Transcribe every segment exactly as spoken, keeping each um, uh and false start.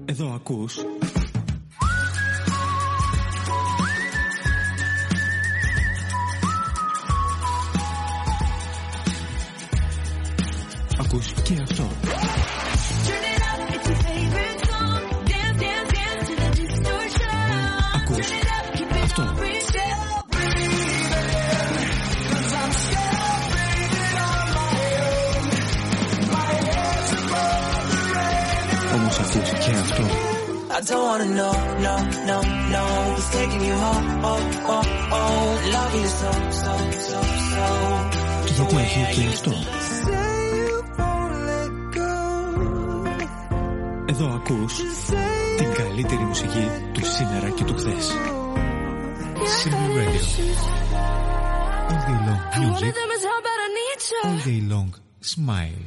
Εδώ ακούς Ακούς και αυτό. Ακούς αυτό. Όμως ακούς και αυτό. I don't wanna know, no, no, no. Who's taking you home, oh, oh, oh. Loving you so, so, so, so. Γιατί έχει και αυτό. Εδώ ακούς την καλύτερη μουσική του σήμερα και του χθες. Simple Radio. All day long music. All day long smile.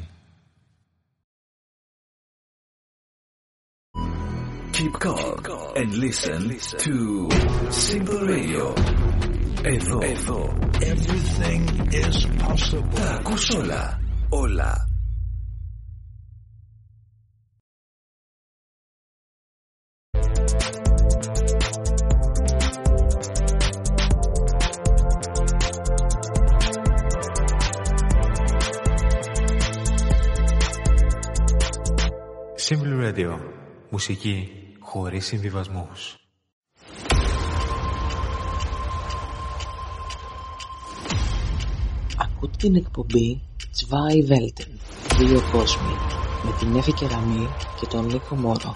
Keep calm and listen to Simple Radio. Εδώ, εδώ, everything is possible. Τα ακούς όλα, όλα. Simple Radio. Μουσική χωρίς συμβιβασμούς. Ακούτε την εκπομπή Zwei Welten, δύο κόσμοι, με την Εύη Κεραμή και τον Νίκο Μόρο.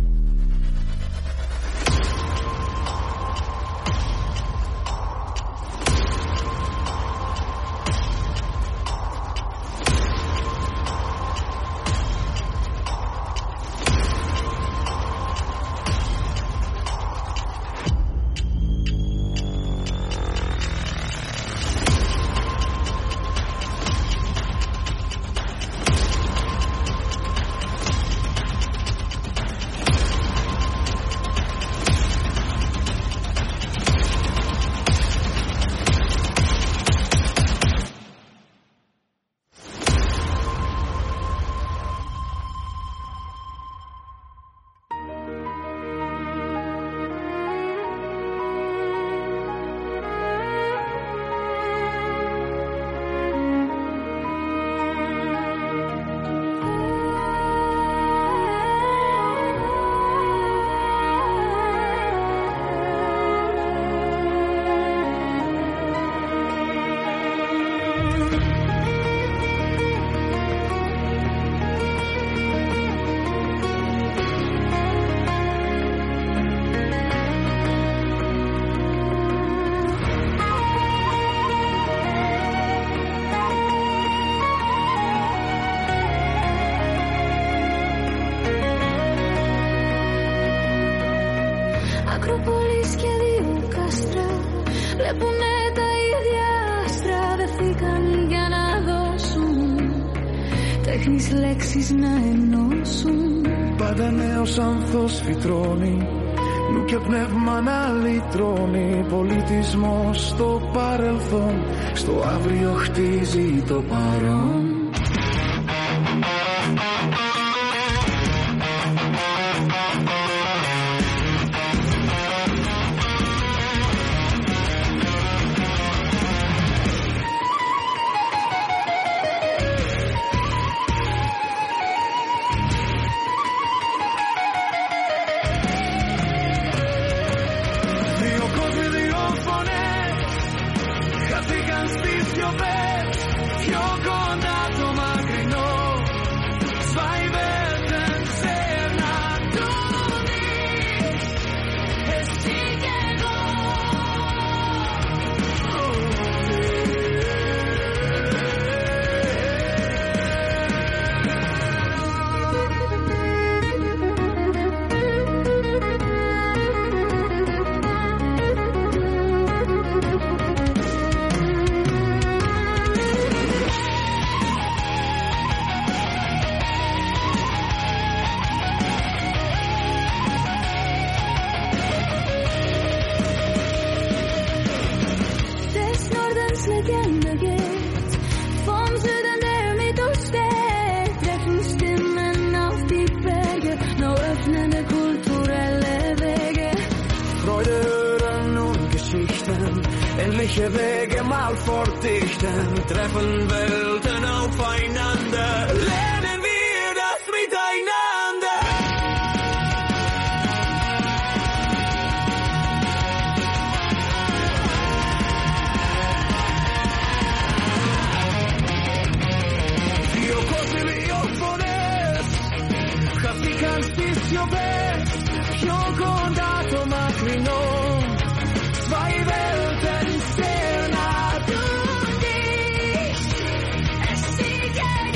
Φυτρώνει, νου και πνεύμα να λυτρώνει. Πολιτισμός στο παρελθόν, στο αύριο χτίζει το παρόν. Geschichten, ähnliche Wege mal fortdichten, treffen Welten aufeinander, lernen wir das Miteinander. Δύο κόσμοι, δύο φωνές, χαθήκαν στις σιωπές, πιο κοντά το μακρινό. Zwei Welten sehr nah, du und ich, es sieht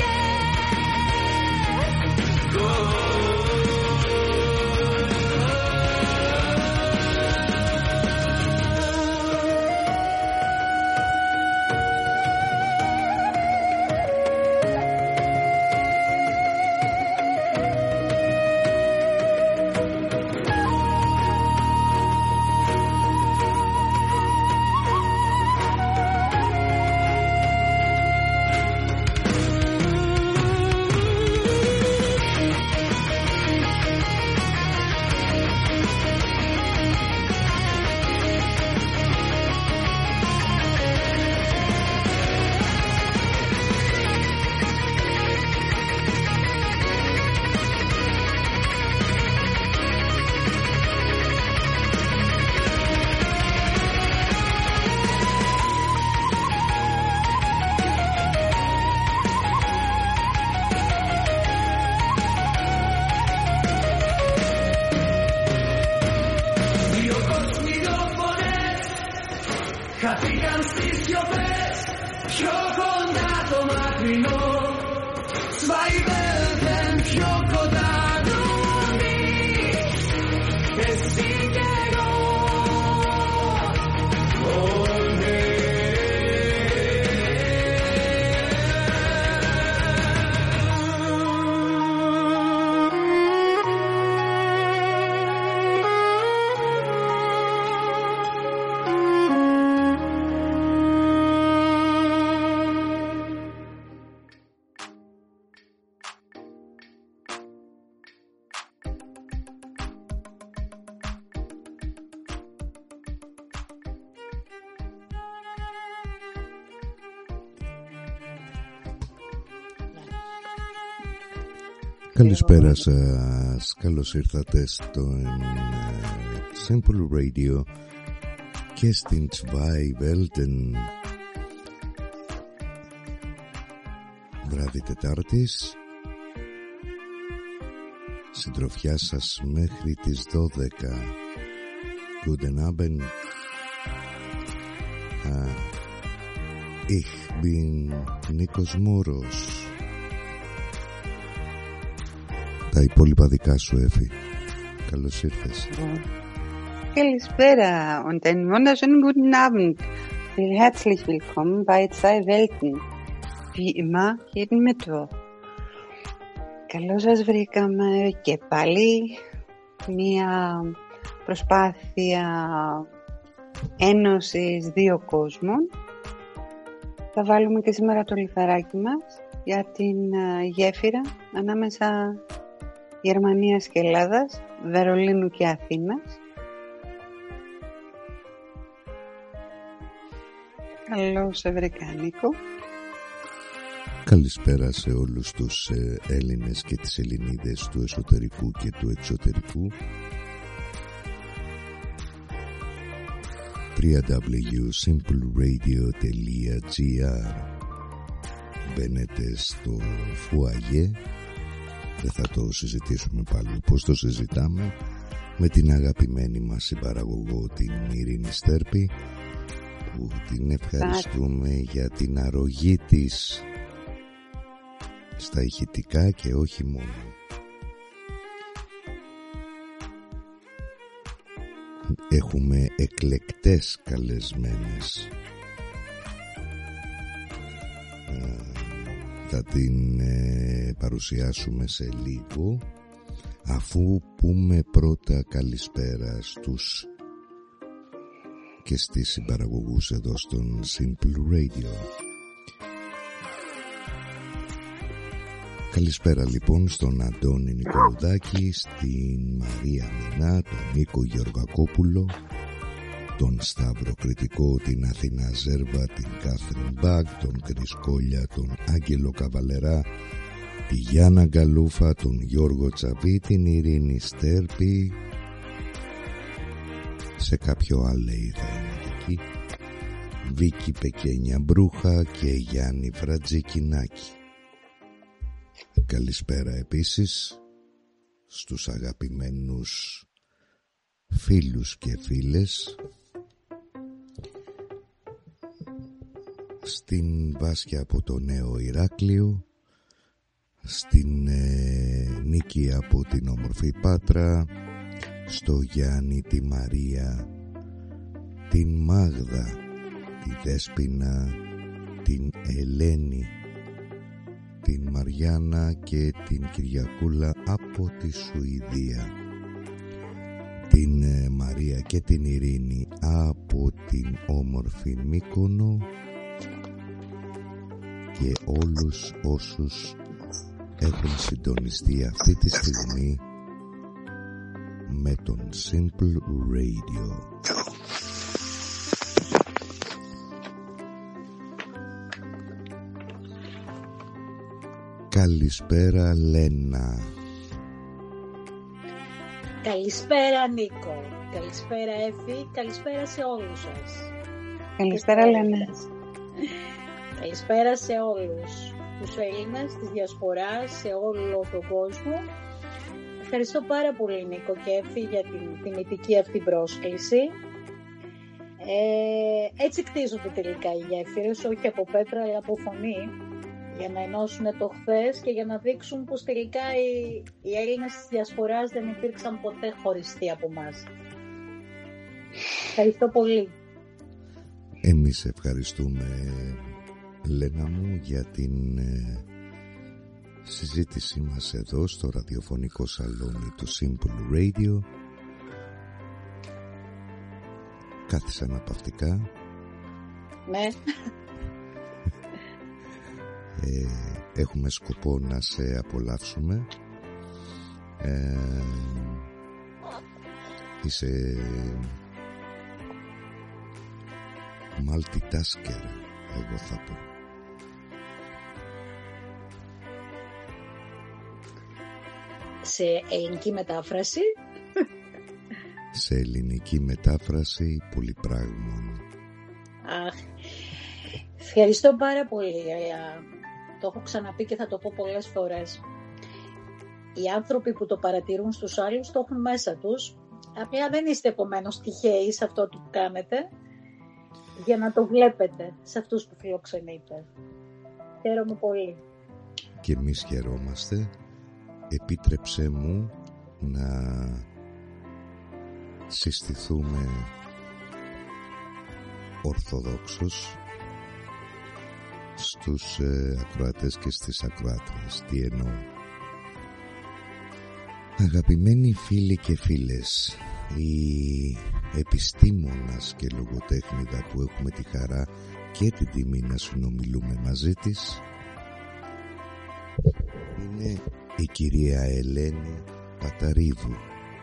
Χαθήκαν στις σιωπές, πιο κοντά το μακρινό. Zwei Welten πιο κοντά, du und ich, εσύ και εγώ. Καλησπέρα σας, καλώς ήρθατε στο uh, Simple Radio και στην Zwei Welten. Βράδυ Τετάρτης, συντροφιά σας μέχρι τις δώδεκα. Guten Abend. uh, Ich bin Νίκος Μούρος. Τα υπόλοιπα δικά σου, Εφη. Καλώς ήρθες. Καλησπέρα und einen wunderschönen guten Abend. Herzlich willkommen bei Zwei Welten. Wie immer, jeden Mittwoch. Καλώς σας βρήκαμε και πάλι. Μια προσπάθεια ένωσης δύο κόσμων. Θα βάλουμε και σήμερα το λιθαράκι μας για την γέφυρα ανάμεσα Γερμανίας και Ελλάδας, Βερολίνου και Αθήνας. Καλώς σε βρήκα, Νίκο. Καλησπέρα σε όλους τους ε, Έλληνες και τις Ελληνίδες του εσωτερικού και του εξωτερικού. double-u double-u double-u τελεία simple radio τελεία gr. Μπαίνετε στο φουαγέ. Δεν θα το συζητήσουμε πάλι πώς το συζητάμε, με την αγαπημένη μας συμπαραγωγό την Ειρήνη Στέρπη, που την ευχαριστούμε για την αρρωγή της στα ηχητικά και όχι μόνο. Έχουμε εκλεκτές καλεσμένες. Θα την ε, παρουσιάσουμε σε λίγο, αφού πούμε πρώτα καλησπέρα στους και στις συμπαραγωγούς εδώ στον Simple Radio. Καλησπέρα λοιπόν στον Αντώνη Νικολουδάκη, στην Μαρία Μινά, τον Νίκο Γεωργακόπουλο, τον Σταύρο Κρητικό, την Αθηνά Ζέρβα, την Κάθριν Μπακ, τον Κρισκόλια, τον Άγγελο Καβαλερά, τη Γιάννα Γκαλούφα, τον Γιώργο Τσαβή, την Ειρήνη Στέρπη, σε κάποιο άλλο θα είναι εκεί, Βίκη Πεκένια Μπρούχα και Γιάννη Φρατζικινάκη. Καλησπέρα επίσης στους αγαπημένους φίλους και φίλες, στην Βάσια από το Νέο Ηράκλειο, στην ε, Νίκη από την όμορφη Πάτρα, στο Γιάννη, τη Μαρία, την Μάγδα, τη Δέσποινα, την Ελένη, την Μαριάννα και την Κυριακούλα από τη Σουηδία, την ε, Μαρία και την Ειρήνη από την όμορφη Μύκονο και όλους όσους έχουν συντονιστεί αυτή τη στιγμή με τον Simple Radio. Καλησπέρα Λένα. Καλησπέρα Νίκο. Καλησπέρα Εφη. Καλησπέρα σε όλους σας. Καλησπέρα Λένα. Καλησπέρα σε όλους τους Έλληνες της Διασποράς, σε όλο τον κόσμο. Ευχαριστώ πάρα πολύ Νίκο και Εφη για την τιμητική αυτή πρόσκληση. Ε, έτσι κτίζονται τελικά οι γέφυρες, όχι από πέτρα αλλά από φωνή, για να ενώσουν το χθες και για να δείξουν πως τελικά οι, οι Έλληνες της Διασποράς δεν υπήρξαν ποτέ χωριστοί από μας. Ευχαριστώ πολύ. Εμείς ευχαριστούμε Λένα μου για την ε, συζήτησή μας εδώ στο ραδιοφωνικό σαλόνι του Simple Radio. Κάθισα αναπαυτικά. Ναι. Ε, έχουμε σκοπό να σε απολαύσουμε. Ε, είσαι multitasker, εγώ θα πω. Σε ελληνική μετάφραση. Σε ελληνική μετάφραση πολυπράγμων. Αχ, ευχαριστώ πάρα πολύ. Το έχω ξαναπεί και θα το πω πολλές φορές. Οι άνθρωποι που το παρατηρούν στους άλλους το έχουν μέσα τους. Απλά δεν είστε επομένως τυχαίοι σε αυτό που κάνετε για να το βλέπετε σε αυτούς που φιλοξενείτε. Χαίρομαι πολύ. Και εμείς χαιρόμαστε. Επίτρεψέ μου να συστηθούμε ορθοδόξως στους ε, ακροατές και στις ακροάτριες. Τι εννοώ? Αγαπημένοι φίλοι και φίλες, η επιστήμονας και λογοτέχνηδα που έχουμε τη χαρά και την τιμή να συνομιλούμε μαζί της είναι η κυρία Ελένη Παταρίδου.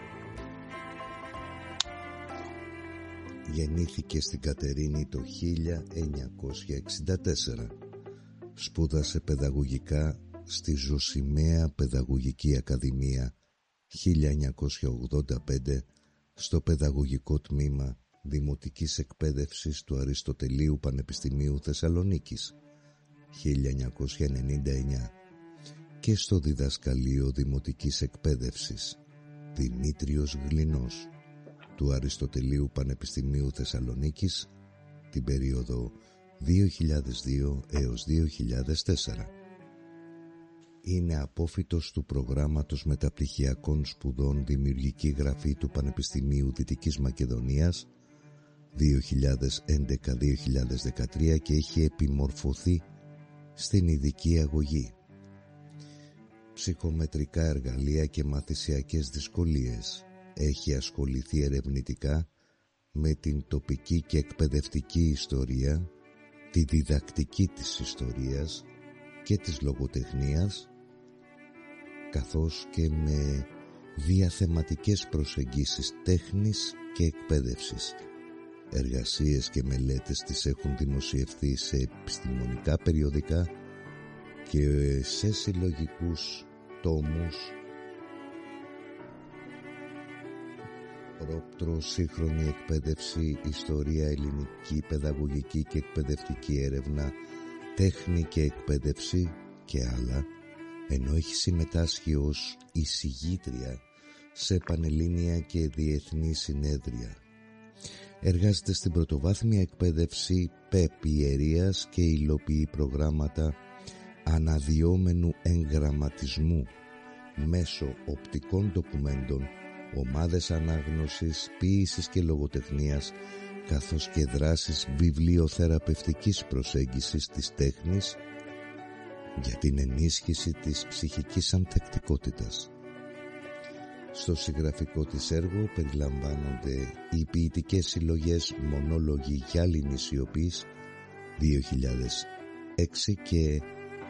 Γεννήθηκε στην Κατερίνη το χίλια εννιακόσια εξήντα τέσσερα. Σπούδασε παιδαγωγικά στη Ζωσιμαία Παιδαγωγική Ακαδημία χίλια εννιακόσια ογδόντα πέντε στο Παιδαγωγικό Τμήμα Δημοτικής Εκπαίδευσης του Αριστοτελείου Πανεπιστημίου Θεσσαλονίκης χίλια εννιακόσια ενενήντα εννέα και στο Διδασκαλείο Δημοτικής Εκπαίδευσης Δημήτριος Γλινός του Αριστοτελείου Πανεπιστημίου Θεσσαλονίκης την περίοδο δύο χιλιάδες δύο έως δύο χιλιάδες τέσσερα. Είναι απόφοιτος του προγράμματος μεταπτυχιακών σπουδών Δημιουργική Γραφή του Πανεπιστημίου Δυτικής Μακεδονίας δύο χιλιάδες έντεκα με δύο χιλιάδες δεκατρία και έχει επιμορφωθεί στην ειδική αγωγή. Ψυχομετρικά εργαλεία και μαθησιακές δυσκολίες. Έχει ασχοληθεί ερευνητικά με την τοπική και εκπαιδευτική ιστορία, τη διδακτική της ιστορίας και της λογοτεχνίας, καθώς και με διαθεματικές προσεγγίσεις τέχνης και εκπαίδευσης. εργασίες και μελέτες της έχουν δημοσιευθεί σε επιστημονικά περιοδικά και σε συλλογικούς τόμους. Πρόπτρο, σύγχρονη εκπαίδευση, ιστορία, ελληνική, παιδαγωγική και εκπαιδευτική έρευνα, τέχνη και εκπαίδευση και άλλα, ενώ έχει συμμετάσχει ως εισηγήτρια σε πανελλήνια και διεθνή συνέδρια. Εργάζεται στην πρωτοβάθμια εκπαίδευση ΠΕΠ ιερείας και υλοποιεί προγράμματα αναδυόμενου εγγραμματισμού μέσω οπτικών ντοκουμέντων, ομάδες ανάγνωσης, ποίησης και λογοτεχνίας, καθώς και δράσεις βιβλιοθεραπευτικής προσέγγισης της τέχνης για την ενίσχυση της ψυχικής ανθεκτικότητας. Στο συγγραφικό της έργο περιλαμβάνονται οι ποιητικές συλλογές «Μονόλογοι για Λινησιοπής» δύο χιλιάδες έξι και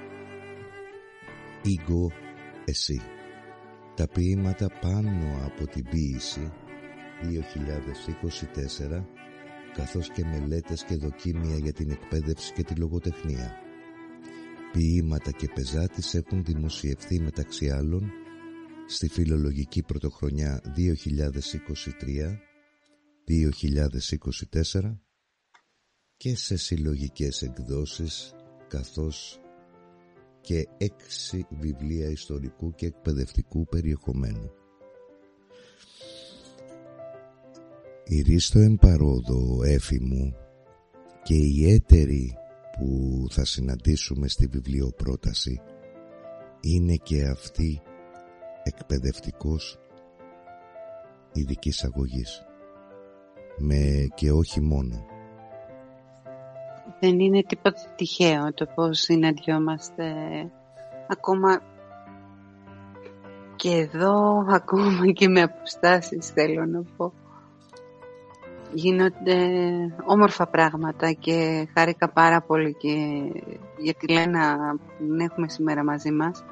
«Ήγω εσύ». Τα ποίηματα «Πάνω από την ποίηση» δύο χιλιάδες είκοσι τέσσερα, καθώς και μελέτες και δοκίμια για την εκπαίδευση και τη λογοτεχνία. Ποίηματα και πεζάτης έχουν δημοσιευθεί μεταξύ άλλων στη Φιλολογική Πρωτοχρονιά δύο χιλιάδες είκοσι τρία δύο χιλιάδες είκοσι τέσσερα και σε συλλογικές εκδόσεις, καθώς και έξι βιβλία ιστορικού και εκπαιδευτικού περιεχομένου. Η Ρίστο Εμπαρόδο Έφημου και οι έτεροι που θα συναντήσουμε στη βιβλιοπρόταση είναι και αυτοί εκπαιδευτικός ειδικής αγωγής, με και όχι μόνο. Δεν είναι τίποτα τυχαίο το πως συναντιόμαστε ακόμα και εδώ, ακόμα και με αποστάσεις, θέλω να πω. Γίνονται όμορφα πράγματα και χάρηκα πάρα πολύ και για τη Λένα που την έχουμε σήμερα μαζί μας.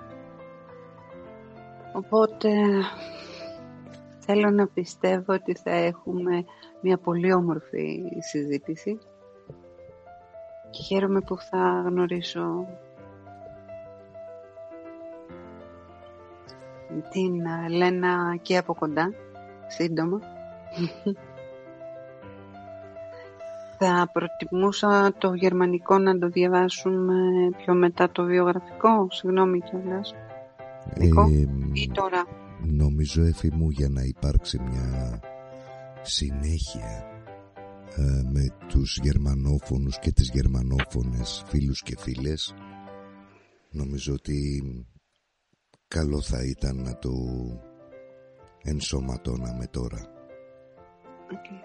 Οπότε θέλω να πιστεύω ότι θα έχουμε μια πολύ όμορφη συζήτηση και χαίρομαι που θα γνωρίσω την Λένα και από κοντά, σύντομα. Θα προτιμούσα το γερμανικό να το διαβάσουμε πιο μετά το βιογραφικό, συγγνώμη κιόλας. Ε, ή τώρα. Νομίζω, Εφη μου, για να υπάρξει μια συνέχεια ε, με τους γερμανόφωνους και τις γερμανόφωνες φίλους και φίλες, νομίζω ότι καλό θα ήταν να το ενσωματώναμε τώρα. Okay.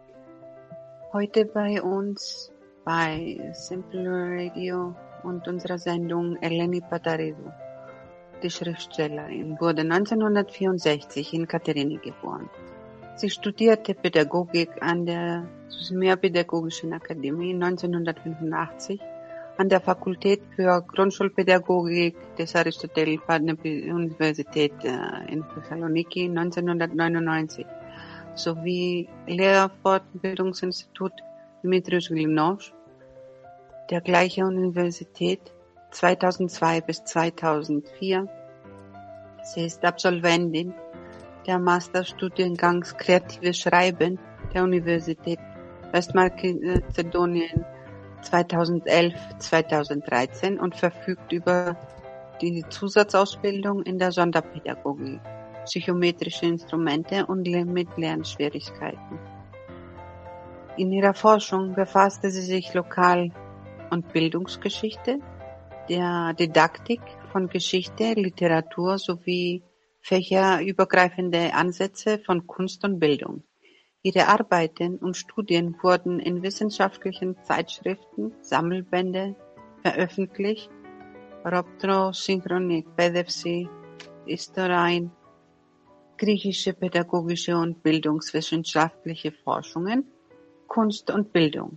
Heute bei uns bei Simple Radio und unserer Sendung Eleni Pataridou. Die Schriftstellerin wurde neunzehnhundertvierundsechzig in Katerini geboren. Sie studierte Pädagogik an der Susimea-Pädagogischen Akademie neunzehnhundertfünfundachtzig, an der Fakultät für Grundschulpädagogik des Aristoteles-Universität in Thessaloniki neunzehnhundertneunundneunzig sowie Lehrfortbildungsinstitut Dimitrios Glynos der gleichen Universität zweitausendzwei bis zweitausendvier. Sie ist Absolventin der Masterstudiengangs Kreatives Schreiben der Universität Westmazedonien zweitausendelf zweitausenddreizehn und verfügt über die Zusatzausbildung in der Sonderpädagogik, psychometrische Instrumente und mit Lernschwierigkeiten. In ihrer Forschung befasste sie sich Lokal- und Bildungsgeschichte, der Didaktik von Geschichte, Literatur sowie fächerübergreifende Ansätze von Kunst und Bildung. Ihre Arbeiten und Studien wurden in wissenschaftlichen Zeitschriften, Sammelbände veröffentlicht, Roptro, Synchroni Ekpedevsi, Istorain, griechische pädagogische und bildungswissenschaftliche Forschungen, Kunst und Bildung.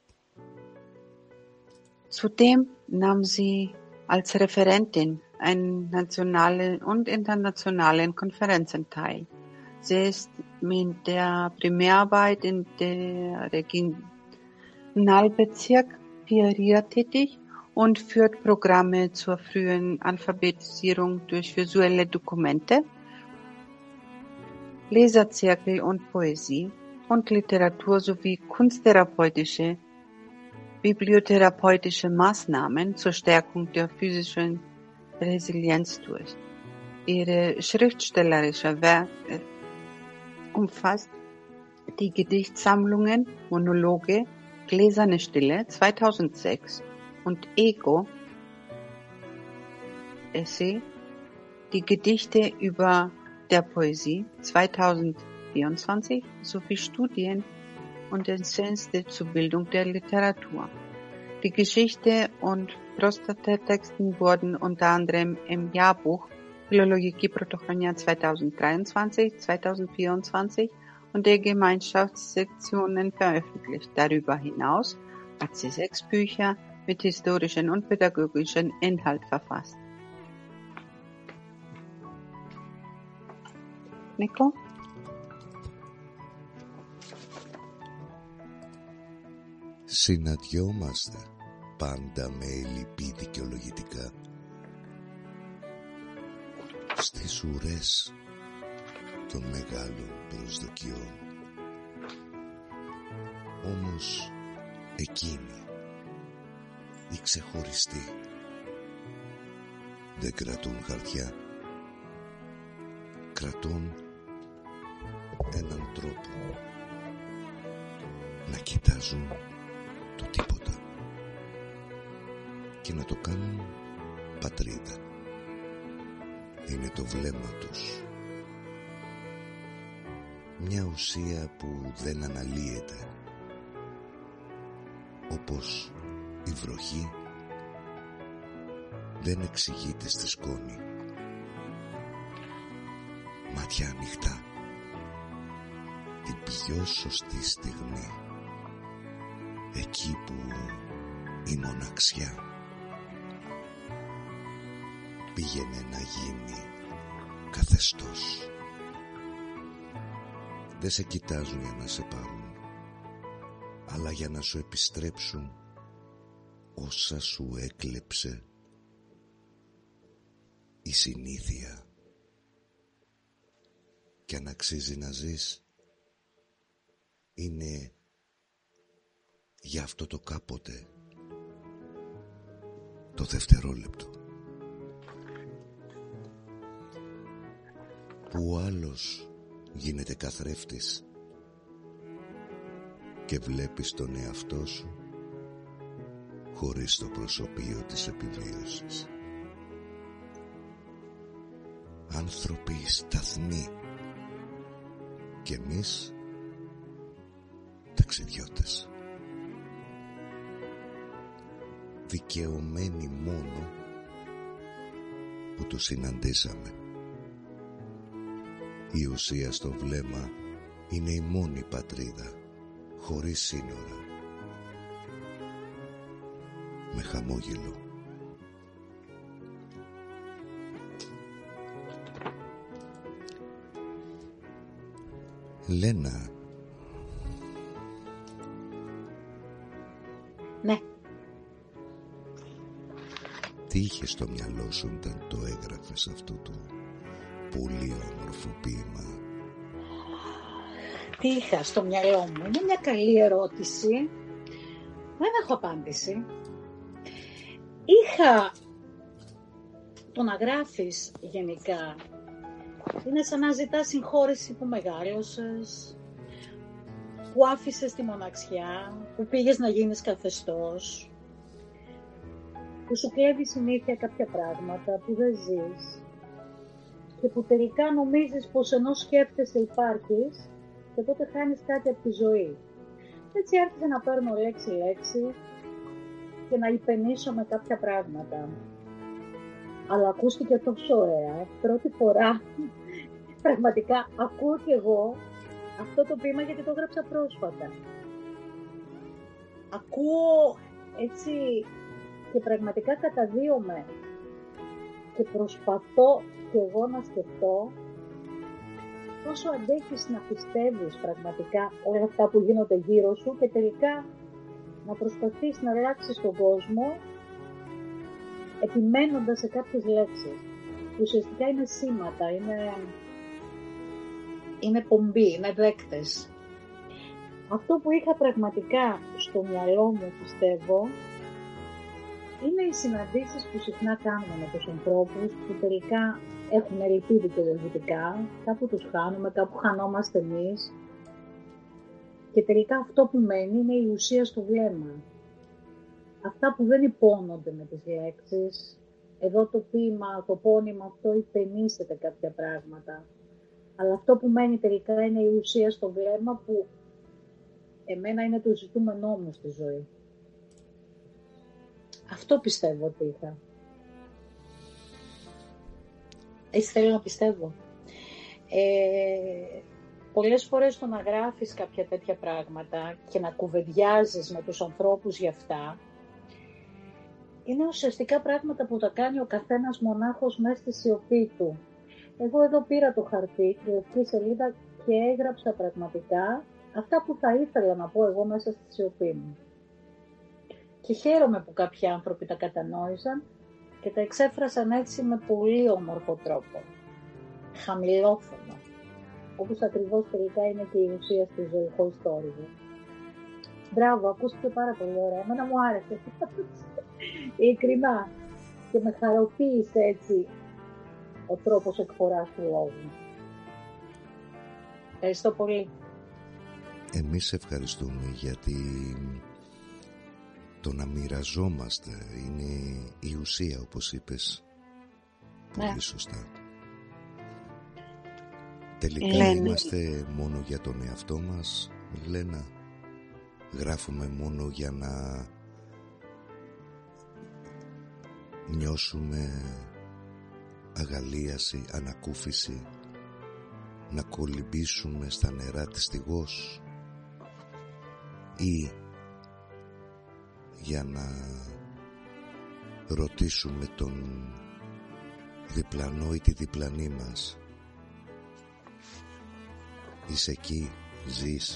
Zudem nahm sie als Referentin an nationalen und internationalen Konferenzen teil. Sie ist mit der Primärarbeit in der Regionalbezirk Piaria tätig und führt Programme zur frühen Alphabetisierung durch visuelle Dokumente, Leserzirkel und Poesie und Literatur sowie kunsttherapeutische, bibliotherapeutische Maßnahmen zur Stärkung der physischen Resilienz durch. Ihre schriftstellerische Werke umfasst die Gedichtsammlungen Monologe Gläserne Stille zweitausendsechs und Ego Essay, die Gedichte über der Poesie zweitausendvierundzwanzig sowie Studien und Essays zur Bildung der Literatur. Die Geschichte und Prostatexten wurden unter anderem im Jahrbuch Philologie Protochronia zweitausenddreiundzwanzig zweitausendvierundzwanzig und der Gemeinschaftssektionen veröffentlicht. Darüber hinaus hat sie sechs Bücher mit historischen und pädagogischen Inhalt verfasst. Nico? Συναντιόμαστε πάντα με ελλειπή δικαιολογητικά στις ουρές των μεγάλων προσδοκιών. Όμως εκείνοι, οι ξεχωριστοί, δεν κρατούν χαρτιά. Κρατούν έναν τρόπο να κοιτάζουν το τίποτα και να το κάνουν πατρίδα. Είναι το βλέμμα τους. Μια ουσία που δεν αναλύεται, όπως η βροχή δεν εξηγείται στη σκόνη. Μάτια ανοιχτά, την πιο σωστή στιγμή, εκεί που η μοναξιά πήγαινε να γίνει καθεστώς. Δεν σε κοιτάζουν για να σε πάρουν, αλλά για να σου επιστρέψουν όσα σου έκλεψε η συνήθεια. Και αν αξίζει να ζεις, είναι για αυτό το κάποτε, το δευτερόλεπτο, που ο άλλος γίνεται καθρέφτης και βλέπεις τον εαυτό σου χωρίς το προσωπείο της επιβίωσης. Άνθρωποι σταθμοί και εμείς ταξιδιώτες, δικαιωμένοι μόνο που τους συναντήσαμε. Η ουσία στο βλέμμα είναι η μόνη πατρίδα, χωρίς σύνορα, με χαμόγελο. Λένα. Ναι. Τι είχες στο μυαλό σου όταν το έγραφες αυτό το πολύ όμορφο ποίημα? Τι είχα στο μυαλό μου? Είναι μια καλή ερώτηση. Δεν έχω απάντηση. Είχα το να γράφεις γενικά. Είναι σαν να ζητάς συγχώρεση που μεγάλωσες, που άφησες τη μοναξιά, που πήγες να γίνεις καθεστώς, που σου κλέβει συνήθεια κάποια πράγματα που δεν ζεις και που τελικά νομίζεις πως ενώ σκέφτεσαι υπάρχεις και τότε χάνεις κάτι από τη ζωή. Έτσι άρχισα να παίρνω λέξη-λέξη και να υπενήσω με κάποια πράγματα. Αλλά ακούστηκε τόσο ωραία, πρώτη φορά πραγματικά ακούω κι εγώ αυτό το ποίημα γιατί το έγραψα πρόσφατα. Ακούω έτσι και πραγματικά καταδύομαι και προσπαθώ κι εγώ να σκεφτώ πόσο αντέχεις να πιστεύεις πραγματικά όλα αυτά που γίνονται γύρω σου και τελικά να προσπαθείς να αλλάξεις τον κόσμο επιμένοντας σε κάποιες λέξεις που ουσιαστικά είναι σήματα, είναι, είναι πομπή, είναι δέκτες. Αυτό που είχα πραγματικά στο μυαλό μου, πιστεύω, είναι οι συναντήσεις που συχνά κάνουμε με τους ανθρώπους που τελικά έχουν ελλειπή δικαιολογητικά, κάπου τους χάνουμε, κάπου χανόμαστε εμείς και τελικά αυτό που μένει είναι η ουσία στο βλέμμα. Αυτά που δεν υπόνονται με τις λέξεις, εδώ το ποίημα, το πόνημα αυτό υπενήσεται κάποια πράγματα, αλλά αυτό που μένει τελικά είναι η ουσία στο βλέμμα που εμένα είναι το ζητούμενό μου στη ζωή. Αυτό πιστεύω ότι είχα. Έτσι θέλω να πιστεύω. Ε, πολλές φορές το να γράφεις κάποια τέτοια πράγματα και να κουβεντιάζεις με τους ανθρώπους για αυτά, είναι ουσιαστικά πράγματα που τα κάνει ο καθένας μονάχος μέσα στη σιωπή του. Εγώ εδώ πήρα το χαρτί, τη λευκή σελίδα και έγραψα πραγματικά αυτά που θα ήθελα να πω εγώ μέσα στη σιωπή μου. Και χαίρομαι που κάποιοι άνθρωποι τα κατανόησαν και τα εξέφρασαν έτσι με πολύ όμορφο τρόπο. Χαμηλόφωνο. Όπως ακριβώς τελικά είναι και η ουσία στη ζωή, χωρίς το όριο. Μπράβο, ακούστηκε πάρα πολύ ωραία. Εμένα μου άρεσε. Ειλικρινά. Και με χαροποίησε έτσι ο τρόπος εκφοράς του λόγου. Ευχαριστώ πολύ. Εμείς ευχαριστούμε γιατί το να μοιραζόμαστε είναι η ουσία, όπως είπες πολύ ναι. σωστά. Τελικά Λένε. είμαστε μόνο για τον εαυτό μας, Λένα. Γράφουμε μόνο για να νιώσουμε αγαλίαση, ανακούφιση, να κολυμπήσουμε στα νερά της στιγός ή για να ρωτήσουμε τον διπλανό ή τη διπλανή μας, είσαι εκεί, ζεις?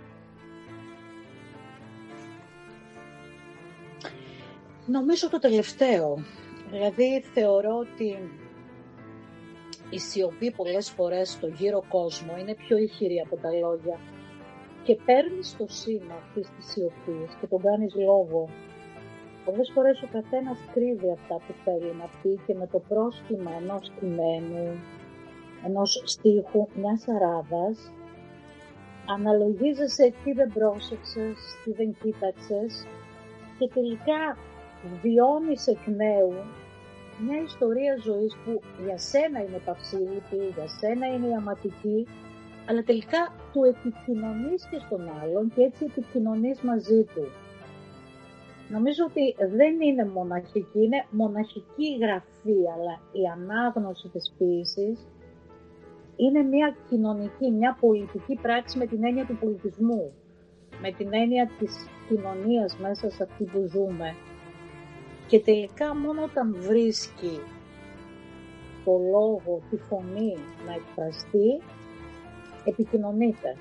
Νομίζω το τελευταίο. Δηλαδή θεωρώ ότι η σιωπή πολλές φορές στο γύρο κόσμο είναι πιο ηχηρή από τα λόγια και παίρνεις το σήμα αυτής της σιωπής και τον κάνεις λόγο. Πολλές φορές ο καθένας κρύβει αυτά που θέλει να πει και με το πρόσχημα ενός κειμένου, ενός στίχου, μιας αράδας, αναλογίζεσαι τι δεν πρόσεξες, τι δεν κοίταξες και τελικά βιώνεις εκ νέου μια ιστορία ζωής που για σένα είναι παυσίληπτη, για σένα είναι ιαματική, αλλά τελικά του επικοινωνείς και στον άλλον και έτσι επικοινωνείς μαζί του. Νομίζω ότι δεν είναι μοναχική, είναι μοναχική η γραφή, αλλά η ανάγνωση της ποίησης είναι μια κοινωνική, μια πολιτική πράξη με την έννοια του πολιτισμού, με την έννοια της κοινωνίας μέσα σε αυτή που ζούμε. Και τελικά μόνο όταν βρίσκει το λόγο, τη φωνή να εκφραστεί, επικοινωνείται.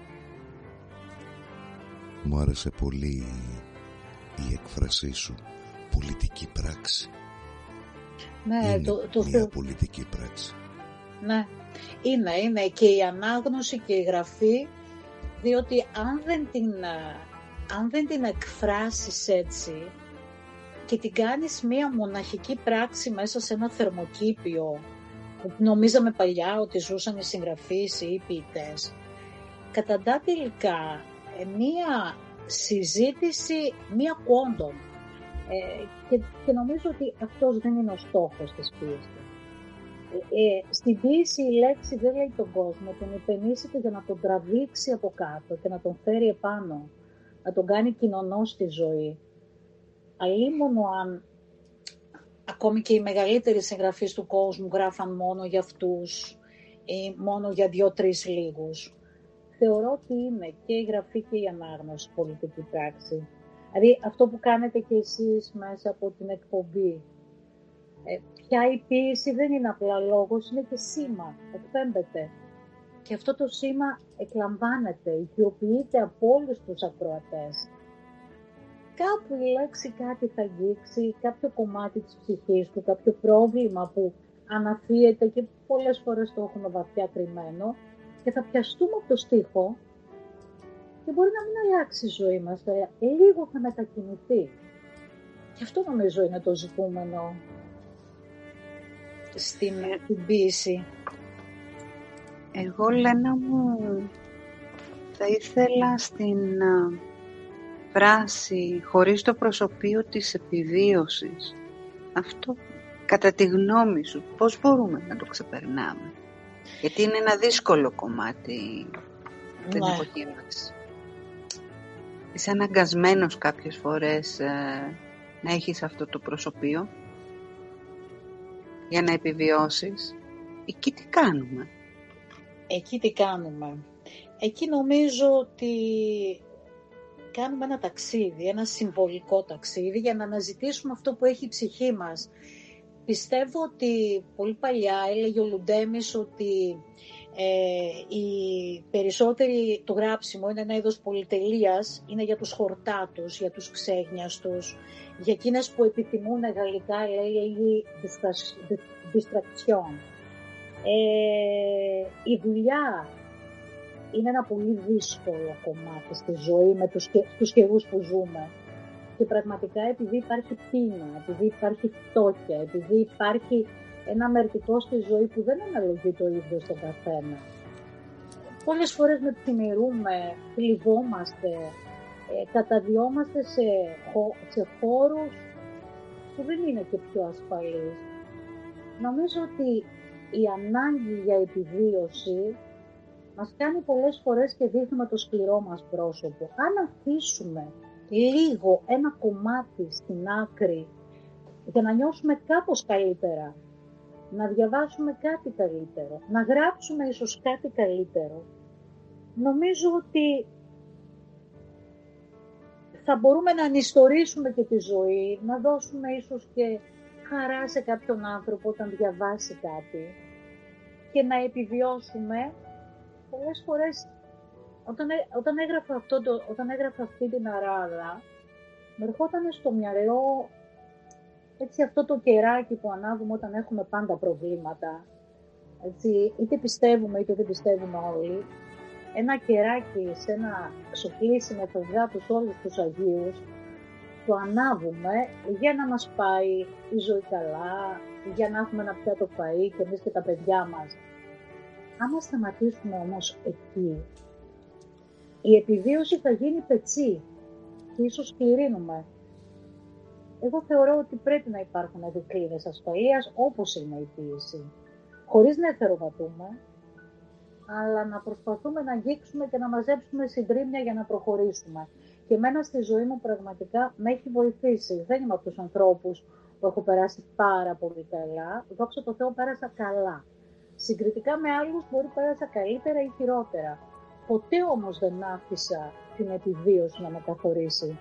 Μου άρεσε πολύ η έκφρασή σου, πολιτική πράξη. Ναι, είναι το, το μια θε... πολιτική πράξη. Ναι, είναι, είναι και η ανάγνωση και η γραφή, διότι αν δεν την, αν δεν την εκφράσεις έτσι και την κάνεις μια μοναχική πράξη μέσα σε ένα θερμοκήπιο, που νομίζαμε παλιά ότι ζούσαν οι συγγραφείς ή οι ποιητές, καταντά τελικά μια συζήτηση μία κόντων. Ε, και, και νομίζω ότι αυτός δεν είναι ο στόχος της ποίησης. Ε, ε, στην ποίηση η λέξη δεν λέει τον κόσμο, τον υπενήσεται για να τον τραβήξει από κάτω και να τον φέρει επάνω, να τον κάνει κοινωνό στη ζωή. Αλλήμονο αν ακόμη και οι μεγαλύτεροι συγγραφείς του κόσμου γράφαν μόνο για αυτούς ή μόνο για δύο-τρεις λίγους. Θεωρώ ότι είναι και η γραφή και η ανάγνωση πολιτική πράξη. Δηλαδή αυτό που κάνετε και εσείς μέσα από την εκπομπή. Ε, πια η ποίηση δεν είναι απλά λόγος, είναι και σήμα, εκπέμπεται. Και αυτό το σήμα εκλαμβάνεται, οικειοποιείται από όλους τους ακροατές. Κάπου η λέξη κάτι θα αγγίξει, κάποιο κομμάτι της ψυχής του, κάποιο πρόβλημα που αναφύεται και πολλές φορές το έχουμε βαθιά κρυμμένο και θα πιαστούμε από το στίχο και μπορεί να μην αλλάξει η ζωή μας, αλλά λίγο θα μετακινηθεί. Και αυτό νομίζω είναι το ζητούμενο στην, στην ποίηση. Εγώ, Λένα μου, θα ήθελα στην α, φράση χωρίς το προσωπείο της επιβίωσης. Αυτό, κατά τη γνώμη σου, πώς μπορούμε να το ξεπερνάμε? Γιατί είναι ένα δύσκολο κομμάτι την Ναι. εποχή μας. Είσαι αναγκασμένος κάποιες φορές ε, να έχεις αυτό το προσωπείο για να επιβιώσεις. Εκεί τι κάνουμε? Εκεί τι κάνουμε? Εκεί νομίζω ότι κάνουμε ένα ταξίδι, ένα συμβολικό ταξίδι για να αναζητήσουμε αυτό που έχει η ψυχή μας. Πιστεύω ότι πολύ παλιά έλεγε ο Λουντέμις ότι ε, οι περισσότεροι, το γράψιμο είναι ένα είδος πολυτελείας, είναι για τους χορτάτους, για τους ξέγνιαστους, για εκείνες που επιθυμούν γαλλικά, λέει distraction. Ε, η δουλειά είναι ένα πολύ δύσκολο κομμάτι στη ζωή με τους, τους καιρούς που ζούμε. Και πραγματικά επειδή υπάρχει πείνα, επειδή υπάρχει φτώχεια, επειδή υπάρχει ένα μερτικό στη ζωή που δεν αναλογεί το ίδιο στον καθένα. Πολλές φορές με τιμηρούμε, θλιβόμαστε, ε, καταδιόμαστε σε, χω, σε χώρους που δεν είναι και πιο ασφαλείς. Νομίζω ότι η ανάγκη για επιβίωση μας κάνει πολλές φορές και δείχνουμε το σκληρό μας πρόσωπο. Αν αφήσουμε λίγο ένα κομμάτι στην άκρη για να νιώσουμε κάπως καλύτερα, να διαβάσουμε κάτι καλύτερο, να γράψουμε ίσως κάτι καλύτερο, νομίζω ότι θα μπορούμε να ανιστορήσουμε και τη ζωή, να δώσουμε ίσως και χαρά σε κάποιον άνθρωπο όταν διαβάσει κάτι και να επιβιώσουμε. Πολλές φορές όταν, όταν, έγραφα αυτό το, όταν έγραφα αυτή την αράδα, με ερχόταν στο μυαλό έτσι αυτό το κεράκι που ανάβουμε όταν έχουμε πάντα προβλήματα. Έτσι, είτε πιστεύουμε είτε δεν πιστεύουμε όλοι. Ένα κεράκι σε ένα σοφλήσι με φευγάτους όλους τους Αγίους, το ανάβουμε για να μας πάει η ζωή καλά, για να έχουμε ένα πιάτο φαΐ και εμείς και τα παιδιά μας. Άμα σταματήσουμε όμως εκεί, η επιβίωση θα γίνει πετσί και ίσως κληρύνουμε. Εγώ θεωρώ ότι πρέπει να υπάρχουν δικλείδες ασφαλείας όπως είναι η ποίηση. Χωρίς να εθεροβατούμε, αλλά να προσπαθούμε να αγγίξουμε και να μαζέψουμε συντρίμμια για να προχωρήσουμε. Και εμένα στη ζωή μου πραγματικά με έχει βοηθήσει. Δεν είμαι από τους ανθρώπους που έχω περάσει πάρα πολύ καλά. Δόξα τω Θεώ, πέρασα καλά. Συγκριτικά με άλλους μπορεί πέρασα καλύτερα ή χειρότερα. Ποτέ όμως δεν άφησα την επιβίωση να με καθορίσει.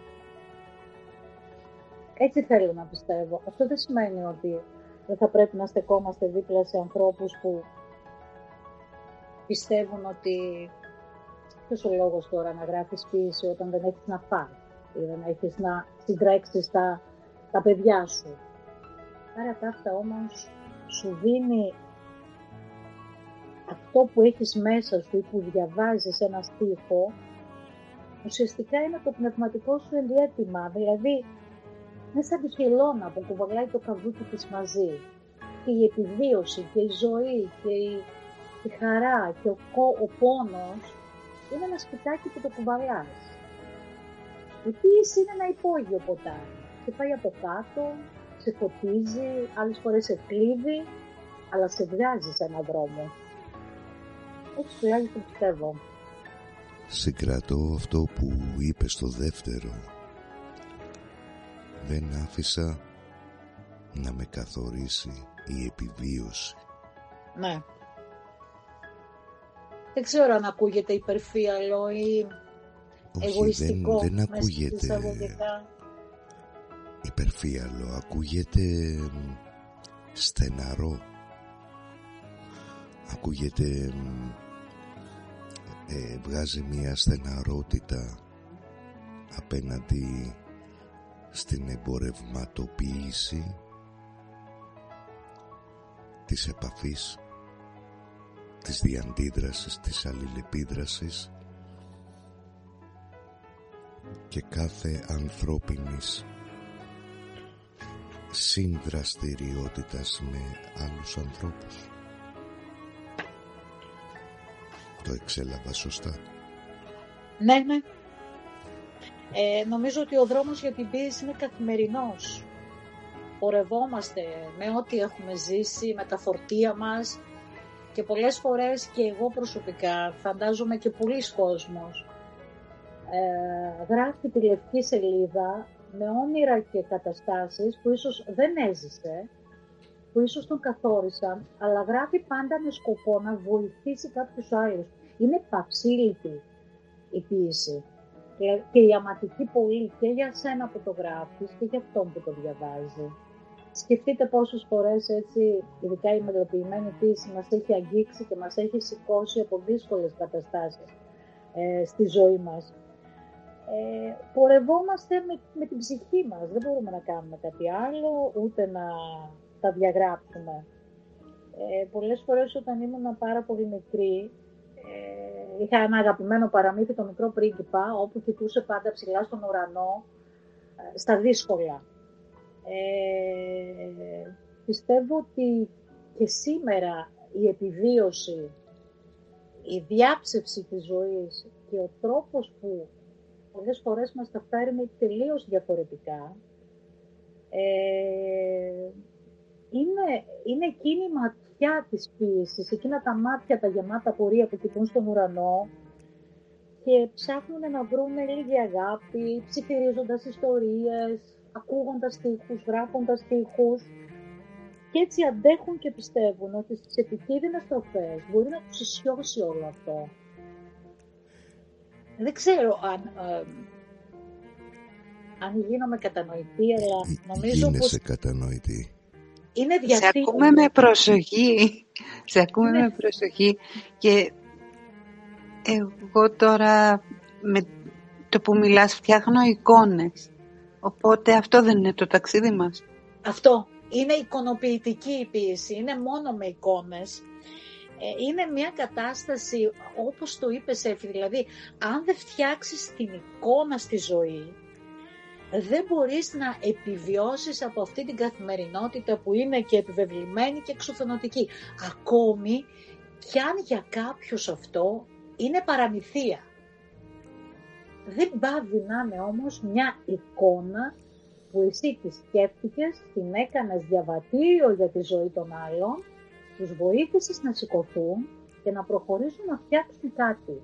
Έτσι θέλω να πιστεύω. Αυτό δεν σημαίνει ότι δεν θα πρέπει να στεκόμαστε δίπλα σε ανθρώπους που πιστεύουν ότι ποιος ο λόγος τώρα να γράφεις ποίηση όταν δεν έχεις να φας ή δεν έχεις να συντρέξεις τα, τα παιδιά σου. Άρα τα αυτά όμως σου δίνει αυτό που έχεις μέσα σου ή που διαβάζεις ένα στίχο, ουσιαστικά είναι το πνευματικό σου ενδιέτημα. Δηλαδή, είναι σαν τη χελώνα που κουβαλάει το καβούκι της μαζί. Και η επιβίωση και η ζωή και η, η χαρά και ο, ο πόνος είναι ένα σπιτάκι που το κουβαλάς. Η ποίηση είναι ένα υπόγειο ποτάμι. Σε πάει από κάτω, σε φωτίζει, άλλες φορές σε κλείβει, αλλά σε βγάζει σε έναν δρόμο. Έτσι τουλάχιστον πιστεύω. Συγκρατώ αυτό που είπε στο δεύτερο. Δεν άφησα να με καθορίσει η επιβίωση. Ναι. Δεν ξέρω αν ακούγεται υπερφύαλο ή όχι, εγωιστικό. Δεν, δεν ακούγεται υπερφύαλο. Ακούγεται στεναρό. Ακούγεται ε, βγάζει μια στεναρότητα απέναντι στην εμπορευματοποίηση της επαφής, της διαντίδρασης, της αλληλεπίδρασης και κάθε ανθρώπινης συνδραστηριότητας με άλλους ανθρώπους. Το εξέλαβα σωστά? Ναι, ναι. Ε, νομίζω ότι ο δρόμος για την ποίηση είναι καθημερινός. Πορευόμαστε με ό,τι έχουμε ζήσει, με τα φορτία μας και πολλές φορές και εγώ προσωπικά, φαντάζομαι και πολλοί κόσμος, ε, γράφει τη λευκή σελίδα με όνειρα και καταστάσεις που ίσως δεν έζησε, που ίσως τον καθόρισαν, αλλά γράφει πάντα με σκοπό να βοηθήσει κάποιους άλλους. Είναι παυσίληπτη η ποίηση και η αματική πολύ και για σένα που το γράφεις και για αυτόν που το διαβάζει. Σκεφτείτε πόσες φορές έτσι, ειδικά η μετροποιημένη ποίηση μας έχει αγγίξει και μας έχει σηκώσει από δύσκολες καταστάσεις ε, στη ζωή μας. Ε, πορευόμαστε με, με την ψυχή μας, δεν μπορούμε να κάνουμε κάτι άλλο, ούτε να τα διαγράψουμε. Ε, πολλές φορές όταν ήμουν πάρα πολύ μικρή, ε, είχα ένα αγαπημένο παραμύθι, το Μικρό Πρίγκιπα, όπου κοιτούσε πάντα ψηλά στον ουρανό, ε, στα δύσκολα. Ε, πιστεύω ότι και σήμερα η επιβίωση, η διάψευση της ζωής και ο τρόπος που πολλές φορές μας τα φέρνει τελείως διαφορετικά, ε, είναι, είναι εκείνη η ματιά της ποίησης, εκείνα τα μάτια τα γεμάτα πορεία που κοιτούν στον ουρανό και ψάχνουν να βρουν λίγη αγάπη, ψιθυρίζοντας ιστορίες, ακούγοντας στίχους, γράφοντας στίχους και έτσι αντέχουν και πιστεύουν ότι στις επικίνδυνες τροφές μπορεί να τους ισιώσει όλο αυτό. Δεν ξέρω αν, ε, αν γίνομαι κατανοητή, αλλά νομίζω Γίνεσαι πως κατανοητή. είναι διαστήμο. Σε ακούμε με προσοχή. Σε ακούμε Ναι. με προσοχή και εγώ τώρα με το που μιλάς φτιάχνω εικόνες. Οπότε αυτό δεν είναι το ταξίδι μας? Αυτό. Είναι εικονοποιητική η ποίηση. Είναι μόνο με εικόνες. Ε, είναι μια κατάσταση, όπως το είπες Έφη, δηλαδή, αν δεν φτιάξεις την εικόνα στη ζωή, δεν μπορείς να επιβιώσεις από αυτή την καθημερινότητα που είναι και επιβεβλημένη και εξουθενωτική. Ακόμη κι αν για κάποιους αυτό είναι παραμυθία. Δεν πάβει να είναι όμως μια εικόνα που εσύ τη σκέφτηκες, την έκανες διαβατήριο για τη ζωή των άλλων, τους βοήθησες να σηκωθούν και να προχωρήσουν να φτιάξουν κάτι.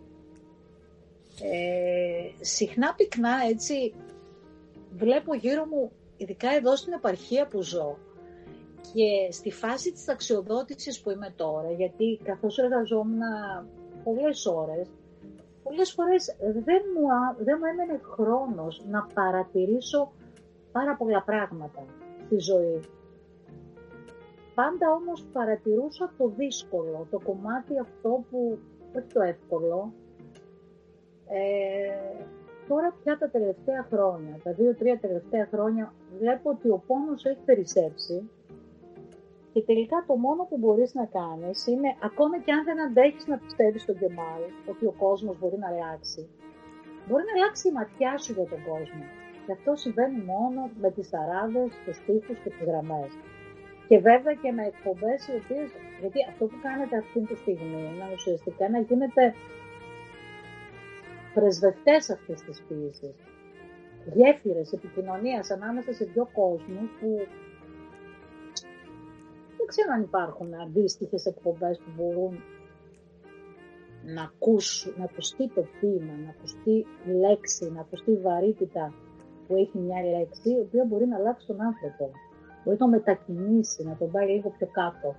Ε, συχνά πυκνά έτσι βλέπω γύρω μου, ειδικά εδώ στην επαρχία που ζω και στη φάση της ταξιοδότησης που είμαι τώρα, γιατί καθώς εργαζόμουν πολλές ώρες, πολλές φορές δεν μου, δεν μου έμενε χρόνος να παρατηρήσω πάρα πολλά πράγματα στη ζωή. Πάντα όμως παρατηρούσα το δύσκολο, το κομμάτι αυτό που, όχι το εύκολο. Ε, τώρα πια τα τελευταία χρόνια, τα δύο-τρία τελευταία χρόνια, βλέπω ότι ο πόνος έχει περισσέψει και τελικά το μόνο που μπορείς να κάνεις είναι, ακόμα και αν δεν αντέχεις να πιστεύεις στον Κεμάλ, ότι ο κόσμος μπορεί να αλλάξει, μπορεί να αλλάξει η ματιά σου για τον κόσμο. Και αυτό συμβαίνει μόνο με τις ταράδες, τους στίχους και τις γραμμές. Και βέβαια και με εκπομπές οι οποίες, γιατί αυτό που κάνετε αυτή τη στιγμή είναι ουσιαστικά να γίνετε πρεσβευτές αυτής της ποίησης. Γέφυρες επικοινωνίας ανάμεσα σε δύο κόσμους που δεν ξέρω αν υπάρχουν αντίστοιχες εκπομπές που μπορούν να ακούσουν, να ακουστεί το ποίημα, να ακουστεί η λέξη, να ακουστεί η βαρύτητα που έχει μια λέξη, η οποία μπορεί να αλλάξει τον άνθρωπο. Μπορεί να τον μετακινήσει, να τον πάει λίγο πιο κάτω.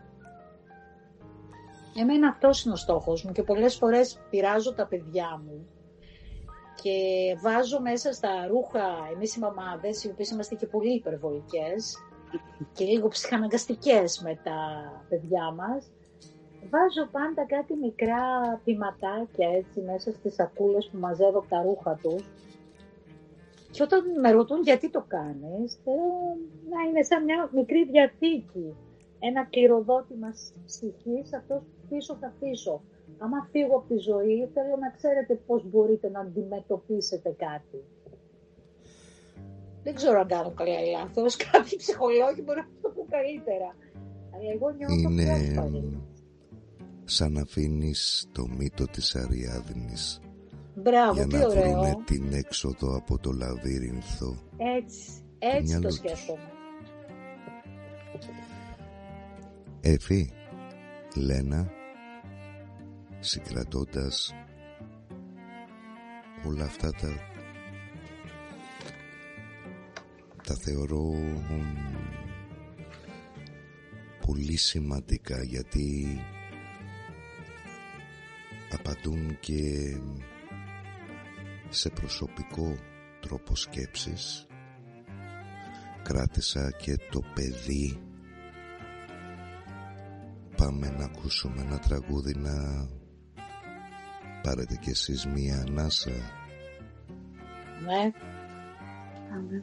Εμένα αυτός είναι ο στόχος μου και πολλές φορές πειράζω τα παιδιά μου και βάζω μέσα στα ρούχα, εμείς οι μαμάδες, οι οποίες είμαστε και πολύ υπερβολικές και λίγο ψυχαναγκαστικές με τα παιδιά μας, βάζω πάντα κάτι μικρά ποιηματάκια έτσι μέσα στις σακούλες που μαζεύω από τα ρούχα τους. Και όταν με ρωτούν γιατί το κάνεις, θέλω να είναι σαν μια μικρή διαθήκη. Ένα κληροδότημα ψυχής, αυτός πίσω θα αφήσω. Άμα φύγω από τη ζωή, θέλω να ξέρετε πώς μπορείτε να αντιμετωπίσετε κάτι. Δεν ξέρω αν κάνω καλά ή λάθος. Κάποιοι ψυχολόγοι μπορεί να το πούν καλύτερα. Αλλά εγώ νιώθω είναι πρόσφαρη. Σαν να αφήνεις το μύτο της Αριάδνης. Μπράβο, για τι να ωραίο. βρουνε την έξοδο από το λαβύρινθο. Έτσι, έτσι το σκέφτομαι. Εφη, Λένα, συγκρατώντας όλα αυτά τα τα θεωρώ πολύ σημαντικά, γιατί απαντούν και σε προσωπικό τρόπο σκέψης. Κράτησα και το παιδί. Πάμε να ακούσουμε ένα τραγούδι, να πάρετε κι εσείς μία ανάσα. Ναι. Πάμε.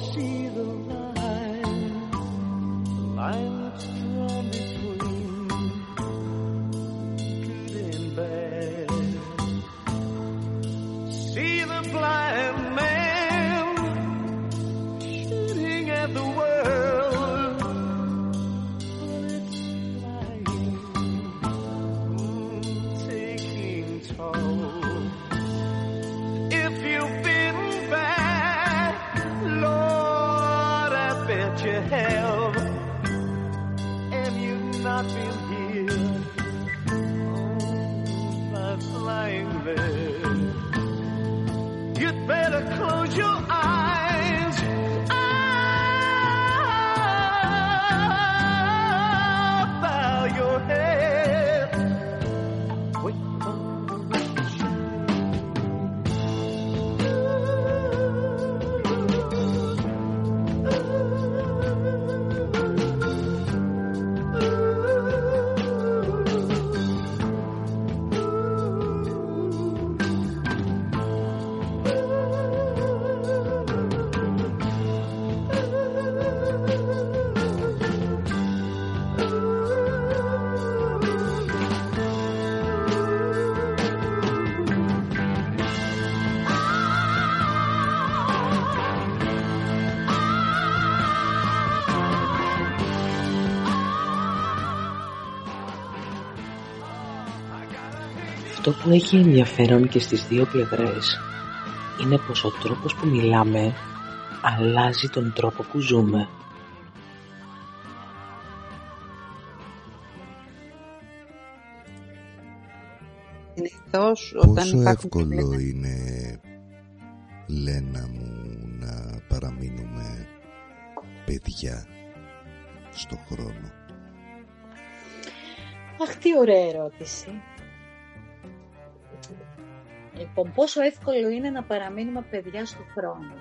see the line, the line that's drawn between good and bad. See the blind man shooting at the world, but it's flying, mm, taking toll. If you've been bad, Lord, I bet you have, and you've not been healed, oh, by flying there. You'd better close your eyes. Ah, bow your head. Wait for the revolution. Αυτό που έχει ενδιαφέρον και στις δύο πλευρές είναι πως ο τρόπος που μιλάμε αλλάζει τον τρόπο που ζούμε. Συνήθως, όταν Πόσο υπάρχουν εύκολο προβλήματα... είναι, Λένα μου, να παραμείνουμε παιδιά στο χρόνο? Αχ, τι ωραία ερώτηση. Λοιπόν, πόσο εύκολο είναι να παραμείνουμε παιδιά στο χρόνο?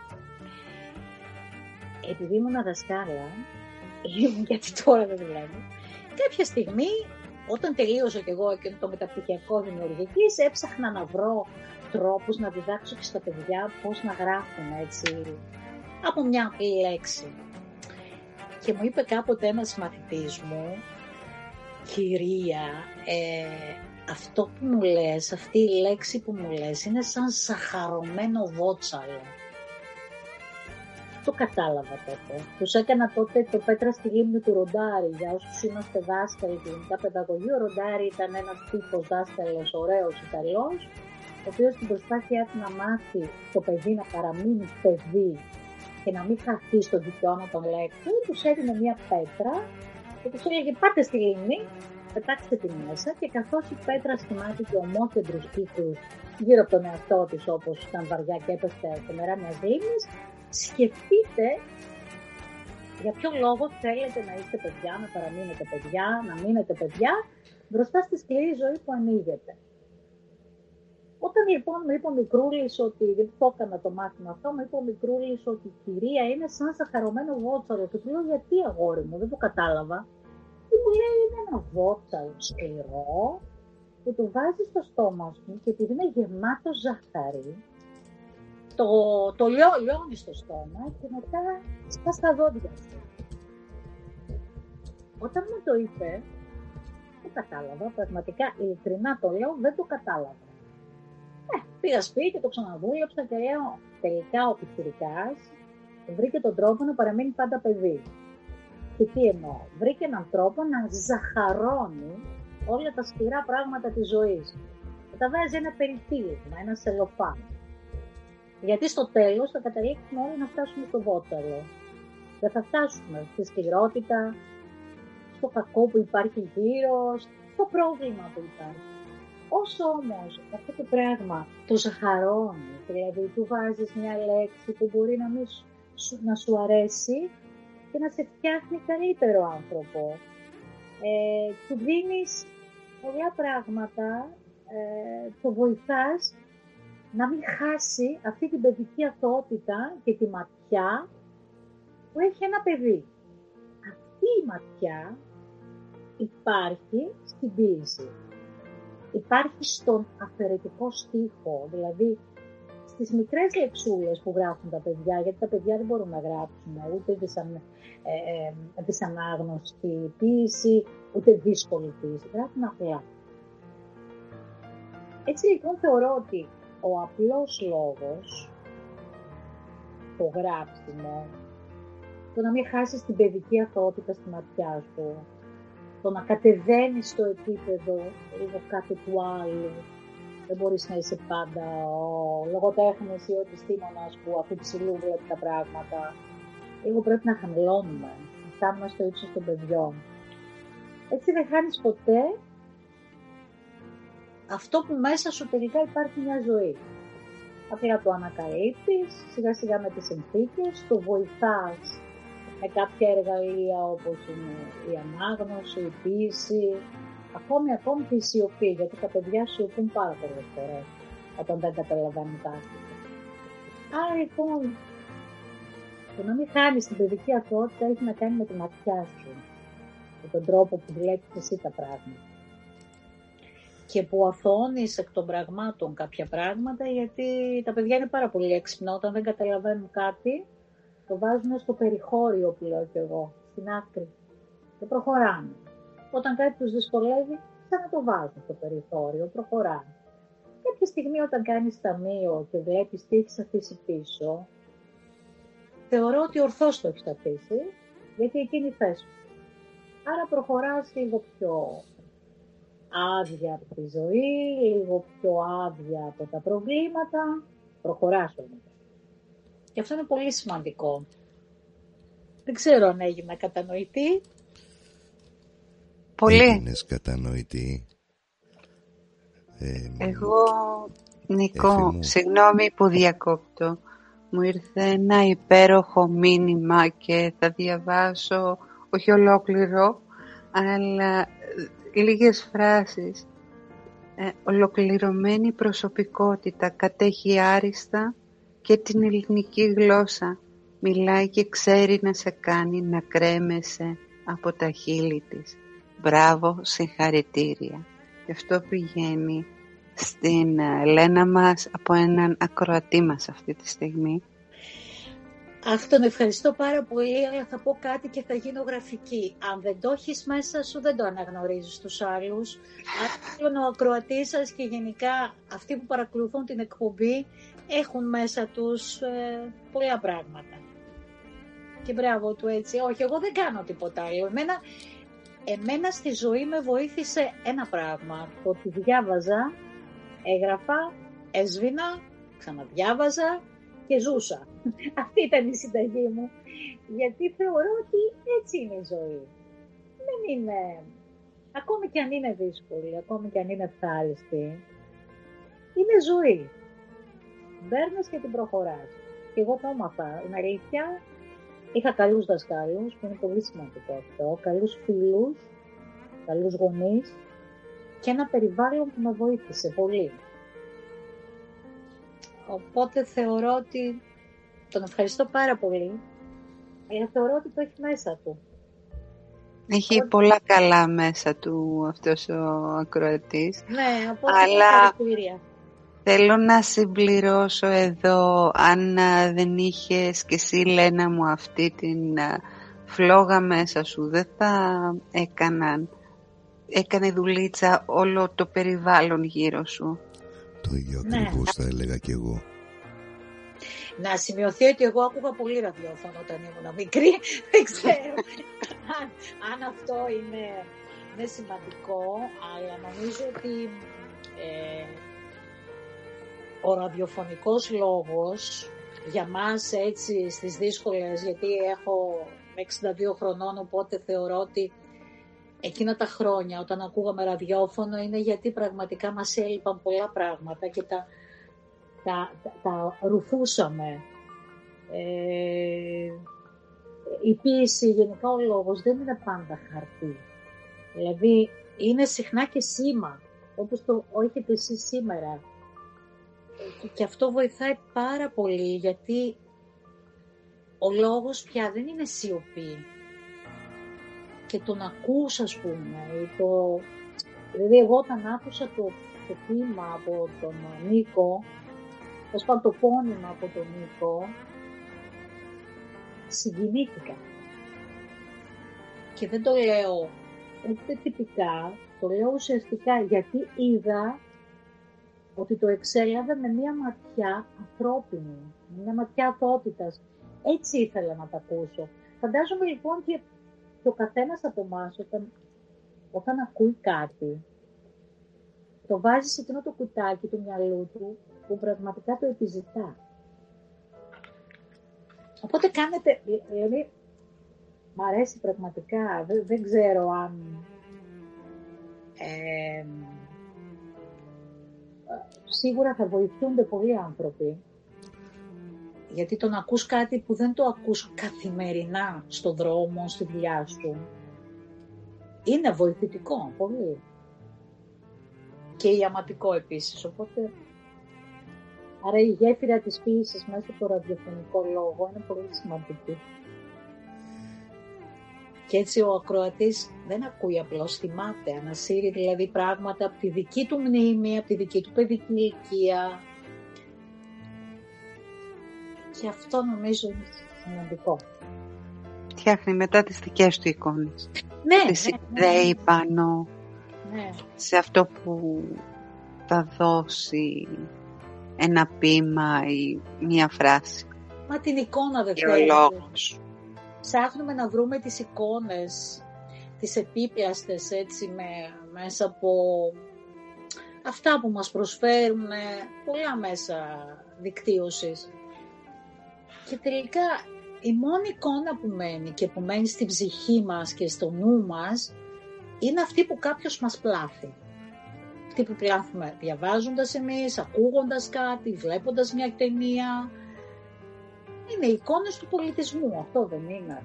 Επειδή ήμουν δασκάλα, γιατί τώρα δεν δουλεύω, κάποια στιγμή, όταν τελείωσα κι εγώ και το μεταπτυχιακό δημιουργικής, έψαχνα να βρω τρόπους να διδάξω και στα παιδιά πώς να γράφουν έτσι από μια απλή λέξη. Και μου είπε κάποτε ένας μαθητής μου, κυρία, ε, αυτό που μου λες, αυτή η λέξη που μου λες είναι σαν ζαχαρωμένο βότσαλο. Το κατάλαβα τότε. Τους έκανα τότε το Πέτρα στη λίμνη του Ροντάρη. Για όσους είμαστε δάσκαλοι κλινικά παιδαγωγή, ο Ροντάρη ήταν ένας τύπος δάσκαλος, ωραίος Ιταλός, ο οποίος στην προσπάθειά του να μάθει το παιδί να παραμείνει παιδί και να μην χαθεί στον δικαιώνα των λέξεων, τους έδινε μια πέτρα και τους έλεγε πάτε στη λίμνη, πετάξτε τη μέσα, και καθώς η πέτρα σχημάτιζε ομόκεντρους κύκλους γύρω από τον εαυτό της, όπως ήταν βαριά και έπεσε στο νερά μιας λίμνης, σκεφτείτε για ποιο λόγο θέλετε να είστε παιδιά, να παραμείνετε παιδιά, να μείνετε παιδιά μπροστά στη σκληρή ζωή που ανοίγεται. Όταν λοιπόν μου είπε ο Μικρούλης ότι, δεν το έκανα το μάθημα αυτό, μου είπε ο Μικρούλης ότι η κυρία είναι σαν ζαχαρωμένο βότσαλο, και του λέω γιατί αγόρι μου, δεν το κατάλαβα. Και μου λέει είναι ένα βότσαλο σκληρό που το βάζει στο στόμα σου και επειδή είναι γεμάτο ζάχαρη, το, το λιώ, λιώνει στο στόμα και μετά σπάς τα δόντια σου. Όταν μου το είπε, δεν κατάλαβα, πραγματικά, ειλικρινά το λέω, δεν το κατάλαβα. Ε, πήγα σπίτι, το ξαναδούλεψα και λέω, τελικά ο πιτσιρικάς βρήκε τον τρόπο να παραμείνει πάντα παιδί. Και τι εννοώ, βρήκε έναν τρόπο να ζαχαρώνει όλα τα σκληρά πράγματα της ζωής. Και τα βάζει ένα περιτύλιγμα, ένα σελοφάν. Γιατί στο τέλος θα καταλήξουμε όλοι να φτάσουμε στο βότσαλο. Δεν θα φτάσουμε στη σκληρότητα, στο κακό που υπάρχει γύρω, στο πρόβλημα που υπάρχει. Όσο όμως αυτό το πράγμα το ζαχαρώνει, δηλαδή του βάζεις μια λέξη που μπορεί να, μην σου, να σου αρέσει και να σε φτιάχνει καλύτερο άνθρωπο. Ε, του δίνεις πολλά πράγματα, ε, το βοηθάς να μην χάσει αυτή την παιδική αθωότητα και τη ματιά που έχει ένα παιδί. Αυτή η ματιά υπάρχει στην ποίηση. Υπάρχει στον αφαιρετικό στίχο, δηλαδή στις μικρές λεξούλες που γράφουν τα παιδιά, γιατί τα παιδιά δεν μπορούν να γράψουν ούτε δυσαν, ε, ε, δυσανάγνωστη ποίηση, ούτε δύσκολη ποίηση, γράφουν απλά. Έτσι λοιπόν θεωρώ ότι ο απλός λόγος, το γράψιμο, το να μην χάσεις την παιδική αθωότητα στη ματιά σου, το να κατεβαίνεις στο επίπεδο λίγο κάτω του άλλου, δεν μπορείς να είσαι πάντα ο λογοτέχνης ή ο επιστήμονας που αφού ψηλού βλέπει τα πράγματα. Λίγο πρέπει να χαμηλώνουμε, να φτάνουμε στο ύψος των παιδιών. Έτσι δεν χάνεις ποτέ αυτό που μέσα σου τελικά υπάρχει μια ζωή. Απλά το ανακαλύπτεις σιγά σιγά με τις συνθήκες, το βοηθάς με κάποια εργαλεία όπως είναι η ανάγνωση, η ποίηση, ακόμη ακόμη και η σιωπή, γιατί τα παιδιά σιωπούν πάρα πολλές φορές όταν δεν καταλαβαίνουν κάτι. Άρα λοιπόν, το να μην χάνεις την παιδική αθωότητα έχει να κάνει με τη ματιά σου, με τον τρόπο που βλέπεις εσύ τα πράγματα. Και που αθωώνεις εκ των πραγμάτων κάποια πράγματα, γιατί τα παιδιά είναι πάρα πολύ έξυπνα. Όταν δεν καταλαβαίνουν κάτι, το βάζουν στο περιχώριο που λέω και εγώ, στην άκρη, και προχωράνε. Όταν κάτι τους δυσκολεύει, θα να το βάζουν στο περιθώριο, προχωράνε. Κάποια στιγμή όταν κάνεις ταμείο και βλέπεις τι έχεις αφήσει πίσω, θεωρώ ότι ορθώς το έχεις αφήσει, γιατί εκείνη η θέση σου. Άρα προχωράς λίγο πιο άδεια από τη ζωή, λίγο πιο άδεια από τα προβλήματα, προχωράς όμως. Και αυτό είναι πολύ σημαντικό. Δεν ξέρω αν έγινα κατανοητή. Πολύ. Έγινες κατανοητή. Ε, Εγώ, Νικό, συγγνώμη που διακόπτω. Μου ήρθε ένα υπέροχο μήνυμα και θα διαβάσω, όχι ολόκληρο, αλλά λίγες φράσεις. Ε, ολοκληρωμένη προσωπικότητα, κατέχει άριστα και την ελληνική γλώσσα. Μιλάει και ξέρει να σε κάνει να κρέμεσαι από τα χείλη της. Μπράβο, συγχαρητήρια. Και αυτό πηγαίνει στην Λένα μας από έναν ακροατή μας αυτή τη στιγμή. Αυτόν ευχαριστώ πάρα πολύ, αλλά θα πω κάτι και θα γίνω γραφική. Αν δεν το έχεις μέσα σου, δεν το αναγνωρίζεις τους άλλους. Αν ο ακροατής σας και γενικά αυτοί που παρακολουθούν την εκπομπή έχουν μέσα τους ε, πολλά πράγματα. Και μπράβο του έτσι. Όχι, εγώ δεν κάνω τίποτα άλλο. Εμένα, εμένα στη ζωή με βοήθησε ένα πράγμα. Το ότι διάβαζα, έγραφα, έσβηνα, ξαναδιάβαζα και ζούσα. Αυτή ήταν η συνταγή μου. Γιατί θεωρώ ότι έτσι είναι η ζωή. Δεν είναι... Ακόμη και αν είναι δύσκολη, ακόμη και αν είναι ευχάριστη, είναι ζωή. Μπαίνεις και την προχωράς. Και εγώ το έμαθα. Είναι αλήθεια. Είχα καλούς δασκάλους, που είναι πολύ σημαντικό αυτό. Καλούς φίλους, καλούς γονείς και ένα περιβάλλον που με βοήθησε πολύ. Οπότε θεωρώ ότι τον ευχαριστώ πάρα πολύ. Αλλά θεωρώ ότι το έχει μέσα του. Έχει οπότε... πολλά καλά μέσα του αυτός ο ακροατής. Ναι, οπότε αλλά είναι θέλω να συμπληρώσω εδώ, αν δεν είχες και εσύ, Λένα μου, αυτή την φλόγα μέσα σου, δεν θα έκαναν, έκανε δουλίτσα όλο το περιβάλλον γύρω σου. Το ίδιο ναι. ακριβώς θα έλεγα κι εγώ. Να σημειωθεί ότι εγώ άκουγα πολύ ραδιόφωνο όταν ήμουν μικρή. Δεν ξέρω αν, αν αυτό είναι, είναι σημαντικό, αλλά νομίζω ότι ε, ο ραδιοφωνικός λόγος για μας έτσι στις δύσκολες, γιατί έχω εξήντα δύο χρονών, οπότε θεωρώ ότι εκείνα τα χρόνια όταν ακούγαμε ραδιόφωνο είναι γιατί πραγματικά μας έλειπαν πολλά πράγματα και τα, τα, τα, τα ρουφούσαμε. Ε, η ποίηση, γενικά ο λόγος δεν είναι πάντα χαρτί. Δηλαδή είναι συχνά και σήμα, όπως το έχετε εσείς σήμερα. Και, και αυτό βοηθάει πάρα πολύ, γιατί ο λόγος πια δεν είναι σιωπή. Και τον ακούς, ας πούμε, ή το... δηλαδή εγώ όταν άκουσα το, το ποίημα από τον Νίκο, ως παντοπώνυμα από τον Νίκο, συγκινήθηκα. Και δεν το λέω ούτε τυπικά, το λέω ουσιαστικά, γιατί είδα ότι το εξέλαβε με μια ματιά ανθρώπινη, με μια ματιά αθωότητας. Έτσι ήθελα να τα ακούσω. Φαντάζομαι λοιπόν και ο καθένας από εμάς όταν, όταν ακούει κάτι, το βάζει σε εκείνο το κουτάκι του μυαλού του που πραγματικά το επιζητά. Οπότε κάνετε, δηλαδή, μ' αρέσει πραγματικά, δεν, δεν ξέρω αν ε, σίγουρα θα βοηθούνται πολλοί άνθρωποι, γιατί το να ακούς κάτι που δεν το ακούς καθημερινά στον δρόμο, στη δουλειά σου, είναι βοηθητικό πολύ. Και ιαματικό επίσης, οπότε άρα η γέφυρα της ποίησης μέσα στο ραδιοφωνικό λόγο είναι πολύ σημαντική. Και έτσι ο ακροατής δεν ακούει απλώς, θυμάται, ανασύρει δηλαδή πράγματα από τη δική του μνήμη, από τη δική του παιδική ηλικία. Και αυτό νομίζω είναι σημαντικό. Φτιάχνει μετά τις δικές του εικόνες. Ναι, τις ναι, συνδέει ναι. πάνω Ναι. σε αυτό που θα δώσει ένα ποίημα ή μία φράση. Μα την εικόνα δεν Και ο θέλουμε. λόγος. Ψάχνουμε να βρούμε τις εικόνες, τις επίπλαστες έτσι με, μέσα από αυτά που μας προσφέρουν πολλά μέσα δικτύωσης. Και τελικά η μόνη εικόνα που μένει και που μένει στην ψυχή μας και στο νου μας είναι αυτή που κάποιος μας πλάθει. Αυτή που πλάθουμε διαβάζοντας εμείς, ακούγοντας κάτι, βλέποντας μια ταινία. Είναι εικόνες του πολιτισμού, αυτό δεν είναι?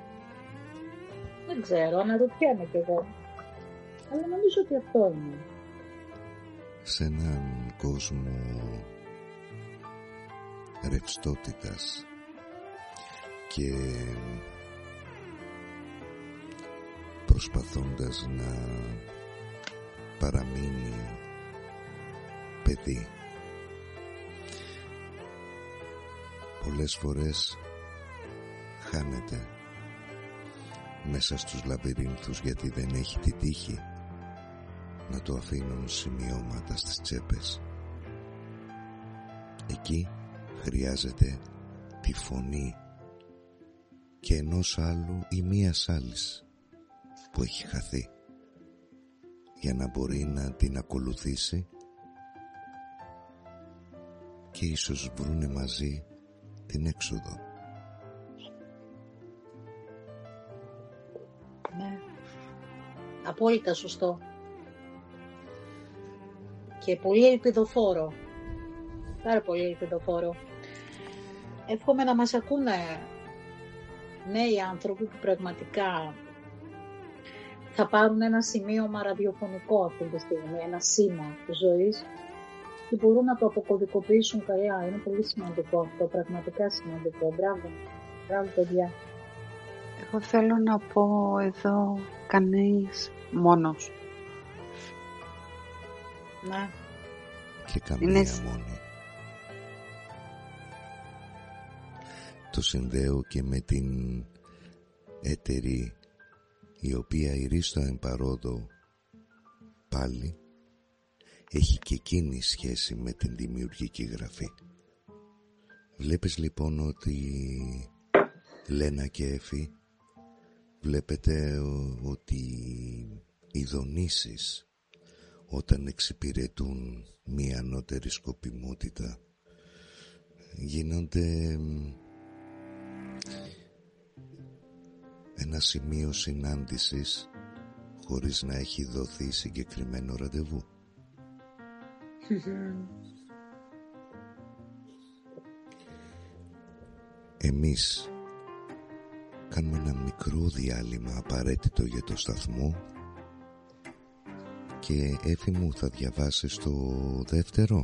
Δεν ξέρω, αναρωτιέμαι κι εγώ. Αλλά νομίζω ότι αυτό είναι. Σε έναν κόσμο ρευστότητας και προσπαθώντας να παραμείνει παιδί, πολλές φορές χάνεται μέσα στους λαβυρίνθους, γιατί δεν έχει τη τύχη να το αφήνουν σημειώματα στις τσέπες. Εκεί χρειάζεται τη φωνή και ενός άλλου ή μίας άλλης που έχει χαθεί, για να μπορεί να την ακολουθήσει και ίσως βρούνε μαζί την έξοδο. Ναι, απόλυτα σωστό. Και πολύ ελπιδοφόρο. Πάρα πολύ ελπιδοφόρο. Εύχομαι να μας ακούνε νέοι άνθρωποι που πραγματικά θα πάρουν ένα σημείωμα ραδιοφωνικό αυτή τη στιγμή, ένα σήμα της ζωής και μπορούν να το αποκωδικοποιήσουν καλά. Είναι πολύ σημαντικό αυτό, πραγματικά σημαντικό. Μπράβο, μπράβο παιδιά. Εγώ θέλω να πω εδώ κανείς μόνος. Ναι. Και καμία είναι... μόνη. Το συνδέω και με την έτερη η οποία ηρίστο εμπαρόδο πάλι έχει και εκείνη σχέση με την δημιουργική γραφή. Βλέπεις λοιπόν ότι Λένα και Έφη, βλέπετε ότι οι δονήσεις όταν εξυπηρετούν μία ανώτερη σκοπιμότητα γίνονται ένα σημείο συνάντησης χωρίς να έχει δοθεί συγκεκριμένο ραντεβού. Εμείς κάνουμε ένα μικρό διάλειμμα απαραίτητο για το σταθμό και Έφη μου θα διαβάσεις το δεύτερο.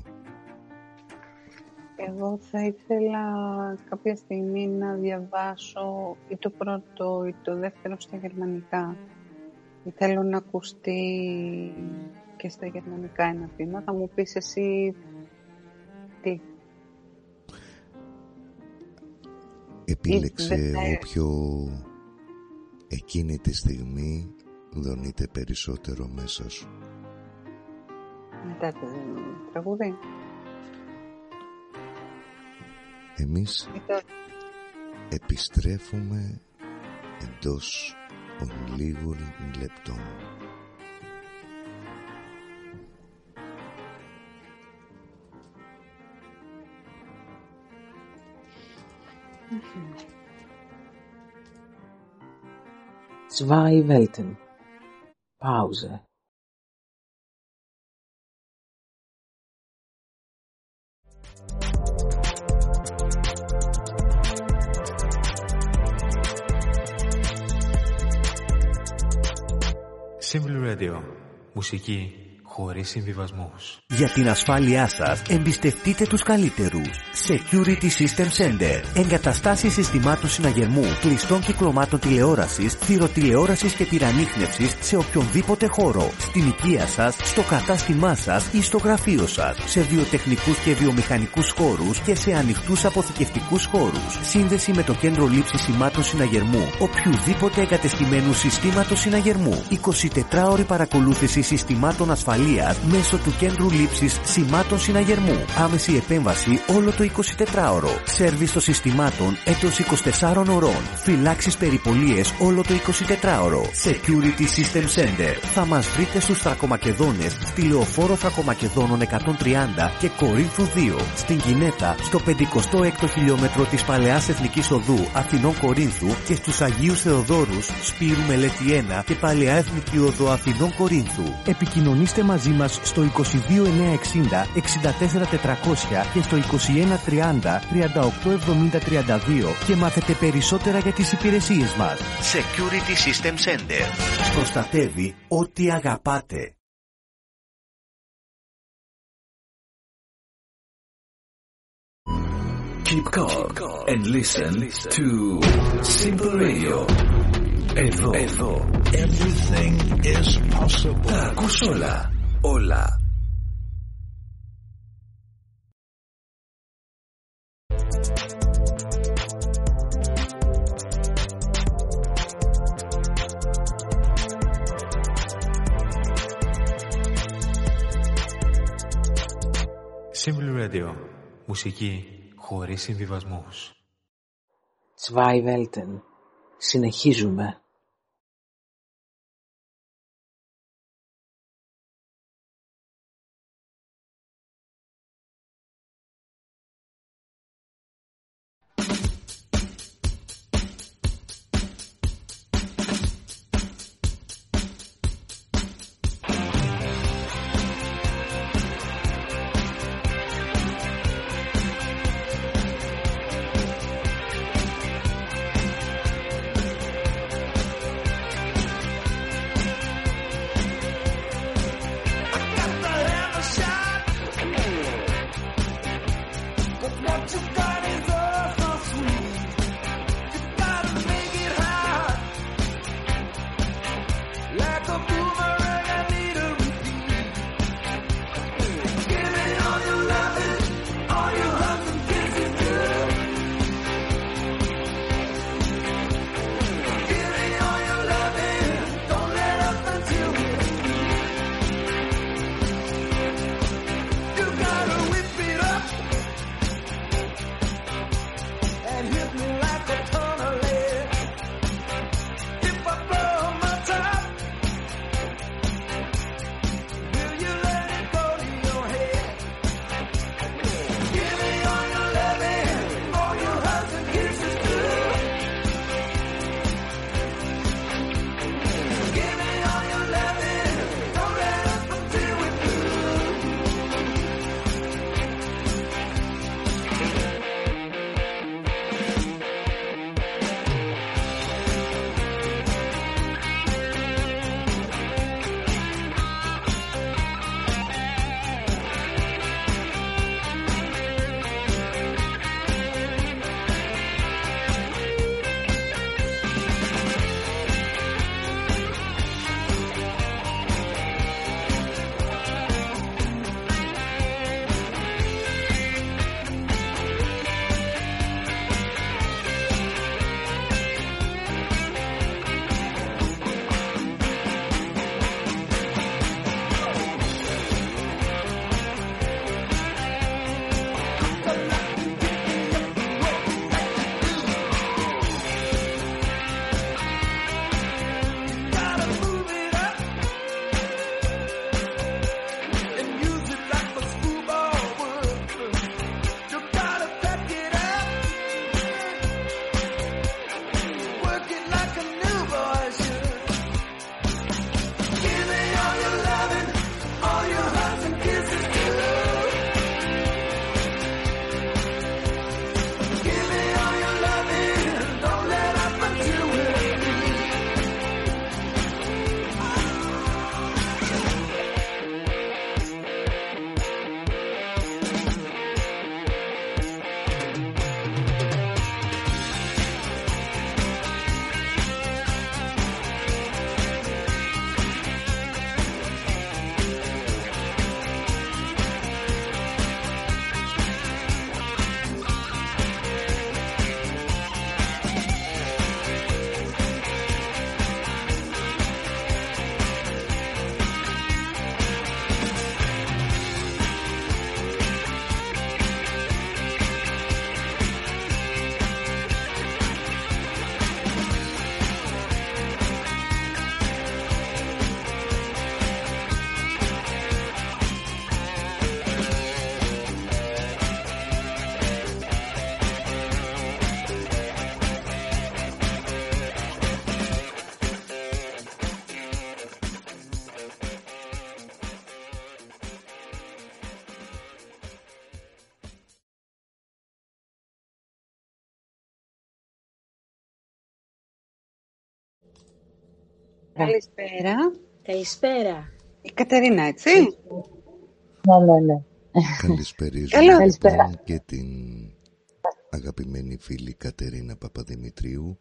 Εγώ θα ήθελα κάποια στιγμή να διαβάσω ή το πρώτο ή το δεύτερο στα γερμανικά. Θέλω να ακουστεί και στα γερμανικά ένα ποίημα. Θα μου πεις εσύ τι επίλεξε όποιο εκείνη τη στιγμή δονείται περισσότερο μέσα σου. Μετά το τραγούδι. Εμείς επιστρέφουμε εντός λίγων λεπτών. Zwei Welten. Pause. Simple Radio. Μουσική χωρίς συμβιβασμούς. Για την ασφάλειά σας, εμπιστευτείτε τους καλύτερους. Security System Center. Εγκαταστάσεις συστημάτων συναγερμού, κλειστών κυκλωμάτων τηλεόρασης, θηροτηλεόρασης και τυραννίχνευσης σε οποιονδήποτε χώρο. Στην οικία σας, στο κατάστημά σας ή στο γραφείο σας. Σε βιοτεχνικούς και βιομηχανικούς χώρους και σε ανοιχτούς αποθηκευτικούς χώρους. Σύνδεση με το κέντρο λήψης σημάτων συναγερμού οποιουδήποτε εγκατεστημένου συστήματος συναγερμού. εικοσιτετράωρη παρακολούθηση συστημάτων ασφαλείας μέσω του κέντρου λήψης σημάτων συναγερμού. Άμεση επέμβαση όλο το εικοσιτετράωρο. Σέρβις των συστημάτων έτος είκοσι τεσσάρων ωρών. Φυλάξεις περιπολίες όλο το εικοσιτετράωρο. Security System Center. Θα μας βρείτε στους Θρακομακεδόνες, στη Λεωφόρο Θρακομακεδόνων εκατόν τριάντα και Κορίνθου δύο. Στην Κινέτα, στο πενηκοστό έκτο χιλιόμετρο της Παλαιάς Εθνικής Οδού Αθηνών Κορίνθου και στους Αγίους Θεοδόρους, Σπύρου Μελέτη ένα και Παλαιά Εθνική Οδό Αθηνών Κορίνθου. Επικοινωνήστε μαζί μας στο είκοσι δύο εννιακόσια εξήντα εξήντα τέσσερα τετρακόσια και στο είκοσι ένα τριάντα τριάντα οκτώ εβδομήντα τριάντα δύο και μάθετε περισσότερα για τις υπηρεσίες μας. Security System Center. Προστατεύει ό,τι αγαπάτε. Keep calm and listen to Simple Radio. Εδώ, εδώ, everything is possible. Τα ακούς όλα, όλα. Simple Radio. Μουσική χωρίς συμβιβασμούς. Zwei Welten. Συνεχίζουμε. Καλησπέρα. Καλησπέρα. Η Κατερίνα, έτσι. Ναι, ναι, ναι. Καλησπερίζουμε λοιπόν και την αγαπημένη φίλη Κατερίνα Παπαδημητρίου.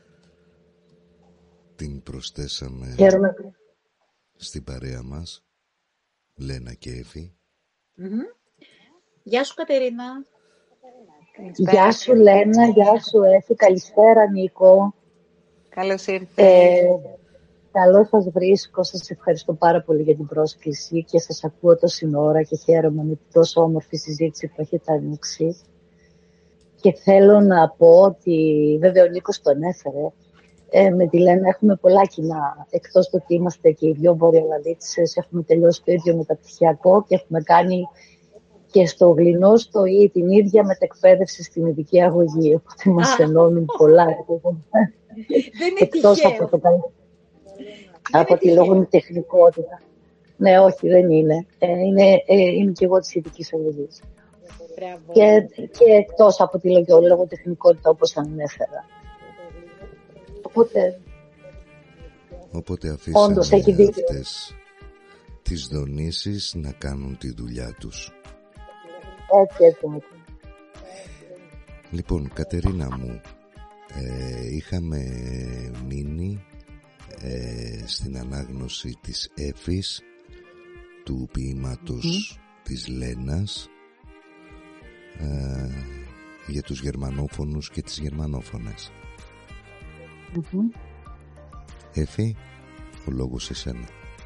Την προσθέσαμε Χαίρομαι. στην παρέα μας, Λένα και Εφη. Mm-hmm. Γεια σου Κατερίνα. Καλησπέρα. Γεια σου Λένα, γεια σου Εφη, καλησπέρα Νίκο. Καλώς ήρθες. Ε, καλώς σας βρίσκω, σας ευχαριστώ πάρα πολύ για την πρόσκληση και σας ακούω τόση ώρα και χαίρομαι με την τόσο όμορφη συζήτηση που έχετε ανοίξει. Και θέλω να πω ότι, βέβαια ο Νίκος τον έφερε, ε, με τη Λένα έχουμε πολλά κοινά, εκτός το ότι είμαστε και οι δυο Βορειοελλαδίτσες, έχουμε τελειώσει το ίδιο μεταπτυχιακό και έχουμε κάνει και στο Γλινόστο ή την ίδια μετεκπαίδευση στην ειδική αγωγή, οπότε μας ενώνουν πολλά. Δεν είναι εκτός τυχαίο. από, το, από τη λογοτεχνικότητα. Ναι, όχι, δεν είναι. Ε, είναι, ε, είμαι και εγώ της ειδικής αγωγής. Και, και εκτός από τη λογοτεχνικότητα, όπως ανέφερα. Οπότε, Οπότε αφήσαμε όντως, έχει δίκιο. αυτές τις δονήσεις να κάνουν τη δουλειά τους. Έτσι, έτσι. Λοιπόν, Κατερίνα μου, ε, είχαμε μείνει ε, στην ανάγνωση της Εφης, του ποίηματος mm. της Λένας, ε, για τους γερμανόφωνους και τις γερμανόφωνες. Mm-hmm. Εφη, ο λόγος εσένα.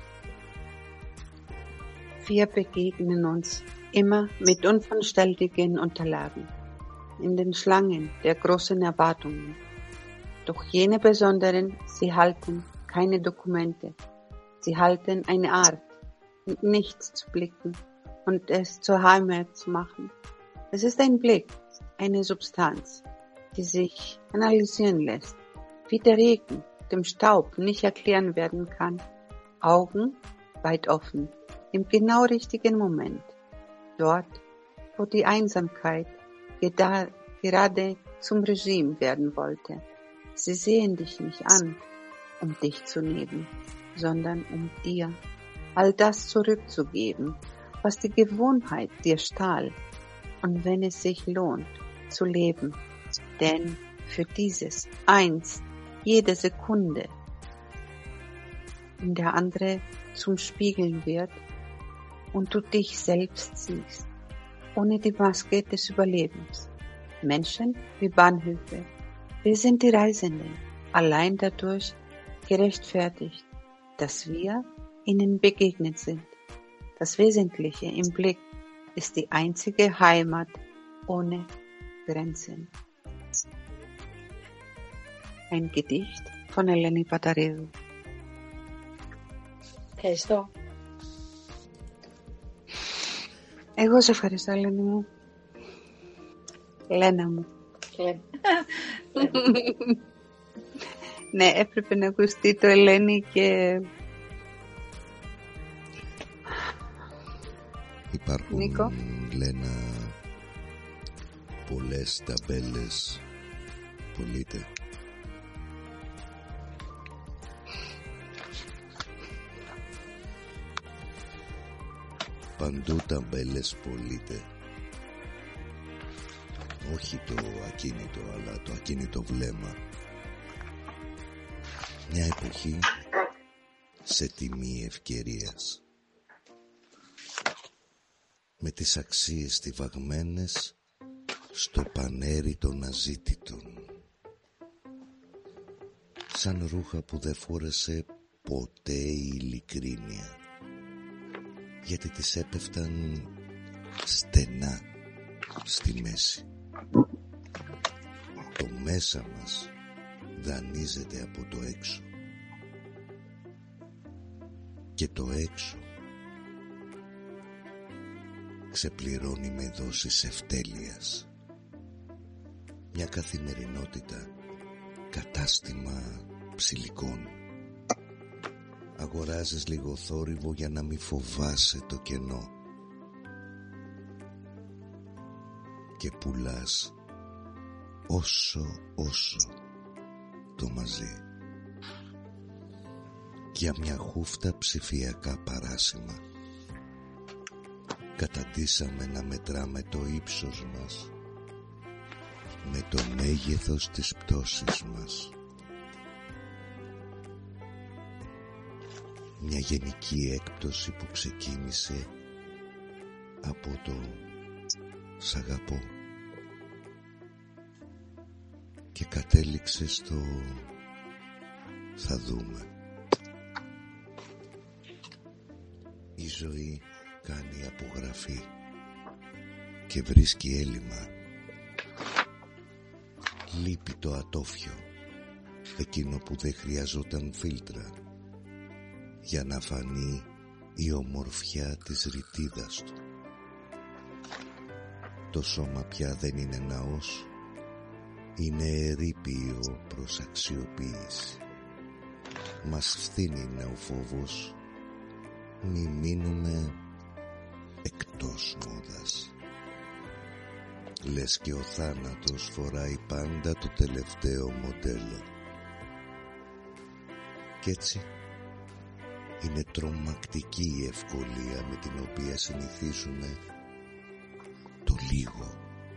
Wir begegnen uns immer mit unveranstaltigen Unterlagen, in den Schlangen der großen Erwartungen. Doch jene besonderen, sie halten keine Dokumente. Sie halten eine Art, in nichts zu blicken und es zur Heimat zu machen. Es ist ein Blick, eine Substanz, die sich analysieren lässt, wie der Regen dem Staub nicht erklären werden kann. Augen weit offen, im genau richtigen Moment. Dort, wo die Einsamkeit gerade zum Regime werden wollte. Sie sehen dich nicht an, um dich zu nehmen, sondern um dir all das zurückzugeben, was die Gewohnheit dir stahl. Und wenn es sich lohnt, zu leben, denn für dieses einst jede Sekunde, in der andere zum Spiegeln wird und du dich selbst siehst, ohne die Maske des Überlebens. Menschen wie Bahnhöfe, wir sind die Reisenden, allein dadurch gerechtfertigt, dass wir ihnen begegnet sind. Das Wesentliche im Blick ist die einzige Heimat ohne Grenzen. Ein Gedicht von Ελένη Παταρίδου. Ευχαριστώ. Εγώ σε ευχαριστώ, Ελένη μου. Λένα μου. Ναι, έπρεπε να ακουστεί το Ελένη και... Υπάρχουν, Νίκο. Λένα, πολλές ταμπέλες, πωλείται. Παντού ταμπέλες πωλείται. Όχι το ακίνητο, αλλά το ακίνητο βλέμμα. Μια εποχή σε τιμή ευκαιρίας. Με τις αξίες στιβαγμένες στο πανέρι των αζήτητων. Σαν ρούχα που δεν φόρεσε ποτέ η ειλικρίνεια. Γιατί τις έπεφταν στενά στη μέση. Το μέσα μας δανείζεται από το έξω. Και το έξω ξεπληρώνει με δόσεις ευτέλειας. Μια καθημερινότητα, κατάστημα ψηλικών. Αγοράζεις λίγο θόρυβο για να μην φοβάσαι το κενό. Και πουλάς όσο όσο το μαζί. για μια χούφτα ψηφιακά παράσημα. Καταντήσαμε να μετράμε το ύψος μας με το μέγεθος της πτώσης μας. Μια γενική έκπτωση που ξεκίνησε από το «Σ' αγαπώ» και κατέληξε στο «Θα δούμε». Η ζωή κάνει απογραφή και βρίσκει έλλειμμα. Λείπει το ατόφιο, εκείνο που δεν χρειαζόταν φίλτρα για να φανεί η ομορφιά της ρητίδας του. Το σώμα πια δεν είναι ναός, είναι ερείπιο προς αξιοποίηση. Μας φθήνει ο φόβος, μη μείνουμε εκτός μόδας. Λες και ο θάνατος φοράει πάντα το τελευταίο μοντέλο. Κι έτσι είναι τρομακτική η ευκολία με την οποία συνηθίζουμε το λίγο,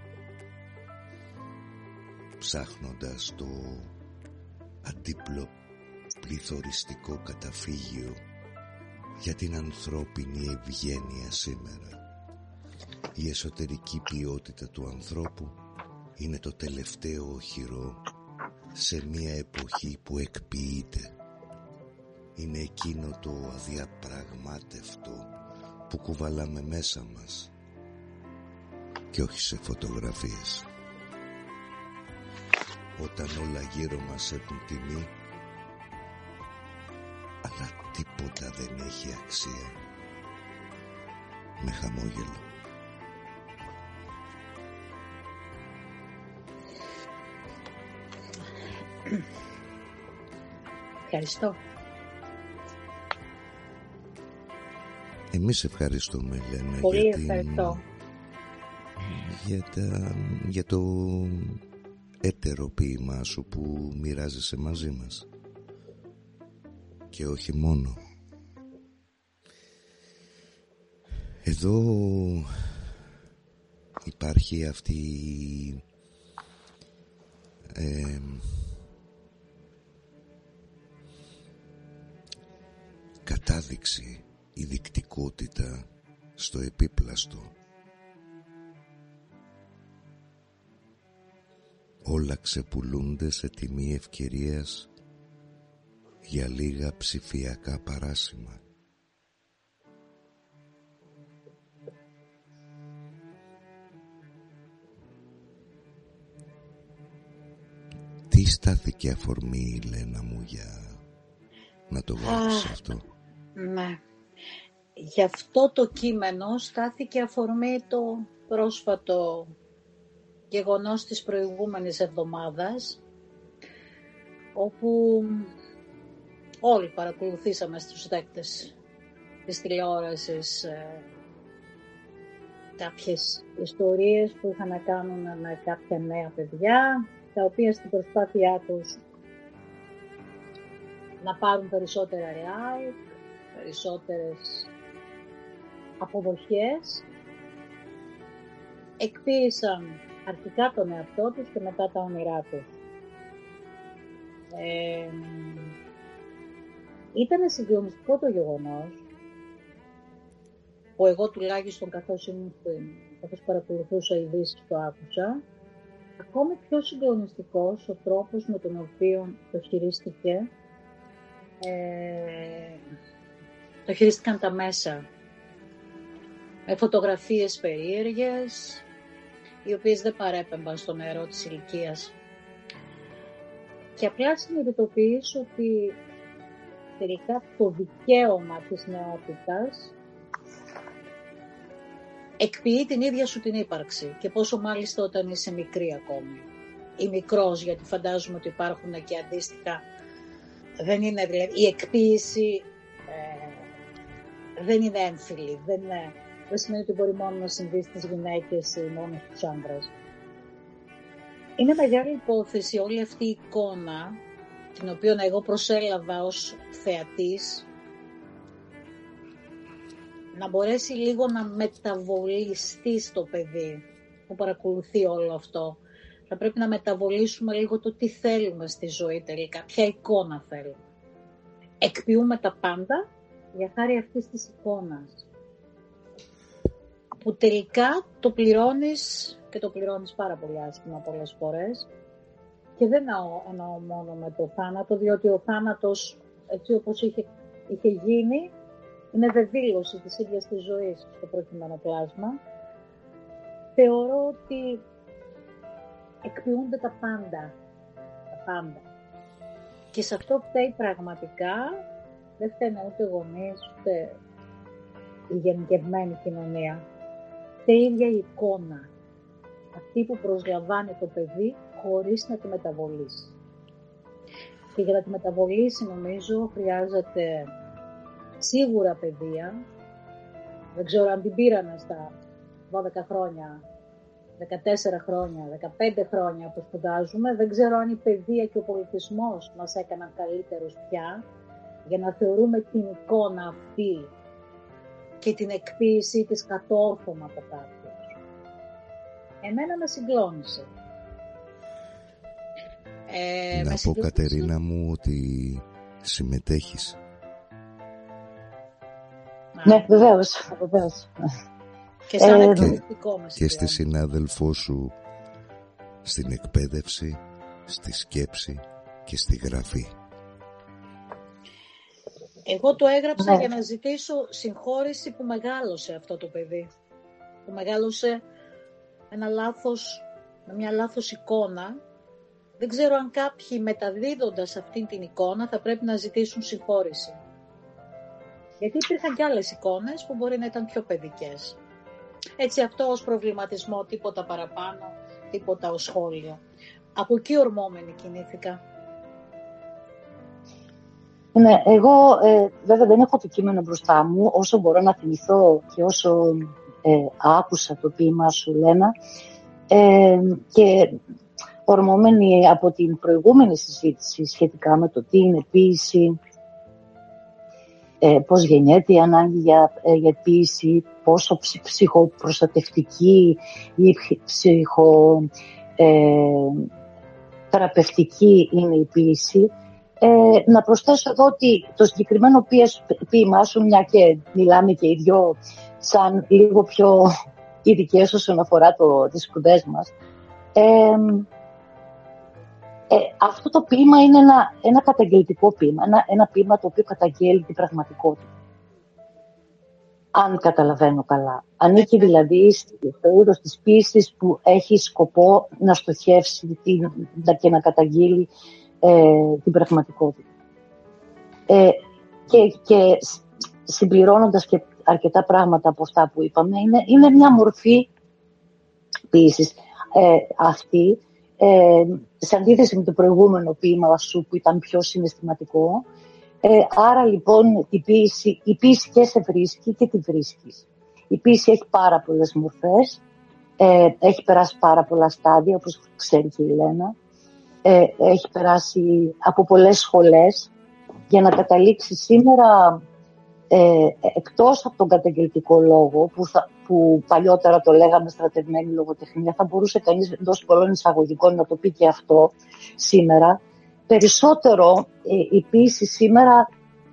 ψάχνοντας το αντίπλο πληθωριστικό καταφύγιο για την ανθρώπινη ευγένεια σήμερα. Η εσωτερική ποιότητα του ανθρώπου είναι το τελευταίο οχυρό σε μια εποχή που εκποιείται. Είναι εκείνο το αδιαπραγμάτευτο που κουβαλάμε μέσα μας και όχι σε φωτογραφίες. Όταν όλα γύρω μας έχουν τιμή, αλλά τίποτα δεν έχει αξία, με χαμόγελο. Ευχαριστώ. Εμείς ευχαριστούμε, Λένα. Πολύ για την... ευχαριστώ. Για, τα... για το έτερο ποίημά σου που μοιράζεσαι μαζί μας. Και όχι μόνο. Εδώ υπάρχει αυτή η ε, κατάδειξη, η δεικτικότητα στο επίπλαστο. Όλα ξεπουλούνται σε τιμή ευκαιρίας για λίγα ψηφιακά παράσημα. Τι στάθηκε αφορμή, Λένα μου, για να το γράψεις αυτό? Ναι. Γι' αυτό το κείμενο στάθηκε αφορμή το πρόσφατο γεγονός της προηγούμενης εβδομάδας, όπου όλοι παρακολουθήσαμε στους δέκτες της τηλεόρασης ε, κάποιες ιστορίες που είχαν να κάνουν με κάποια νέα παιδιά, τα οποία στην προσπάθειά τους να πάρουν περισσότερα like, περισσότερες αποδοχές, εκποίησαν αρχικά τον εαυτό τους και μετά τα όνειρά τους. Ε, ήταν συγκλονιστικό το γεγονός, που εγώ τουλάχιστον καθώς ήμουν πριν, καθώς παρακολουθούσα ειδήσεις το άκουσα, ακόμη πιο συγκλονιστικός ο τρόπος με τον οποίο το χειρίστηκε, ε, το χειρίστηκαν τα μέσα, με φωτογραφίες περίεργες, οι οποίες δεν παρέπεμπαν στο νερό της ηλικίας. Και απλά συνειδητοποιήσω ότι τελικά το δικαίωμα της νεότητας εκποιεί την ίδια σου την ύπαρξη, και πόσο μάλιστα όταν είσαι μικρή ακόμη. Ή μικρός, γιατί φαντάζομαι ότι υπάρχουν και αντίστοιχα. Δεν είναι, δηλαδή, η εκποίηση ε, δεν είναι έμφυλη, δεν, είναι, δεν σημαίνει ότι μπορεί μόνο να συμβεί στις γυναίκες ή μόνο στους άντρες. Είναι μεγάλη υπόθεση όλη αυτή η εικόνα την οποία εγώ προσέλαβα ως θεατής, να μπορέσει λίγο να μεταβολιστεί στο παιδί που παρακολουθεί όλο αυτό. Θα πρέπει να μεταβολήσουμε λίγο το τι θέλουμε στη ζωή τελικά, ποια εικόνα θέλουμε. Εκποιούμε τα πάντα για χάρη αυτής της εικόνας, που τελικά το πληρώνεις και το πληρώνεις πάρα πολύ άσχημα πολλές φορές, και δεν εννοώ, εννοώ μόνο με το θάνατο, διότι ο θάνατος έτσι όπως είχε, είχε γίνει είναι δεδήλωση της ίδιας της ζωής στο προκειμένο πλάσμα. Θεωρώ ότι εκποιούνται τα πάντα, τα πάντα. Και σε αυτό φταίει πραγματικά, δεν φταίνε ούτε γονείς, ούτε η γενικευμένη κοινωνία. Φταίει η ίδια η εικόνα, αυτή που προσλαμβάνει το παιδί χωρίς να τη μεταβολήσει. Και για να τη μεταβολήσει νομίζω χρειάζεται σίγουρα παιδεία. Δεν ξέρω αν την πήρανε στα δώδεκα χρόνια, δεκατέσσερα χρόνια, δεκαπέντε χρόνια που σπουδάζουμε. Δεν ξέρω αν η παιδεία και ο πολιτισμός μας έκαναν καλύτερους πια για να θεωρούμε την εικόνα αυτή και την εκποίησή της κατόρθωμα από κάποιους. Εμένα με συγκλώνησε. Ε, να με πω συγκλώνησε... Κατερίνα μου ότι συμμετέχεις. Ναι, βεβαίως, βεβαίως. Και σαν ε, εκπαιδευτικό μας. Και στη συνάδελφό σου στην εκπαίδευση, στη σκέψη και στη γραφή. Εγώ το έγραψα ναι. για να ζητήσω συγχώρεση που μεγάλωσε αυτό το παιδί. Που μεγάλωσε ένα λάθος, με μια λάθος εικόνα. Δεν ξέρω αν κάποιοι μεταδίδοντας αυτή την εικόνα θα πρέπει να ζητήσουν συγχώρεση. Γιατί υπήρχαν και άλλες εικόνες που μπορεί να ήταν πιο παιδικές. Έτσι αυτό ως προβληματισμό, τίποτα παραπάνω, τίποτα ως σχόλιο. Από εκεί ορμόμενη κινήθηκα. Ναι, εγώ ε, βέβαια δεν έχω το κείμενο μπροστά μου, όσο μπορώ να θυμηθώ και όσο ε, άκουσα το ποίημά σου, Λένα, ε, και ορμόμενη από την προηγούμενη συζήτηση σχετικά με το τι είναι ποίηση, ε, πώς γεννιέται η ανάγκη για, ε, για ποίηση, πόσο ψ, ψυχοπροστατευτική ή ψυχοθεραπευτική ε, είναι η ποίηση. Ε, να προσθέσω εδώ ότι το συγκεκριμένο ποίημά σου, μια και μιλάμε και οι δυο σαν λίγο πιο ειδικές όσον αφορά το, τις σπουδές μας, ε, ε, αυτό το ποίημα είναι ένα, ένα καταγγελτικό ποίημα, ένα, ένα ποίημα το οποίο καταγγέλει την πραγματικότητα. Αν καταλαβαίνω καλά. Ανήκει δηλαδή στο είδος της ποίησης που έχει σκοπό να στοχεύσει την, και να καταγγείλει Ε, την πραγματικότητα. Ε, και, και συμπληρώνοντας και αρκετά πράγματα από αυτά που είπαμε, είναι, είναι μια μορφή ποίησης ε, αυτή, ε, σε αντίθεση με το προηγούμενο ποίημα σου που ήταν πιο συναισθηματικό. Ε, άρα λοιπόν η ποίηση, η ποίηση και σε βρίσκει και τη βρίσκεις. Η ποίηση έχει πάρα πολλές μορφές, ε, έχει περάσει πάρα πολλά στάδια, όπως ξέρει και η Λένα. Ε, έχει περάσει από πολλές σχολές για να καταλήξει σήμερα ε, εκτός από τον καταγγελτικό λόγο που, θα, που παλιότερα το λέγαμε στρατευμένη λογοτεχνία, θα μπορούσε κανείς εντός πολλών εισαγωγικών να το πει και αυτό σήμερα. Περισσότερο ε, η ποίηση σήμερα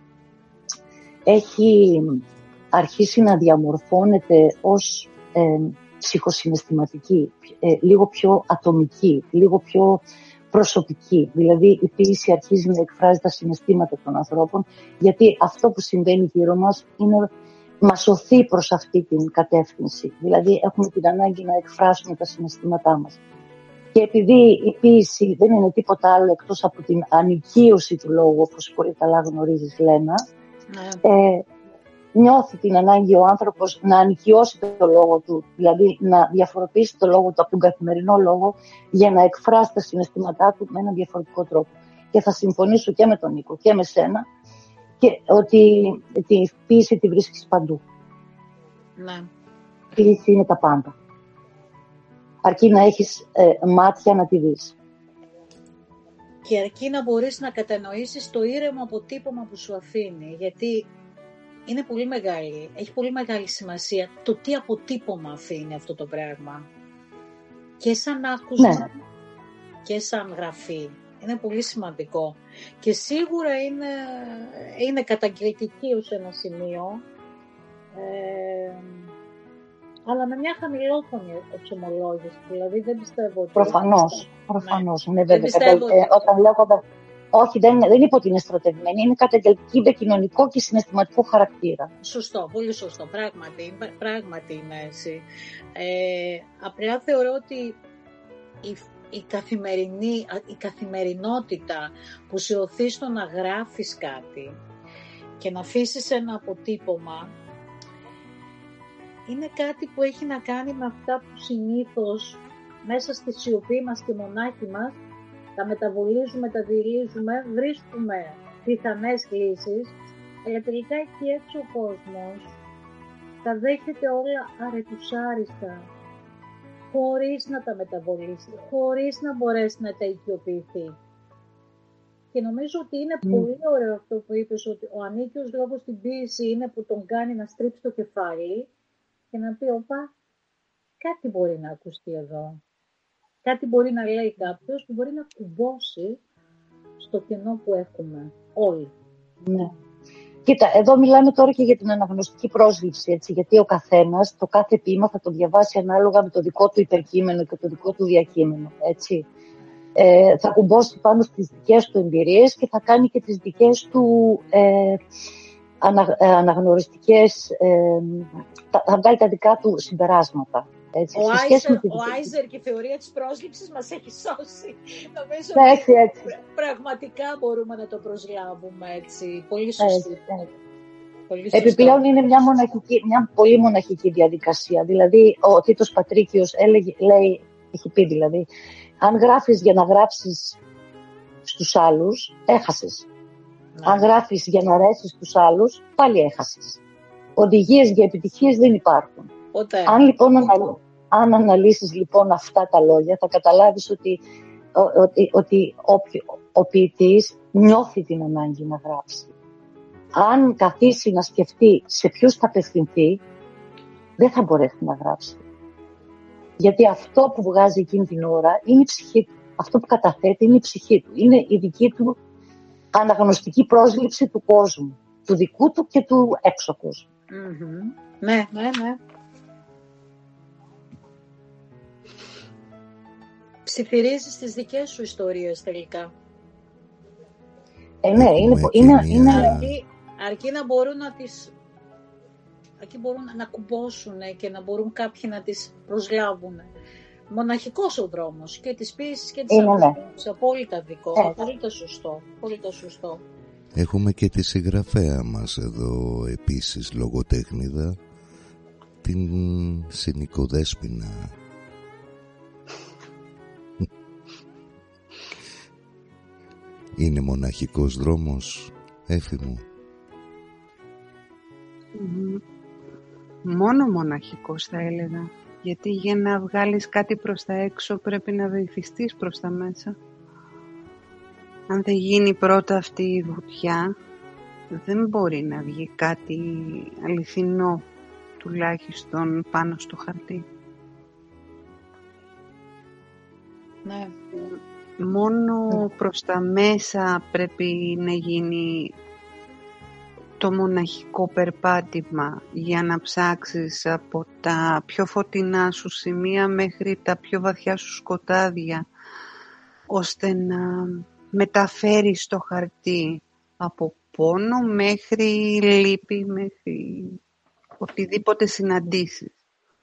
έχει αρχίσει να διαμορφώνεται ως ε, ψυχοσυναισθηματική, ε, λίγο πιο ατομική, λίγο πιο προσωπική. Δηλαδή η ποίηση αρχίζει να εκφράζει τα συναισθήματα των ανθρώπων, γιατί αυτό που συμβαίνει γύρω μας είναι, μας οθεί προς αυτή την κατεύθυνση. Δηλαδή έχουμε την ανάγκη να εκφράσουμε τα συναισθήματά μας. Και επειδή η ποίηση δεν είναι τίποτα άλλο εκτός από την ανοικίωση του λόγου, όπως πολύ καλά γνωρίζεις, Λένα, ναι. ε, νιώθει την ανάγκη ο άνθρωπος να ανοικιώσει το λόγο του, δηλαδή να διαφοροποιήσει το λόγο του από τον καθημερινό λόγο για να εκφράσει τα συναισθήματά του με έναν διαφορετικό τρόπο. Και θα συμφωνήσω και με τον Νίκο και με σένα και ότι τη ποίηση τη βρίσκεις παντού. Ναι. Η ποίηση είναι τα πάντα. Αρκεί να έχεις ε, μάτια να τη δεις. Και αρκεί να μπορείς να κατανοήσεις το ήρεμο αποτύπωμα που σου αφήνει, γιατί είναι πολύ μεγάλη, έχει πολύ μεγάλη σημασία το τι αποτύπωμα αφήνει αυτό το πράγμα. Και σαν άκουσμα, ναι, και σαν γραφή. Είναι πολύ σημαντικό. Και σίγουρα είναι, είναι καταγγελτική ως ένα σημείο, ε, αλλά με μια χαμηλόφωνη εξομολόγηση. Δηλαδή δεν πιστεύω ότι... Προφανώς, προφανώς. Ναι. Ναι, βέβαια, ότι... ε, όταν λέω κατα... Όχι, δεν, δεν είπα ότι είναι στρατευμένη. Είναι καταγγελτική με κοινωνικό και συναισθηματικό χαρακτήρα. Σωστό, πολύ σωστό. Πράγματι, πράγματι είναι έτσι. Ε, απλά θεωρώ ότι η, η, καθημερινή, η καθημερινότητα που σε οθεί στο να γράφεις κάτι και να αφήσεις ένα αποτύπωμα είναι κάτι που έχει να κάνει με αυτά που συνήθως μέσα στη σιωπή μας και μονάχη μας τα μεταβολίζουμε, τα διηρίζουμε, βρίσκουμε πιθανές λύσεις, αλλά τελικά εκεί έξω ο κόσμος τα δέχεται όλα αρετουσάριστα, χωρίς να τα μεταβολήσει, χωρίς να μπορέσει να τα οικειοποιηθεί. Και νομίζω ότι είναι mm. πολύ ωραίο αυτό που είπες, ότι ο ανίκιος λόγος στην ποίηση είναι που τον κάνει να στρίψει το κεφάλι και να πει, όπα, κάτι μπορεί να ακουστεί εδώ. Κάτι μπορεί να λέει κάποιος που μπορεί να κουμπώσει στο κενό που έχουμε όλοι. Ναι. Κοίτα, εδώ μιλάμε τώρα και για την αναγνωστική πρόσληψη, έτσι, γιατί ο καθένας το κάθε ποίημα θα το διαβάσει ανάλογα με το δικό του υπερκείμενο και το δικό του διακείμενο, έτσι. Ε, θα κουμπώσει πάνω στις δικές του εμπειρίες και θα κάνει και τις δικές του ε, ανα, ε, αναγνωριστικές, ε, θα βγάλει τα δικά του συμπεράσματα. Έτσι, ο Άιζερ, τη... ο Άιζερ και η θεωρία της πρόσληψης μας έχει σώσει. Νομίζω ναι, έτσι, έτσι. ότι πραγματικά μπορούμε να το προσλάβουμε έτσι. Πολύ σωστή. Επιπλέον είναι μια, μοναχική, μια πολύ μοναχική διαδικασία. Δηλαδή ο Τίτος Πατρίκιος έλεγε, λέει, έχει πει δηλαδή, αν γράφεις για να γράψεις στους άλλους, έχασες. Ναι. Αν γράφεις για να αρέσεις στους άλλους, πάλι έχασες. Οδηγίες για επιτυχίες δεν υπάρχουν. Ποτέ. Αν λοιπόν ανα, αν αναλύσεις λοιπόν αυτά τα λόγια, θα καταλάβεις ότι, ότι, ότι ο, ο ποιητής νιώθει την ανάγκη να γράψει. Αν καθίσει να σκεφτεί σε ποιους θα απευθυνθεί, δεν θα μπορέσει να γράψει. Γιατί αυτό που βγάζει εκείνη την ώρα είναι η ψυχή του. Αυτό που καταθέτει είναι η ψυχή του. Είναι η δική του αναγνωστική πρόσληψη του κόσμου. Του δικού του και του έξω κόσμου. Mm-hmm. Ναι, ναι, ναι. Ψιθυρίζεις τις δικές σου ιστορίες τελικά. Ε, ναι, είναι... είναι, είναι... Αρκεί, αρκεί να μπορούν να τις... Αρκεί μπορούν να κουμπώσουν και να μπορούν κάποιοι να τις προσλάβουν. Μοναχικός ο δρόμος και της ποίησης και της αναγνώρισης. Απόλυτα δικό, ε. απόλυτα σωστό, απόλυτα σωστό. Έχουμε και τη συγγραφέα μας εδώ επίσης λογοτέχνηδα, την Συνικοδέσποινα. Είναι μοναχικός δρόμος, Έφη μου? Μόνο μοναχικός θα έλεγα. Γιατί για να βγάλεις κάτι προς τα έξω πρέπει να βυθιστείς προς τα μέσα. Αν δεν γίνει πρώτα αυτή η βουτιά, δεν μπορεί να βγει κάτι αληθινό, τουλάχιστον πάνω στο χαρτί. Ναι. Μόνο προς τα μέσα πρέπει να γίνει το μοναχικό περπάτημα για να ψάξεις από τα πιο φωτεινά σου σημεία μέχρι τα πιο βαθιά σου σκοτάδια, ώστε να μεταφέρεις το χαρτί από πόνο μέχρι λύπη, μέχρι οτιδήποτε συναντήσεις.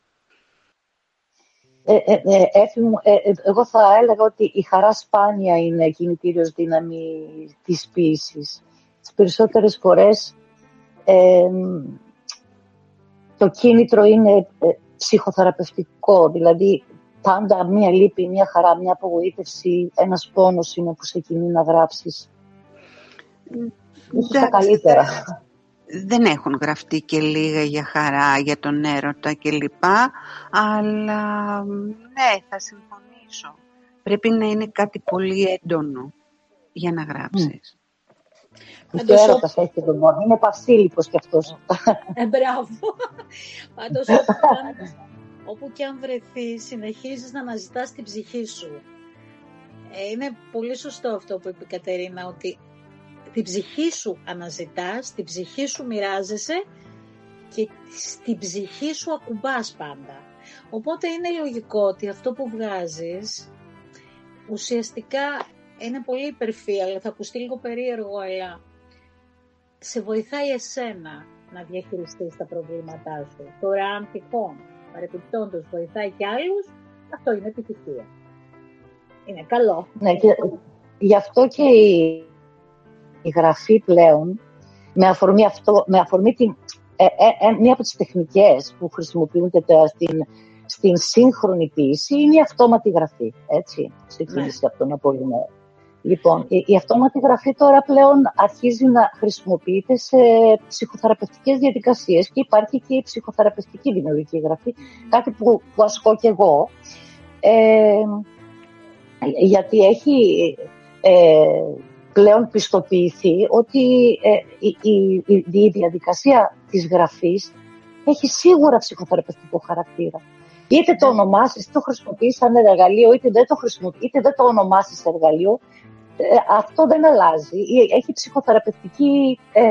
Ε, ε, ε, Έφη μου, ε, ε, εγώ θα έλεγα ότι η χαρά σπάνια είναι κινητήριος δύναμη της ποίησης. Τις περισσότερες φορές ε, το κίνητρο είναι ε, ψυχοθεραπευτικό, δηλαδή πάντα μία λύπη, μία χαρά, μία απογοήτευση, ένας πόνος είναι που σε κινεί να γράψεις. Ίσως τα καλύτερα. Δεν έχουν γραφτεί και λίγα για χαρά, για τον έρωτα κλπ. Αλλά ναι, θα συμφωνήσω. Πρέπει να είναι κάτι πολύ έντονο. για να γράψεις. Mm. Και έρωτας έχει τον μόνο. Είναι παυσίλικος κι αυτός. Ε, μπράβο. Πάντως όπου, όπου και αν βρεθεί, συνεχίζεις να αναζητάς την ψυχή σου. Ε, είναι πολύ σωστό αυτό που είπε η Κατερίνα, ότι την ψυχή σου αναζητάς, την ψυχή σου μοιράζεσαι και στην ψυχή σου ακουμπάς πάντα. Οπότε είναι λογικό ότι αυτό που βγάζεις ουσιαστικά είναι πολύ υπερφύ, αλλά θα ακουστεί λίγο περίεργο, αλλά σε βοηθάει εσένα να διαχειριστείς τα προβλήματά σου. Τώρα αν τυχόν παρεπιπτόντως βοηθάει και άλλους, αυτό είναι επιτυχία. Είναι καλό. Ναι, και γι' αυτό και η, η γραφή πλέον, με αφορμή, αυτό, με αφορμή την, ε, ε, ε, μία από τις τεχνικές που χρησιμοποιούνται τώρα στην, στην σύγχρονη ποίηση είναι η αυτόματη γραφή. Έτσι, ξεκίνησε από τον Απόλλωνα. Λοιπόν, η, η αυτόματη γραφή τώρα πλέον αρχίζει να χρησιμοποιείται σε ψυχοθεραπευτικές διαδικασίες και υπάρχει και η ψυχοθεραπευτική δημιουργική γραφή, κάτι που, που ασκώ και εγώ. Ε, γιατί έχει ε, πλέον πιστοποιηθεί ότι ε, η, η, η, η διαδικασία της γραφής έχει σίγουρα ψυχοθεραπευτικό χαρακτήρα. Είτε το ονομάσεις, είτε το χρησιμοποιείς σαν εργαλείο, είτε δεν το χρησιμοποιείς, είτε δεν το ονομάσεις εργαλείο, ε, αυτό δεν αλλάζει. Έχει ψυχοθεραπευτική, ε,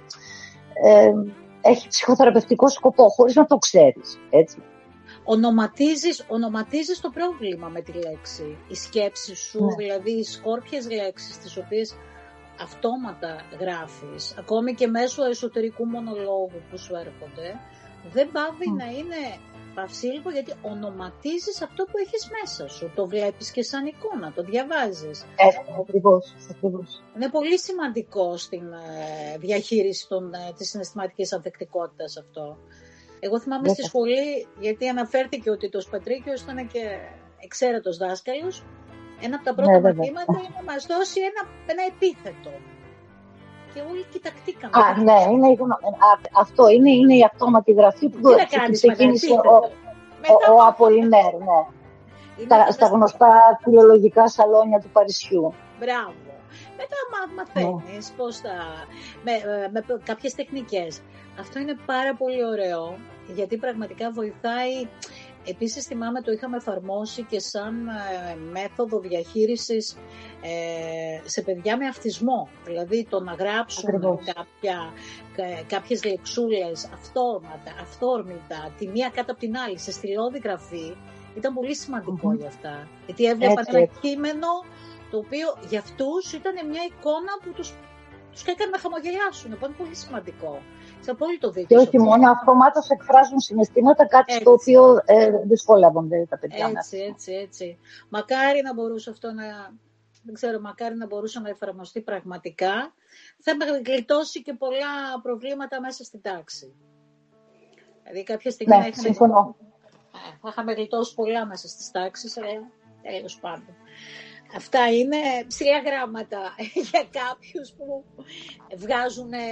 ε, έχει ψυχοθεραπευτικό σκοπό, χωρίς να το ξέρεις, έτσι. Ονοματίζεις, ονοματίζεις το πρόβλημα με τη λέξη. Η σκέψη σου, ναι. Δηλαδή οι σκόρπιες λέξεις τις οποίες αυτόματα γράφεις, ακόμη και μέσω εσωτερικού μονολόγου που σου έρχονται, δεν πάβει mm. να είναι παυσίλικο, γιατί ονοματίζεις αυτό που έχεις μέσα σου. Το βλέπεις και σαν εικόνα, το διαβάζεις. Ε, ακριβώς, ακριβώς. Είναι πολύ σημαντικό στην διαχείριση των, της συναισθηματικής ανθεκτικότητας αυτό. Εγώ θυμάμαι στη σχολή, γιατί αναφέρθηκε ότι το Πατρίκιος ήταν και εξαίρετος δάσκαλος, ένα από τα πρώτα ναι, μαθήματα είναι να μας δώσει ένα, ένα επίθετο. Και όλοι κοιτακτήκαμε. Α, ναι, είναι, α, αυτό είναι, είναι η αυτόματη γραφή που ξεκίνησε ο, ο, ο Απολινέρ, ναι. Στα, στα γνωστά φιλολογικά σαλόνια του Παρισιού. Μπράβο. Μετά μαθαίνεις yeah. πώς θα, με, με, με κάποιες τεχνικές. Αυτό είναι πάρα πολύ ωραίο, γιατί πραγματικά βοηθάει. Επίσης θυμάμαι το είχαμε εφαρμόσει και σαν ε, μέθοδο διαχείρισης ε, σε παιδιά με αυτισμό. Δηλαδή το να γράψουν κάποια, κα, κάποιες λεξούλες αυτόματα, αυθόρμητα, τη μία κάτω από την άλλη, σε στυλώδη γραφή, ήταν πολύ σημαντικό mm-hmm. για αυτά. Γιατί έβλεπαν ένα κείμενο το οποίο για αυτούς ήταν μια εικόνα που τους, τους έκανε να χαμογελάσουν. Ήταν πολύ σημαντικό. Σε απόλυτο δίκιο. Και όχι μόνο, αυτομάτως εκφράζουν συναισθήματα, κάτι έτσι. Στο οποίο ε, δυσκολεύονται τα παιδιά. Έτσι, έτσι, έτσι. Μακάρι να μπορούσε αυτό να, δεν ξέρω, μακάρι να μπορούσε να εφαρμοστεί πραγματικά. Θα γλιτώσει και πολλά προβλήματα μέσα στην τάξη. Δηλαδή κάποια στιγμή ναι, θα, συμφωνώ. θα είχαμε γλιτώσει πολλά μέσα στις τάξεις, αλλά τέλος πάντων. Αυτά είναι ψηλά γράμματα για κάποιους που βγάζουν ε,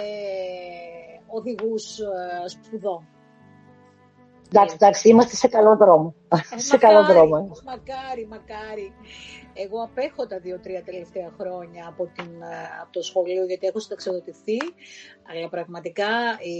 οδηγούς ε, σπουδών. Εντάξει, εντάξει, είμαστε σε καλό δρόμο. Ε, σε μακάρι, καλό δρόμο. Μακάρι, μακάρι. Εγώ απέχω τα δύο-τρία τελευταία χρόνια από, την, από το σχολείο, γιατί έχω συνταξιοδοτηθεί, αλλά πραγματικά ε,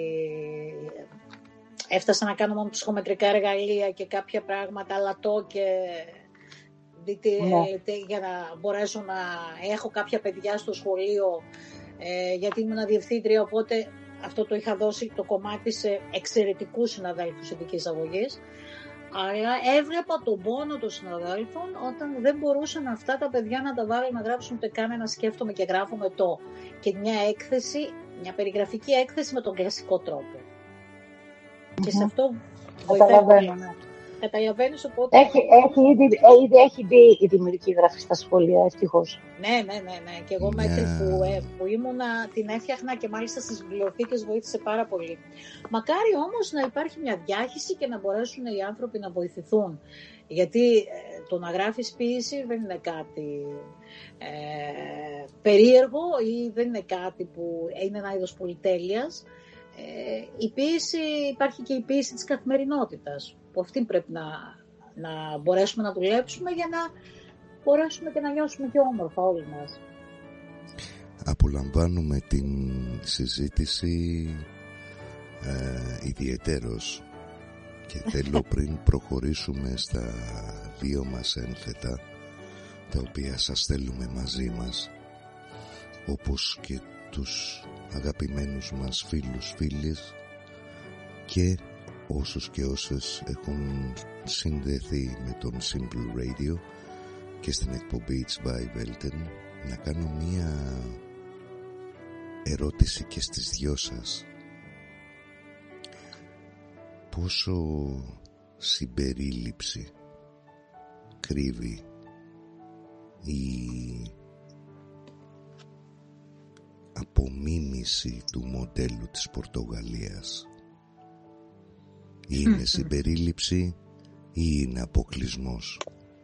έφτασα να κάνω μόνο ψυχομετρικά εργαλεία και κάποια πράγματα, λατώ και... Δείτε, ναι. για να μπορέσω να έχω κάποια παιδιά στο σχολείο, ε, γιατί ήμουν διευθύντρια, οπότε αυτό το είχα δώσει το κομμάτι σε εξαιρετικούς συναδέλφους ειδικής αγωγής, αλλά έβλεπα τον πόνο των συναδέλφων όταν δεν μπορούσαν αυτά τα παιδιά να τα βάλουν να γράψουν ούτε καν ένα σκέφτομαι και γράφουμε το, και μια έκθεση, μια περιγραφική έκθεση με τον κλασικό τρόπο. Mm-hmm. Και σε αυτό βοηθάει πολύ. Καταλαβαίνεις, οπότε... Έχει, έχει, ήδη, ήδη έχει μπει η δημιουργική γραφή στα σχολεία, ευτυχώς. Ναι, ναι, ναι, ναι. Και εγώ μέχρι yeah. που, ε, που ήμουνα την έφτιαχνα και μάλιστα στις βιβλιοθήκες βοήθησε πάρα πολύ. Μακάρι όμως να υπάρχει μια διάχυση και να μπορέσουν οι άνθρωποι να βοηθηθούν. Γιατί ε, το να γράφεις ποίηση δεν είναι κάτι ε, περίεργο ή δεν είναι κάτι που είναι ένα είδος πολυτέλειας. Ε, η ποίηση, υπάρχει και η ποίηση της καθημερινότητας, που αυτή πρέπει να, να μπορέσουμε να δουλέψουμε για να μπορέσουμε και να νιώσουμε και όμορφα όλοι μας. Απολαμβάνουμε την συζήτηση ε, ιδιαιτέρως και θέλω πριν προχωρήσουμε στα δύο μας ένθετα, τα οποία σας θέλουμε μαζί μας, όπως και τους αγαπημένους μας φίλους, φίλες και όσους και όσες έχουν συνδεθεί με τον Simple Radio και στην εκπομπή It's by Welten, να κάνω μία ερώτηση και στις δυο σας. Πόσο συμπερίληψη κρύβει η απομίμηση του μοντέλου της Πορτογαλίας? Είναι συμπερίληψη ή είναι αποκλεισμός?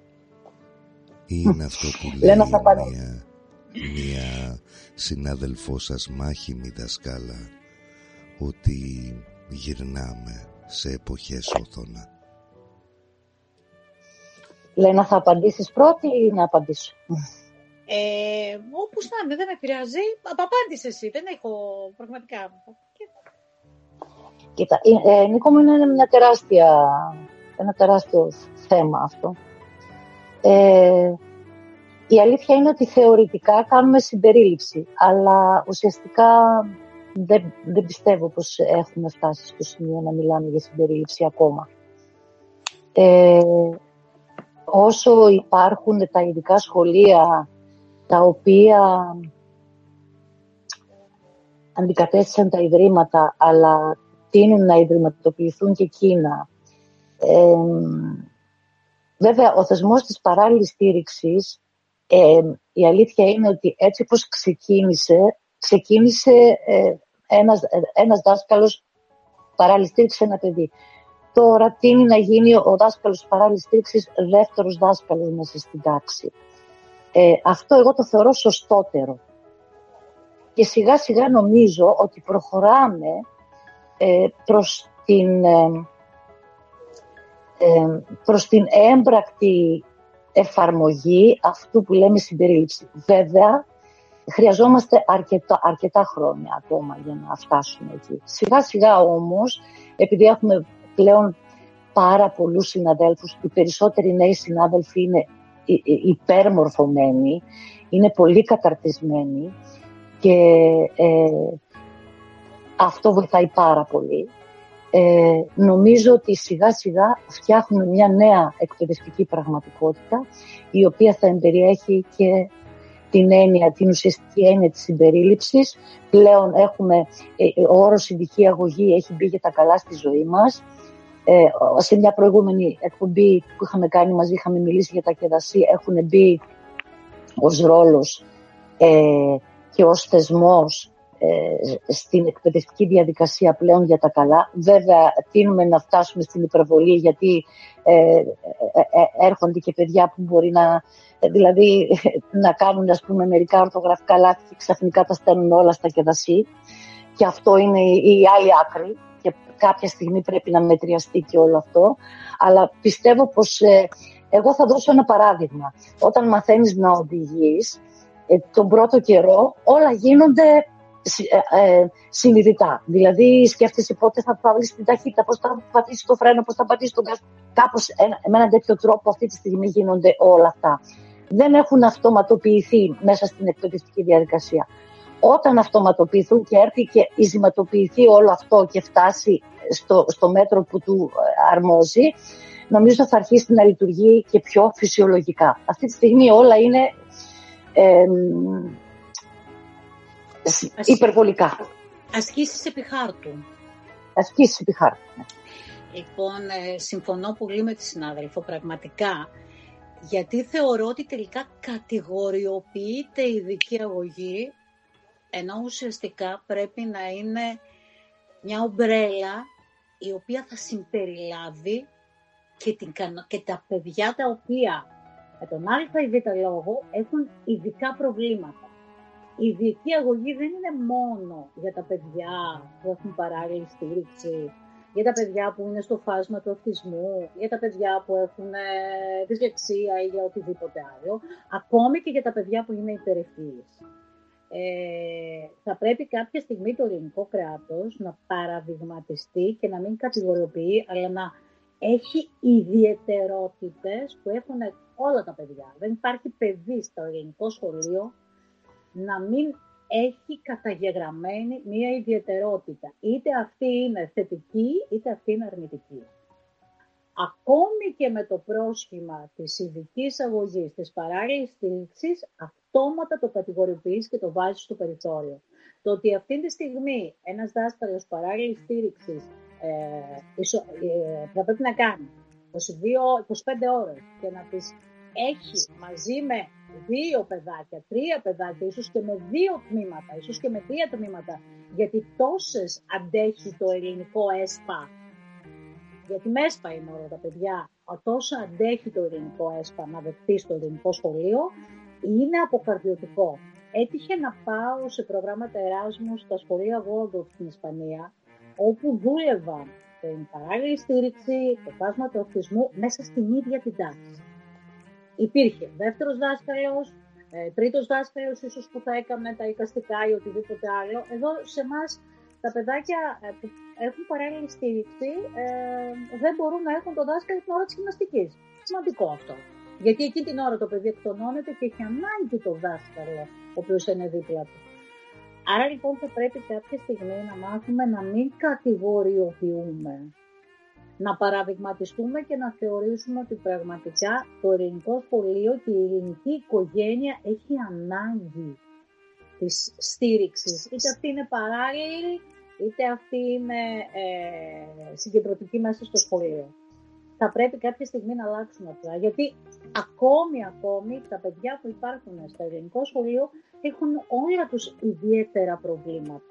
Ή είναι αυτό που λέει μια, μια συνάδελφό σας, μάχημη δασκάλα, ότι γυρνάμε σε εποχές όθωνα? Λένα, θα απαντήσεις πρώτη ή να απαντήσω? Ε, όπως να είναι, δεν με επηρεάζει. Απάντησε εσύ, δεν έχω πραγματικά. Κοίτα, ε, Νίκο μου, είναι μια τεράστια, ένα τεράστιο θέμα αυτό. Ε, η αλήθεια είναι ότι θεωρητικά κάνουμε συμπερίληψη, αλλά ουσιαστικά δεν, δεν πιστεύω πως έχουμε φτάσει στο σημείο να μιλάμε για συμπερίληψη ακόμα. Ε, όσο υπάρχουν τα ειδικά σχολεία τα οποία αντικατέστησαν τα ιδρύματα, αλλά τείνουν να ιδρυματοποιηθούν και εκείνα. Ε, βέβαια, ο θεσμός της παράλληλης στήριξης, ε, η αλήθεια είναι ότι έτσι όπως ξεκίνησε, ξεκίνησε ε, ένας, ένας δάσκαλος παράλληλης στήριξης, ένα παιδί. Τώρα τείνει να γίνει ο δάσκαλος παράλληλης στήριξης δεύτερος δάσκαλος μέσα στην τάξη. Ε, αυτό εγώ το θεωρώ σωστότερο. Και σιγά σιγά νομίζω ότι προχωράμε ε, προς, την, ε, ε, προς την έμπρακτη εφαρμογή αυτού που λέμε συμπερίληψη. Βέβαια, χρειαζόμαστε αρκετά, αρκετά χρόνια ακόμα για να φτάσουμε εκεί. Σιγά σιγά όμως, επειδή έχουμε πλέον πάρα πολλούς συναδέλφους, οι περισσότεροι νέοι συνάδελφοι είναι υπερμορφωμένοι, είναι πολύ καταρτισμένοι και ε, αυτό βοηθάει πάρα πολύ. Ε, νομίζω ότι σιγά σιγά φτιάχνουμε μια νέα εκπαιδευτική πραγματικότητα, η οποία θα εμπεριέχει και την έννοια, την ουσιαστική έννοια της συμπερίληψης. Πλέον έχουμε, ε, ο όρος ειδική αγωγή έχει μπει για τα καλά στη ζωή μας. Ε, σε μια προηγούμενη εκπομπή που είχαμε κάνει μαζί, είχαμε μιλήσει για τα ΚΕΔΑΣΥ, έχουν μπει ως ρόλος ε, και ως θεσμός ε, στην εκπαιδευτική διαδικασία πλέον για τα καλά. Βέβαια, τείνουμε να φτάσουμε στην υπερβολή, γιατί ε, ε, ε, έρχονται και παιδιά που μπορεί να, δηλαδή, να κάνουν, ας πούμε, μερικά ορθογραφικά λάθη και ξαφνικά τα στέλνουν όλα στα ΚΕΔΑΣΥ. Και αυτό είναι η άλλη άκρη. Και κάποια στιγμή πρέπει να μετριαστεί και όλο αυτό. Αλλά πιστεύω πως ε, εγώ θα δώσω ένα παράδειγμα. Όταν μαθαίνεις να οδηγείς, ε, τον πρώτο καιρό όλα γίνονται ε, ε, συνειδητά. Δηλαδή σκέφτεσαι πότε θα βάλεις την ταχύτητα, πώς θα πατήσεις το φρένο, πώς θα πατήσεις τον γκάζ. Κάπως ε, με έναν τέτοιο τρόπο αυτή τη στιγμή γίνονται όλα αυτά. Δεν έχουν αυτοματοποιηθεί μέσα στην εκπαιδευτική διαδικασία. Όταν αυτοματοποιηθούν και έρθει και ειζηματοποιηθεί όλο αυτό και φτάσει στο, στο μέτρο που του αρμόζει, νομίζω θα αρχίσει να λειτουργεί και πιο φυσιολογικά. Αυτή τη στιγμή όλα είναι ε, Ασκή... υπερβολικά. Ασκήσεις επί χάρτου. Ασκήσεις επί χάρτου. Λοιπόν, ε, συμφωνώ πολύ με τη συνάδελφο, πραγματικά, γιατί θεωρώ ότι τελικά κατηγοριοποιείται η ειδική αγωγή, ενώ ουσιαστικά πρέπει να είναι μια ομπρέλα η οποία θα συμπεριλάβει και, την, και τα παιδιά τα οποία με τον α ή β λόγο έχουν ειδικά προβλήματα. Η ειδική αγωγή δεν είναι μόνο για τα παιδιά που έχουν παράλληλη στήριξη, για τα παιδιά που είναι στο φάσμα του αυτισμού, για τα παιδιά που έχουν ε, δυσλεξία ή για οτιδήποτε άλλο, ακόμη και για τα παιδιά που είναι υπερευφυείς. Ε, θα πρέπει κάποια στιγμή το ελληνικό κράτος να παραδειγματιστεί και να μην κατηγοριοποιεί, αλλά να έχει ιδιαιτερότητες που έχουν όλα τα παιδιά. Δεν υπάρχει παιδί στο ελληνικό σχολείο να μην έχει καταγεγραμμένη μία ιδιαιτερότητα. Είτε αυτή είναι θετική, είτε αυτή είναι αρνητική. Ακόμη και με το πρόσχημα της ειδικής αγωγής, της παράλληλης στήριξης, αυτόματα το κατηγοριοποιείς και το βάζεις στο περιθώριο. Το ότι αυτή τη στιγμή ένας δάσκαλος παράλληλης στήριξης ε, ισο, ε, θα πρέπει να κάνει είκοσι δύο με είκοσι πέντε ώρες και να τις έχει μαζί με δύο παιδάκια, τρία παιδάκια, ίσως και με δύο τμήματα, ίσως και με τρία τμήματα, γιατί τόσες αντέχει το ελληνικό ΕΣΠΑ, γιατί με ΕΣΠΑ είναι όλα τα παιδιά, τόσο αντέχει το ελληνικό ΕΣΠΑ να δεχτεί στο ελληνικό σχολείο, είναι αποκαρδιωτικό. Έτυχε να πάω σε προγράμματα Εράσμου στα σχολεία Waldorf στην Ισπανία, όπου δούλευαν την παράλληλη στήριξη, το φάσμα του αυτισμού, μέσα στην ίδια την τάξη. Υπήρχε δεύτερος δάσκαλος, ε, τρίτος δάσκαλος, ίσως που θα έκανε τα εικαστικά ή οτιδήποτε άλλο. Εδώ σε εμάς τα παιδάκια ε, που έχουν παράλληλη στήριξη ε, δεν μπορούν να έχουν το δάσκαλο την ώρα της γυμναστικής. Σημαντικό αυτό. Γιατί εκεί την ώρα το παιδί εκτονώνεται και έχει ανάγκη το δάσκαλο, ο οποίος είναι δίπλα του. Άρα λοιπόν θα πρέπει κάποια στιγμή να μάθουμε να μην κατηγοριοποιούμε, να παραδειγματιστούμε και να θεωρήσουμε ότι πραγματικά το ελληνικό σχολείο και η ελληνική οικογένεια έχει ανάγκη της στήριξης. Είτε αυτή είναι παράλληλη, είτε αυτή είναι ε, συγκεντρωτική μέσα στο σχολείο. Θα πρέπει κάποια στιγμή να αλλάξουμε αυτά, γιατί ακόμη, ακόμη τα παιδιά που υπάρχουν στο ελληνικό σχολείο έχουν όλα τους ιδιαίτερα προβλήματα.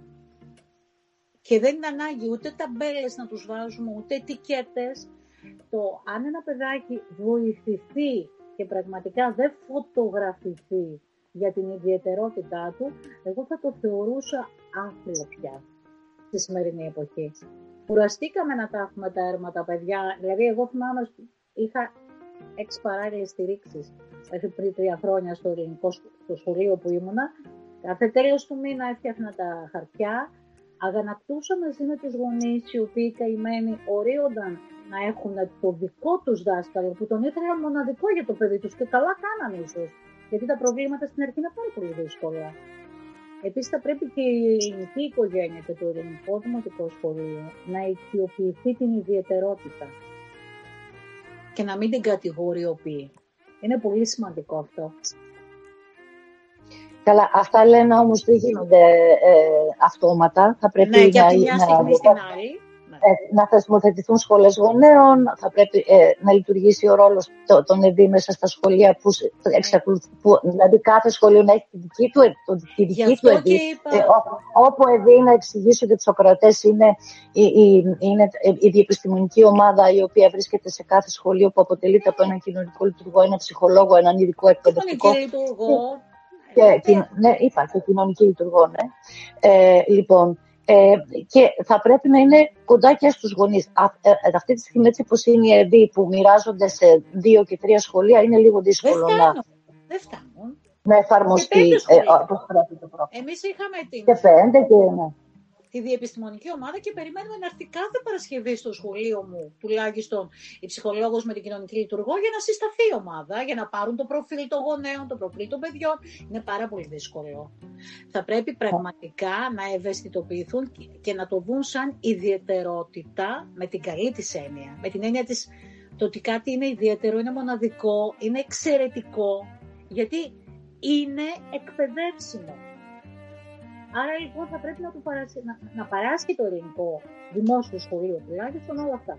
Και δεν είναι ανάγκη ούτε ταμπέλες να τους βάζουμε, ούτε ετικέτες. Το αν ένα παιδάκι βοηθηθεί και πραγματικά δεν φωτογραφηθεί για την ιδιαιτερότητά του, εγώ θα το θεωρούσα άθλιο πια στη σημερινή εποχή. Κουραστήκαμε να τα έχουμε τα έρμα τα παιδιά. Δηλαδή, εγώ θυμάμαι, είχα έξι παράλληλες στηρίξεις μέχρι πριν τρία χρόνια στο ελληνικό στο σχολείο που ήμουνα. Κάθε τέλος του μήνα έφτιαχνα τα χαρτιά. Αγανακτούσα μαζί με τους γονείς, οι οποίοι καημένοι ορίονταν να έχουν το δικό τους δάσκαλο, που τον ήθελαν μοναδικό για το παιδί τους και καλά κάνανε ίσως, γιατί τα προβλήματα στην αρχή είναι πάρα πολύ δύσκολα. Επίσης θα πρέπει και η ελληνική οικογένεια και το ελληνικό δημοτικό σχολείο να οικειοποιηθεί την ιδιαιτερότητα και να μην την κατηγοριοποιεί. Είναι πολύ σημαντικό αυτό. Καλά, αυτά λένε όμως δεν γίνονται ε, αυτόματα. Θα πρέπει ναι, και να, από τη μια στιγμή να, στην άλλη. Ε, να θεσμοθετηθούν σχολές γονέων, θα πρέπει ε, να λειτουργήσει ο ρόλος το, των ΕΔΗ μέσα στα σχολεία, που, που, δηλαδή κάθε σχολείο να έχει τη δική του, το, τη δική του ΕΔΗ. Είπα... Ε, όπου ΕΔΗ να εξηγήσω ότι τους ακροατές είναι η, η, είναι η διεπιστημονική ομάδα η οποία βρίσκεται σε κάθε σχολείο, που αποτελείται από έναν κοινωνικό λειτουργό, έναν ψυχολόγο, έναν ειδικό εκπαιδευτικό. Και, και, ναι, είπα και κοινωνική λειτουργό, ναι. Ε, λοιπόν, ε, και θα πρέπει να είναι κοντά και στους γονείς. Α, ε, αυτή τη στιγμή, έτσι πως είναι οι ΕΔΗ που μοιράζονται σε δύο και τρία σχολεία, είναι λίγο δύσκολο δεν να, δεν φτάνουν. να εφαρμοστεί ε, όπως πρέπει το πρόγραμμα. Εμείς είχαμε την... Και πέντε και ναι. τη διεπιστημονική ομάδα και περιμένουμε να έρθει κάθε Παρασκευή στο σχολείο μου, τουλάχιστον η ψυχολόγος με την κοινωνική λειτουργό, για να συσταθεί η ομάδα, για να πάρουν το προφίλ των γονέων, το προφίλ των παιδιών. Είναι πάρα πολύ δύσκολο. Θα πρέπει πραγματικά να ευαισθητοποιηθούν και να το δουν σαν ιδιαιτερότητα, με την καλή της έννοια. Με την έννοια της, το ότι κάτι είναι ιδιαίτερο, είναι μοναδικό, είναι εξαιρετικό, γιατί είναι εκπαιδεύσιμο. Άρα λοιπόν θα πρέπει να, του παράσχει, να, να παράσχει το ελληνικό δημόσιο σχολείο τουλάχιστον όλα αυτά.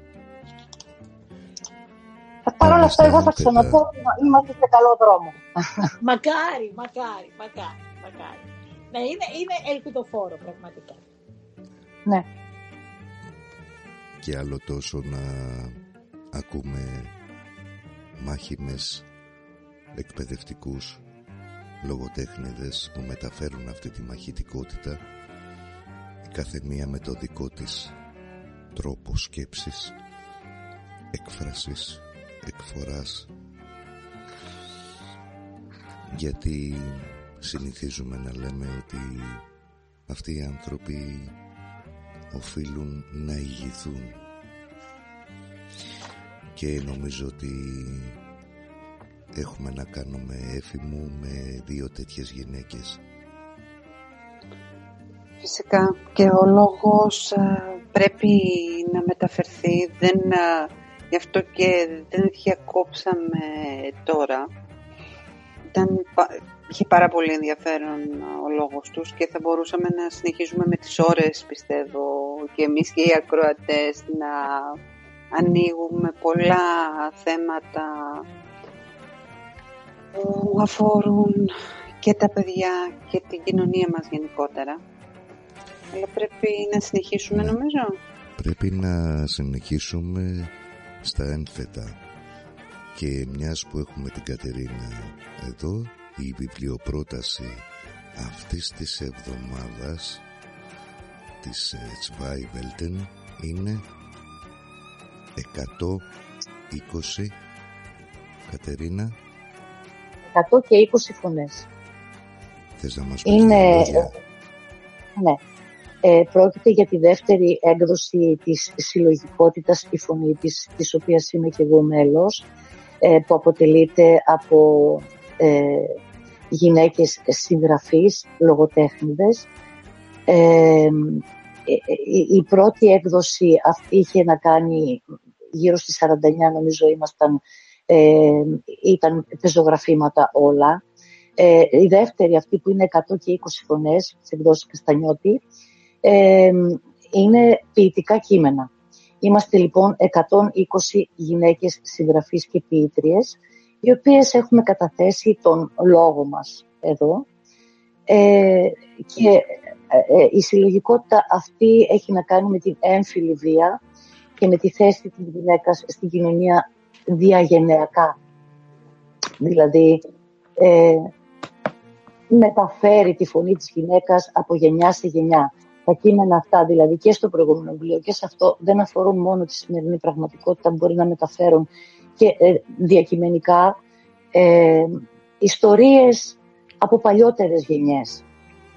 Παρ' όλα αυτά, εγώ θα ξαναπώ ότι είμαστε σε καλό δρόμο. Μακάρι, μακάρι, μακάρι, μακάρι. Ναι, είναι, είναι ελπιδοφόρο πραγματικά. Ναι. Και άλλο τόσο να ακούμε μάχημες εκπαιδευτικούς λογοτέχνηδες που μεταφέρουν αυτή τη μαχητικότητα, η καθεμία με το δικό της τρόπο σκέψης, έκφρασης, εκφοράς, γιατί συνηθίζουμε να λέμε ότι αυτοί οι άνθρωποι οφείλουν να ηγηθούν, και νομίζω ότι έχουμε να κάνουμε έφημο με δύο τέτοιες γυναίκες. Φυσικά και ο λόγος α, πρέπει να μεταφερθεί, δεν, α, γι' αυτό και δεν διακόψαμε τώρα. Ήταν, είχε πάρα πολύ ενδιαφέρον ο λόγος τους και θα μπορούσαμε να συνεχίσουμε με τις ώρες, πιστεύω, και εμείς και οι ακροατές να ανοίγουμε πολλά θέματα που αφορούν και τα παιδιά και την κοινωνία μας γενικότερα. Αλλά πρέπει να συνεχίσουμε, ναι, νομίζω. Πρέπει να συνεχίσουμε στα ένθετα. Και μιας που έχουμε την Κατερίνα εδώ, η βιβλιοπρόταση αυτής της εβδομάδας της Zwei Welten είναι εκατόν είκοσι, Κατερίνα. εκατόν είκοσι φωνές. Θες να μας πεις είναι... λόγια? Ναι. Ε, πρόκειται για τη δεύτερη έκδοση της συλλογικότητας «Η Φωνή» της, της οποίας είμαι και εγώ μέλος, ε, που αποτελείται από ε, γυναίκες συγγραφείς, λογοτέχνηδες. Ε, η, η πρώτη έκδοση αυτή είχε να κάνει γύρω στις σαράντα εννιά, νομίζω ήμασταν, ε, ήταν πεζογραφήματα όλα. Ε, η δεύτερη, αυτή που είναι εκατόν είκοσι φωνές, της εκδόσης Καστανιώτη, ε, είναι ποιητικά κείμενα. Είμαστε λοιπόν εκατόν είκοσι γυναίκες συγγραφείς και ποιήτριες, οι οποίες έχουμε καταθέσει τον λόγο μας εδώ. Ε, και ε, η συλλογικότητα αυτή έχει να κάνει με την έμφυλη βία και με τη θέση της γυναίκας στην κοινωνία διαγενειακά. Δηλαδή, ε, μεταφέρει τη φωνή της γυναίκας από γενιά σε γενιά. Τα κείμενα αυτά, δηλαδή και στο προηγούμενο βιβλίο και σε αυτό, δεν αφορούν μόνο τη σημερινή πραγματικότητα, μπορεί να μεταφέρουν και ε, διακειμενικά ε, ιστορίες από παλιότερες γενιές.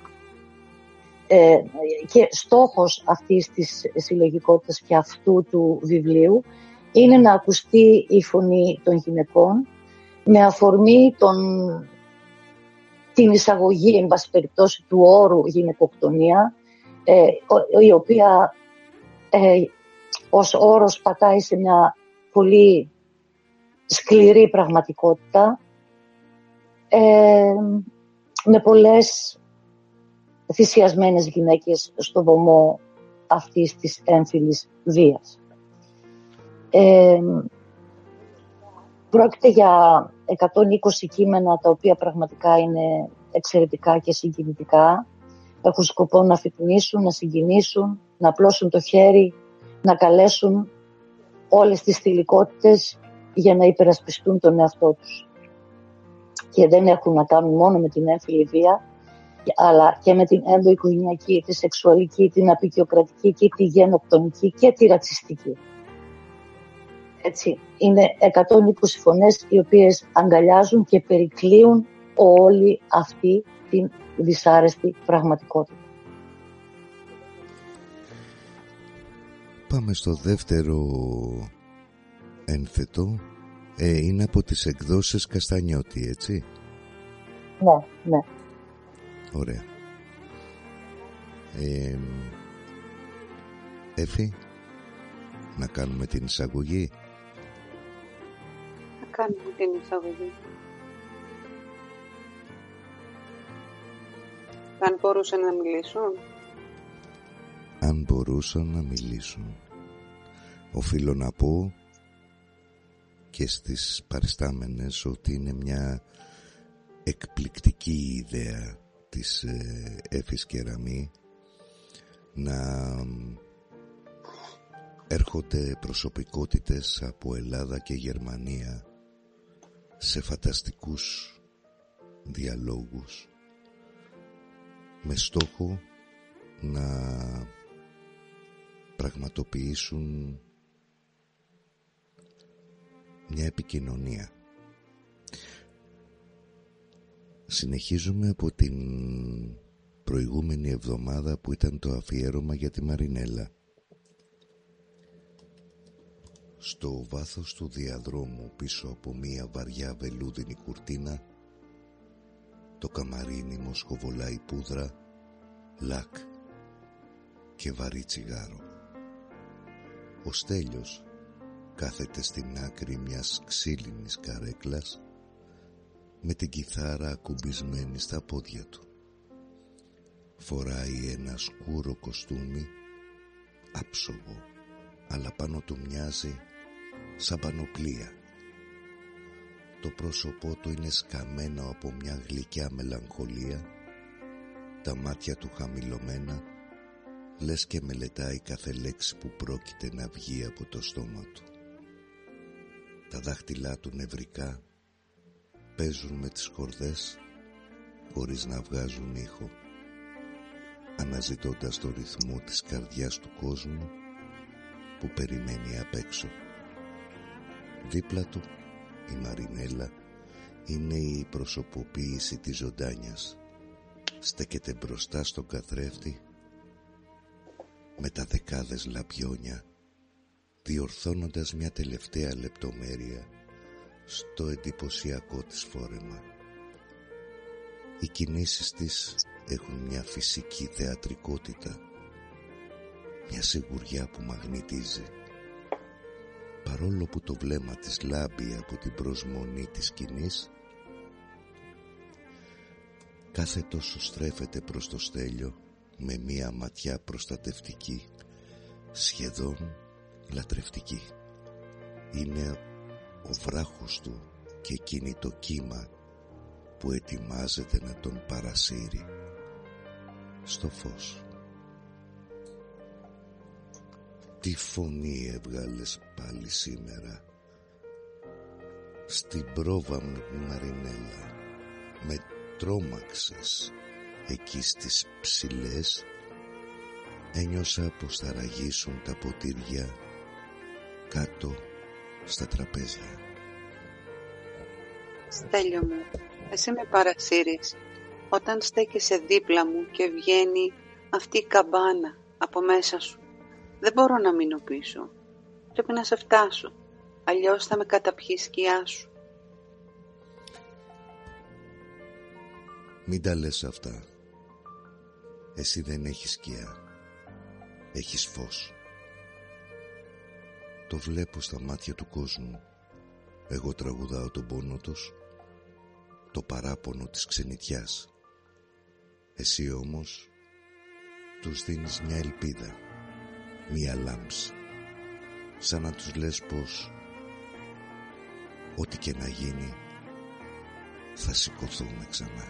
Ε, και στόχος αυτής της συλλογικότητας και αυτού του βιβλίου είναι να ακουστεί η φωνή των γυναικών με αφορμή τον, την εισαγωγή, εν πάση περιπτώσει, του όρου γυναικοκτονία, ε, η οποία ε, ως όρος πατάει σε μια πολύ σκληρή πραγματικότητα, ε, με πολλές θυσιασμένες γυναίκες στο βωμό αυτής της έμφυλης βίας. Ε, πρόκειται για εκατόν είκοσι κείμενα, τα οποία πραγματικά είναι εξαιρετικά και συγκινητικά. Έχουν σκοπό να αφυπνίσουν, να συγκινήσουν, να απλώσουν το χέρι, να καλέσουν όλες τις θηλυκότητες για να υπερασπιστούν τον εαυτό τους. Και δεν έχουν να κάνουν μόνο με την έμφυλη βία, αλλά και με την ενδοοικογενειακή, τη σεξουαλική, την απεικιοκρατική και τη γενοκτονική και τη ρατσιστική. Έτσι, είναι εκατόν είκοσι φωνές οι οποίες αγκαλιάζουν και περικλείουν όλη αυτή την δυσάρεστη πραγματικότητα. Πάμε στο δεύτερο ένθετο. Ε, είναι από τις εκδόσεις Καστανιώτη, έτσι? Ναι, ναι. Ωραία. Ε, Εφη, να κάνουμε την εισαγωγή. Να κάνουμε την εισαγωγή. Αν μπορούσαν να μιλήσουν. Αν μπορούσαν να μιλήσουν. Οφείλω να πω και στις παριστάμενες ότι είναι μια εκπληκτική ιδέα της ε, Εφης Κεραμή να έρχονται προσωπικότητες από Ελλάδα και Γερμανία σε φανταστικούς διαλόγους με στόχο να πραγματοποιήσουν μια επικοινωνία. Συνεχίζουμε από την προηγούμενη εβδομάδα που ήταν το αφιέρωμα για τη Μαρινέλα. Στο βάθος του διαδρόμου, πίσω από μία βαριά βελούδινη κουρτίνα, το καμαρίνι μοσχοβολάει πούδρα, λακ και βαρύ τσιγάρο. Ο Στέλιος κάθεται στην άκρη μιας ξύλινης καρέκλας με την κιθάρα ακουμπισμένη στα πόδια του. Φοράει ένα σκούρο κοστούμι, άψογο, αλλά πάνω του μοιάζει σαν πανοπλία. Το πρόσωπό του είναι σκαμμένο από μια γλυκιά μελαγχολία, τα μάτια του χαμηλωμένα, λες και μελετάει κάθε λέξη που πρόκειται να βγει από το στόμα του. Τα δάχτυλά του νευρικά παίζουν με τις χορδές χωρίς να βγάζουν ήχο, αναζητώντας το ρυθμό της καρδιάς του κόσμου που περιμένει απ' έξω. Δίπλα του η Μαρινέλα είναι η προσωποποίηση της ζωντάνιας. Στέκεται μπροστά στον καθρέφτη με τα δεκάδες λαμπιόνια, διορθώνοντας μια τελευταία λεπτομέρεια στο εντυπωσιακό της φόρεμα. Οι κινήσεις της έχουν μια φυσική θεατρικότητα, μια σιγουριά που μαγνητίζει. Παρόλο που το βλέμμα της λάμπει από την προσμονή της σκηνής, κάθε τόσο στρέφεται προς το Στέλιο με μια ματιά προστατευτική, σχεδόν λατρευτική. Είναι ο βράχος του και εκείνη το κύμα που ετοιμάζεται να τον παρασύρει στο φως. Τι φωνή έβγαλες πάλι σήμερα στην πρόβα μου, Μαρινέλα. Με τρόμαξες εκεί στις ψηλές. Ένιωσα πως θα ραγίσουν τα ποτήρια κάτω στα τραπέζια. Στέλιο μου, εσύ με παρασύρεις όταν στέκεσαι δίπλα μου και βγαίνει αυτή η καμπάνα από μέσα σου. Δεν μπορώ να μείνω πίσω. Πρέπει να σε φτάσω, αλλιώς θα με καταπιεί η σκιά σου. Μην τα λες αυτά. Εσύ δεν έχεις σκιά. Έχεις φως. Το βλέπω στα μάτια του κόσμου. Εγώ τραγουδάω τον πόνο τους, το παράπονο της ξενιτιάς. Εσύ όμως τους δίνεις μια ελπίδα, μια λάμψη, σαν να τους λες πως ό,τι και να γίνει θα σηκωθούμε ξανά.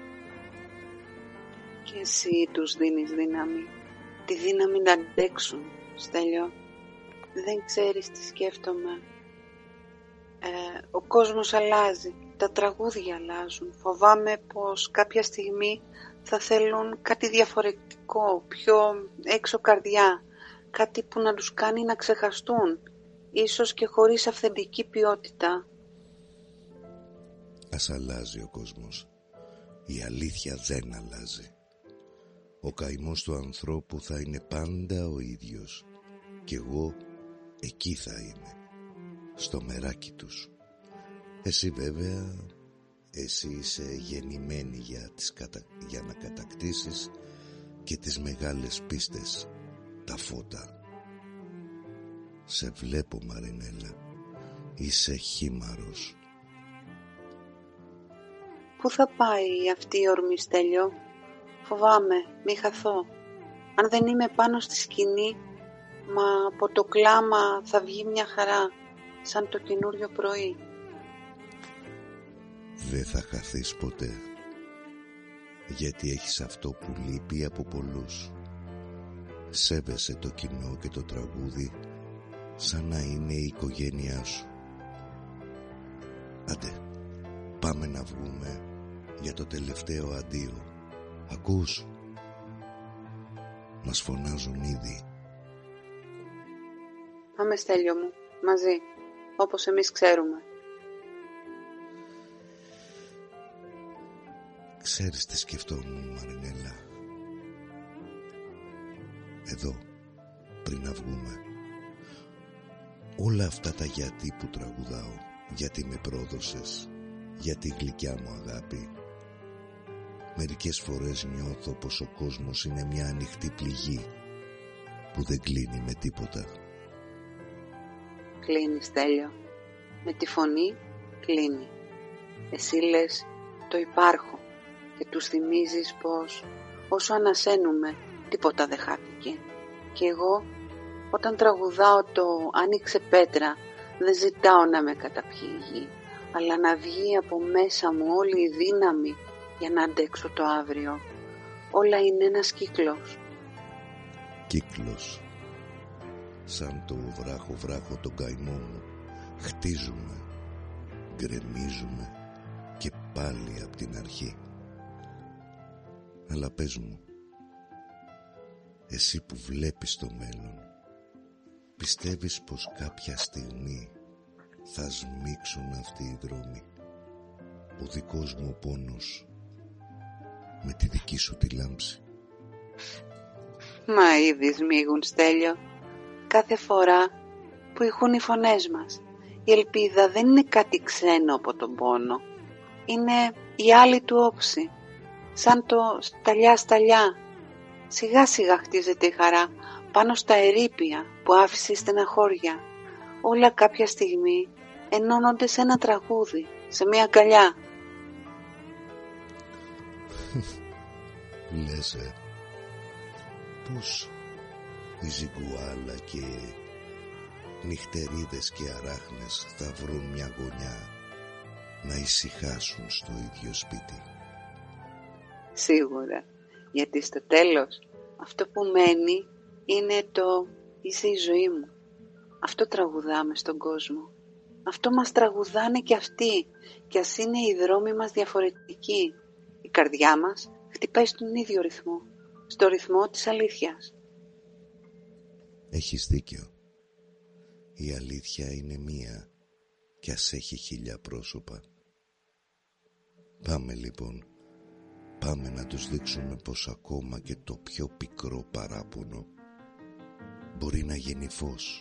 Και εσύ τους δίνεις δύναμη, τη δύναμη να αντέξουν, Στέλιο. Δεν ξέρεις τι σκέφτομαι. Ε, ο κόσμος αλλάζει, τα τραγούδια αλλάζουν. Φοβάμαι πως κάποια στιγμή θα θέλουν κάτι διαφορετικό, πιο έξω καρδιά, κάτι που να τους κάνει να ξεχαστούν, ίσως και χωρίς αυθεντική ποιότητα. Ας αλλάζει ο κόσμος. Η αλήθεια δεν αλλάζει. Ο καημός του ανθρώπου θα είναι πάντα ο ίδιος. Κι εγώ εκεί θα είμαι, στο μεράκι τους. Εσύ βέβαια, εσύ είσαι γεννημένη για, τις κατα... για να κατακτήσεις και τις μεγάλες πίστες, τα φώτα. Σε βλέπω, Μαρινέλα, είσαι χήμαρος. Πού θα πάει αυτή η ορμή, Στέλιο? Φοβάμαι, μη χαθώ. Αν δεν είμαι πάνω στη σκηνή, μα από το κλάμα θα βγει μια χαρά, σαν το καινούριο πρωί. Δεν θα χαθείς ποτέ, γιατί έχεις αυτό που λείπει από πολλούς. Σέβεσαι το κοινό και το τραγούδι σαν να είναι η οικογένειά σου. Άντε, πάμε να βγούμε για το τελευταίο αντίο. Ακούς? Μας φωνάζουν ήδη. Πάμε, Στέλιο μου, μαζί, όπως εμείς ξέρουμε. Ξέρεις τι σκεφτόμουν, Μαρινέλα? Εδώ, πριν να βγούμε, όλα αυτά τα γιατί που τραγουδάω, γιατί με πρόδωσες, γιατί γλυκιά μου αγάπη. Μερικές φορές νιώθω πως ο κόσμος είναι μια ανοιχτή πληγή που δεν κλείνει με τίποτα. Κλείνει, Στέλιο. Με τη φωνή κλείνει. Εσύ λες το υπάρχω και τους θυμίζεις πως όσο ανασένουμε τίποτα δεν χάθηκε. Και εγώ όταν τραγουδάω το άνοιξε πέτρα δεν ζητάω να με καταπιεί η γη, αλλά να βγει από μέσα μου όλη η δύναμη για να αντέξω το αύριο. Όλα είναι ένας κύκλος. Κύκλος. Σαν το βράχο βράχο τον καημό μου. Χτίζουμε, γκρεμίζουμε και πάλι απ' την αρχή. Αλλά πες μου, εσύ που βλέπεις το μέλλον, πιστεύεις πως κάποια στιγμή θα σμίξουν αυτοί οι δρόμοι? Ο δικός μου ο πόνος με τη δική σου τη λάμψη. Μα ήδη σμίγουν, Στέλιο. Κάθε φορά που ηχούν οι φωνές μας. Η ελπίδα δεν είναι κάτι ξένο από τον πόνο. Είναι η άλλη του όψη. Σαν το σταλιά σταλιά. Σιγά σιγά χτίζεται η χαρά πάνω στα ερείπια που άφησε στεναχώρια. Όλα κάποια στιγμή ενώνονται σε ένα τραγούδι, σε μια αγκαλιά. Λες, ε, πως η ζυγκουάλα και νυχτερίδες και αράχνες θα βρουν μια γωνιά να ησυχάσουν στο ίδιο σπίτι? Σίγουρα, γιατί στο τέλος αυτό που μένει είναι το είσαι η ζωή μου. Αυτό τραγουδάμε στον κόσμο. Αυτό μας τραγουδάνε και αυτοί, κι ας είναι οι δρόμοι μας διαφορετικοί. Η καρδιά μας χτυπάει στον ίδιο ρυθμό, στο ρυθμό της αλήθειας. Έχεις δίκιο. Η αλήθεια είναι μία κι ας έχει χίλια πρόσωπα. Πάμε λοιπόν, πάμε να τους δείξουμε πως ακόμα και το πιο πικρό παράπονο μπορεί να γίνει φως.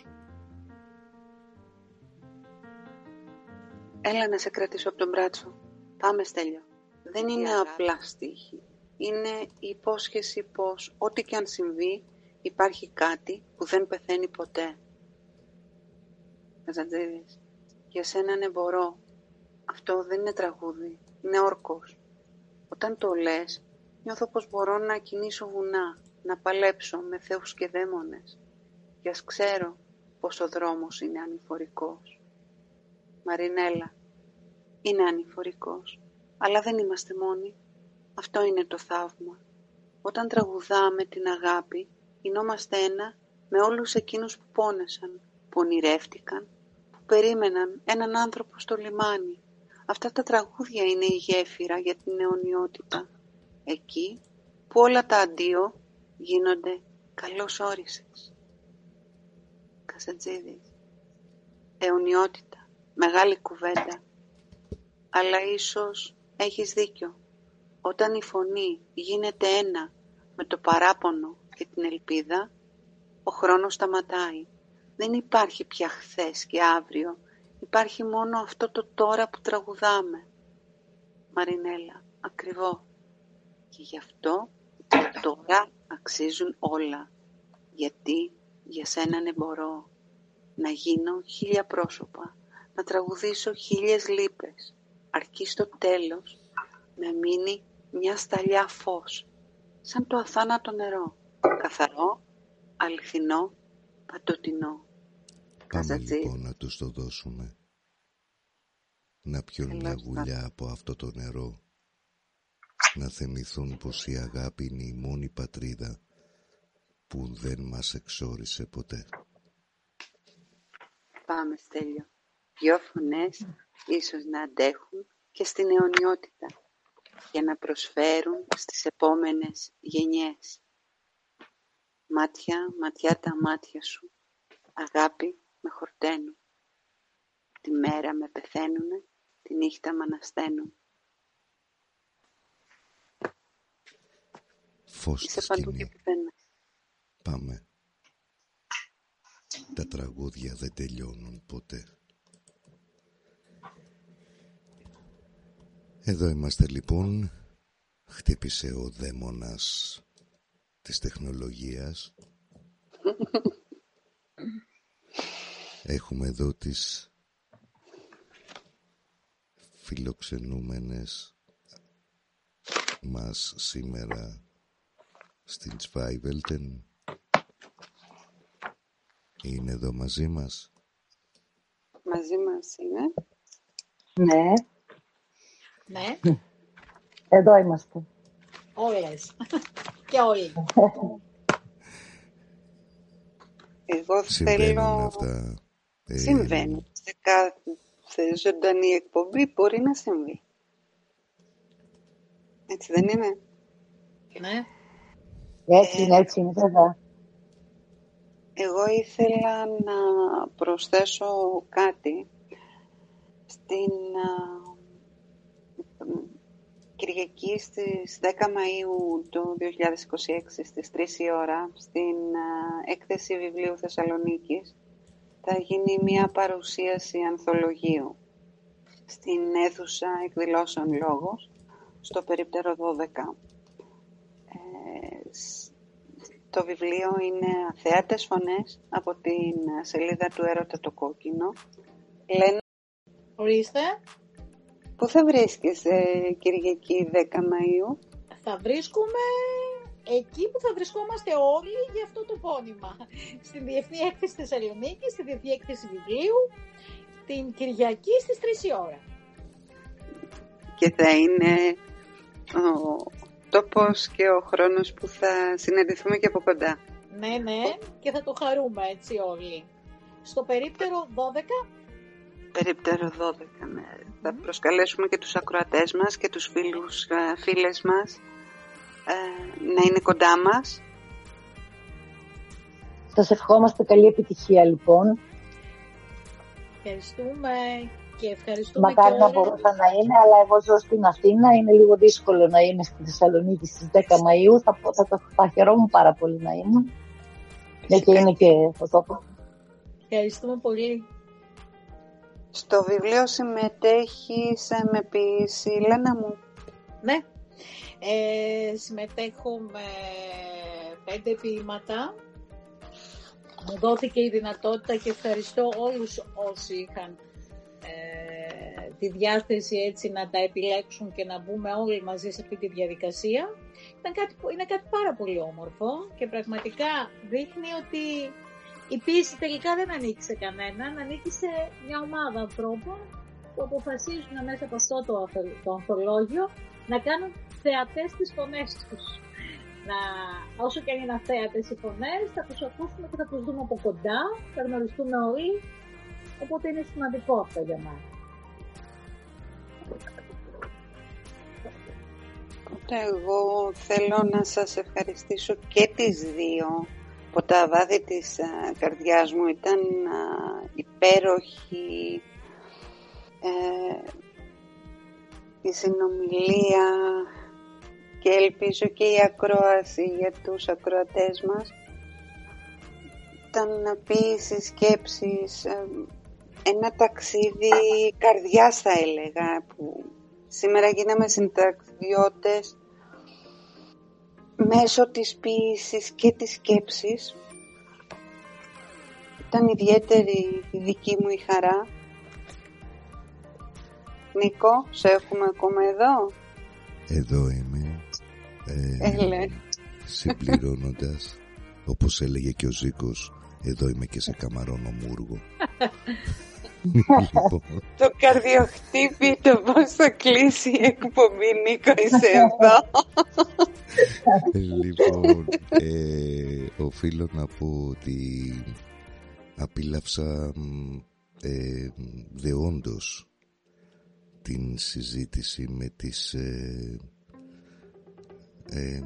Έλα να σε κρατήσω από τον μπράτσο. Πάμε, Στέλιο. Δεν είναι απλά στίχη. Είναι η υπόσχεση πως ό,τι και αν συμβεί υπάρχει κάτι που δεν πεθαίνει ποτέ. Καζαντζίδης, για σένα ναι μπορώ. Αυτό δεν είναι τραγούδι, είναι όρκος. Όταν το λες, νιώθω πως μπορώ να κινήσω βουνά, να παλέψω με θεούς και δαίμονες. Κι ας ξέρω πως ο δρόμος είναι ανηφορικός. Μαρινέλα, είναι ανηφορικός, αλλά δεν είμαστε μόνοι. Αυτό είναι το θαύμα. Όταν τραγουδάμε την αγάπη, γινόμαστε ένα με όλους εκείνους που πόνεσαν, που ονειρεύτηκαν, που περίμεναν έναν άνθρωπο στο λιμάνι. Αυτά τα τραγούδια είναι η γέφυρα για την αιωνιότητα. Εκεί που όλα τα αντίο γίνονται καλώς όρισες. Καζαντζίδης, αιωνιότητα, μεγάλη κουβέντα. Αλλά ίσως έχεις δίκιο. Όταν η φωνή γίνεται ένα με το παράπονο και την ελπίδα, ο χρόνος σταματάει. Δεν υπάρχει πια χθες και αύριο. Υπάρχει μόνο αυτό το τώρα που τραγουδάμε. Μαρινέλα, ακριβώς. Και γι' αυτό το τώρα αξίζουν όλα. Γιατί για σένα ναι μπορώ να γίνω χίλια πρόσωπα, να τραγουδήσω χίλιες λύπες, αρκεί στο τέλος να μείνει μια σταλιά φως, σαν το αθάνατο νερό, καθαρό, αληθινό, παντοτινό. Πάμε λοιπόν να τους το δώσουμε, να πιούν μια γουλιά από αυτό το νερό, να θυμηθούν πως η αγάπη είναι η μόνη πατρίδα που δεν μας εξόρισε ποτέ. Πάμε, Στέλιο. Δυο φωνές ίσως να αντέχουν και στην αιωνιότητα για να προσφέρουν στις επόμενες γενιές. Μάτια, ματιά τα μάτια σου, αγάπη με χορταίνουν. Τη μέρα με πεθαίνουνε, τη νύχτα με ανασταίνουν. Φως στη σκηνή. Πάμε. Τα τραγούδια δεν τελειώνουν ποτέ. Εδώ είμαστε λοιπόν. Χτύπησε ο δαίμονας της τεχνολογίας. Έχουμε εδώ τις φιλοξενούμενες μας σήμερα στην Zwei Welten. Είναι εδώ μαζί μας. Μαζί μας είναι. Ναι. Ναι. Εδώ είμαστε. Όλες. Και όλοι. Εγώ Συμβαίνουν θέλω... αυτά. Ε... Συμβαίνουν. Σε κάθε ζωντανή εκπομπή μπορεί να συμβεί. Έτσι δεν είναι? Ναι. Έτσι είναι, έτσι είναι, βέβαια. Εγώ ήθελα να προσθέσω κάτι στην Κυριακή στις δέκα Μαΐου του δύο χιλιάδες είκοσι έξι στις τρεις η ώρα στην έκθεση βιβλίου Θεσσαλονίκης θα γίνει μια παρουσίαση ανθολογίου στην αίθουσα εκδηλώσεων Λόγος στο περίπτερο δώδεκα. Ε, το βιβλίο είναι αθέατες φωνές από την σελίδα του Έρωτα το Κόκκινο. Λένε... Ορίστε. Πού θα βρίσκεσαι Κυριακή δέκα Μαΐου? Θα βρίσκομαι εκεί που θα βρισκόμαστε όλοι για αυτό το πόνημα. Στην Διεθνή Έκθεση Θεσσαλονίκη, στη Διεθνή Έκθεση Βιβλίου, την Κυριακή στις τρεις η ώρα. Και θα είναι ο τόπος και ο χρόνος που θα συναντηθούμε και από κοντά. Ναι, ναι, και θα το χαρούμε έτσι όλοι. Στο περίπτερο δώδεκα. Περίπτερο δώδεκα, ναι. Θα προσκαλέσουμε και τους ακροατές μας και τους φίλους, φίλες μας ε, να είναι κοντά μας. Σας ευχόμαστε καλή επιτυχία λοιπόν. Ευχαριστούμε και ευχαριστούμε. Μακάρι και να όλοι. μπορούσα να είναι, αλλά εγώ ζω στην Αθήνα. Είναι λίγο δύσκολο να είμαι στη Θεσσαλονίκη στις δέκα Μαΐου. Θα, θα, θα, θα χαιρόμουν πάρα πολύ να είμαι. Ναι, και είναι και ο τόπος. Ευχαριστούμε πολύ. Στο βιβλίο συμμετέχεις με ποίηση, Λένα μου? Ναι, ε, συμμετέχω με πέντε ποίηματα. Μου δόθηκε η δυνατότητα και ευχαριστώ όλους όσοι είχαν ε, τη διάθεση έτσι να τα επιλέξουν και να μπούμε όλοι μαζί σε αυτή τη διαδικασία. Ήταν κάτι, είναι κάτι πάρα πολύ όμορφο και πραγματικά δείχνει ότι η ποίηση τελικά δεν ανήκει σε κανέναν, ανήκει σε μια ομάδα ανθρώπων που αποφασίζουν μέσα από αυτό το, το ανθολόγιο να κάνουν θεατές τις φωνές τους. Να, όσο και αν είναι αθέατες οι φωνές, θα τους ακούσουμε και θα τους δούμε από κοντά, θα γνωριστούμε όλοι, οπότε είναι σημαντικό αυτό για μας. Εγώ θέλω να σας ευχαριστήσω και τις δύο. Από τα βάθη της α, καρδιάς μου ήταν α, υπέροχη ε, η συνομιλία και ελπίζω και η ακρόαση για τους ακροατές μας. Ήταν ποίηση, σκέψεις, ε, ένα ταξίδι καρδιάς θα έλεγα, που σήμερα γίναμε συνταξιδιώτες μέσω της ποίησης και της σκέψης. Ήταν ιδιαίτερη η δική μου η χαρά. Νίκο, σε έχουμε ακόμα εδώ? Εδώ είμαι. Ε, Έλε. Συμπληρώνοντας, όπως έλεγε και ο Ζήκος, εδώ είμαι και σε καμαρώνω μούργο. Λοιπόν. Το καρδιοχτύπη, το πώς θα κλείσει η εκπομπή, Νίκο, είσαι εδώ? Λοιπόν, ε, οφείλω να πω ότι απίλαυσα ε, δεόντως την συζήτηση με τις ε, ε,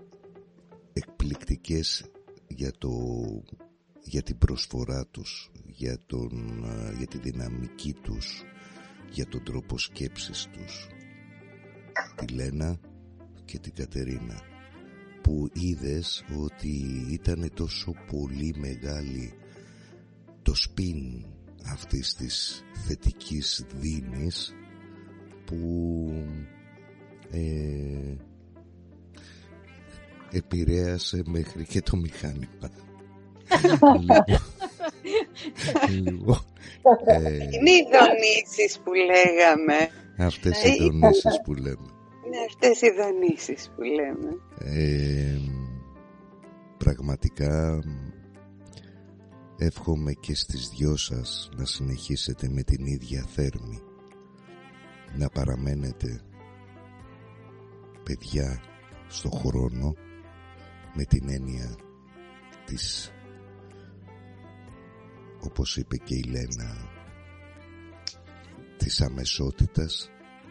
εκπληκτικές για, το, για την προσφορά τους, για, τον, για τη δυναμική τους, για τον τρόπο σκέψης τους, τη Λένα και την Κατερίνα, που είδες ότι ήταν τόσο πολύ μεγάλη το σπιν αυτής της θετικής δίνης που ε, επηρέασε μέχρι και το μηχάνημα. Λοιπόν, ε, είναι οι δονήσεις που λέγαμε. Αυτές οι δονήσεις που λέμε. Είναι αυτές οι δονήσεις που λέμε. Ε, πραγματικά εύχομαι και στις δυο σας να συνεχίσετε με την ίδια θέρμη, να παραμένετε παιδιά στο χρόνο, με την έννοια της, όπως είπε και η Λένα, της αμεσότητας,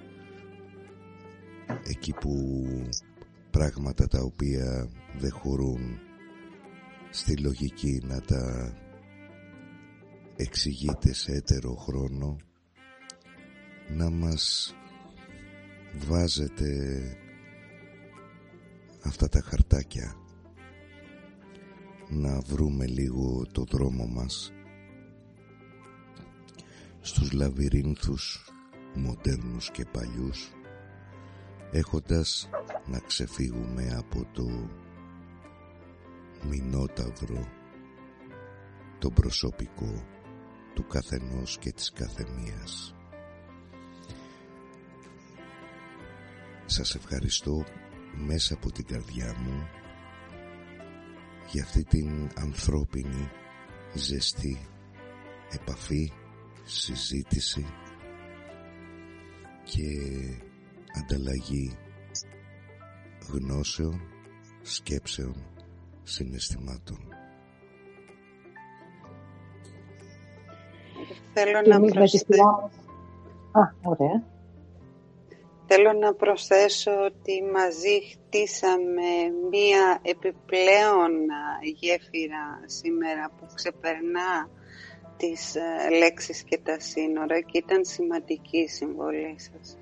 εκεί που πράγματα τα οποία δεν χωρούν στη λογική να τα εξηγείτε σε έτερο χρόνο, να μας βάζετε αυτά τα χαρτάκια, να βρούμε λίγο το δρόμο μας στους λαβυρίνθους μοντέρνους και παλιούς, έχοντας να ξεφύγουμε από το μηνόταυρο, το προσωπικό του καθενός και της καθεμίας. Σας ευχαριστώ μέσα από την καρδιά μου για αυτή την ανθρώπινη, ζεστή επαφή, συζήτηση και ανταλλαγή γνώσεων, σκέψεων, συναισθημάτων. Θέλω να προσθέσω... Α, ωραία. Θέλω να προσθέσω ότι μαζί χτίσαμε μία επιπλέον γέφυρα σήμερα που ξεπερνά τις λέξεις και τα σύνορα και ήταν σημαντική η συμβολή σας.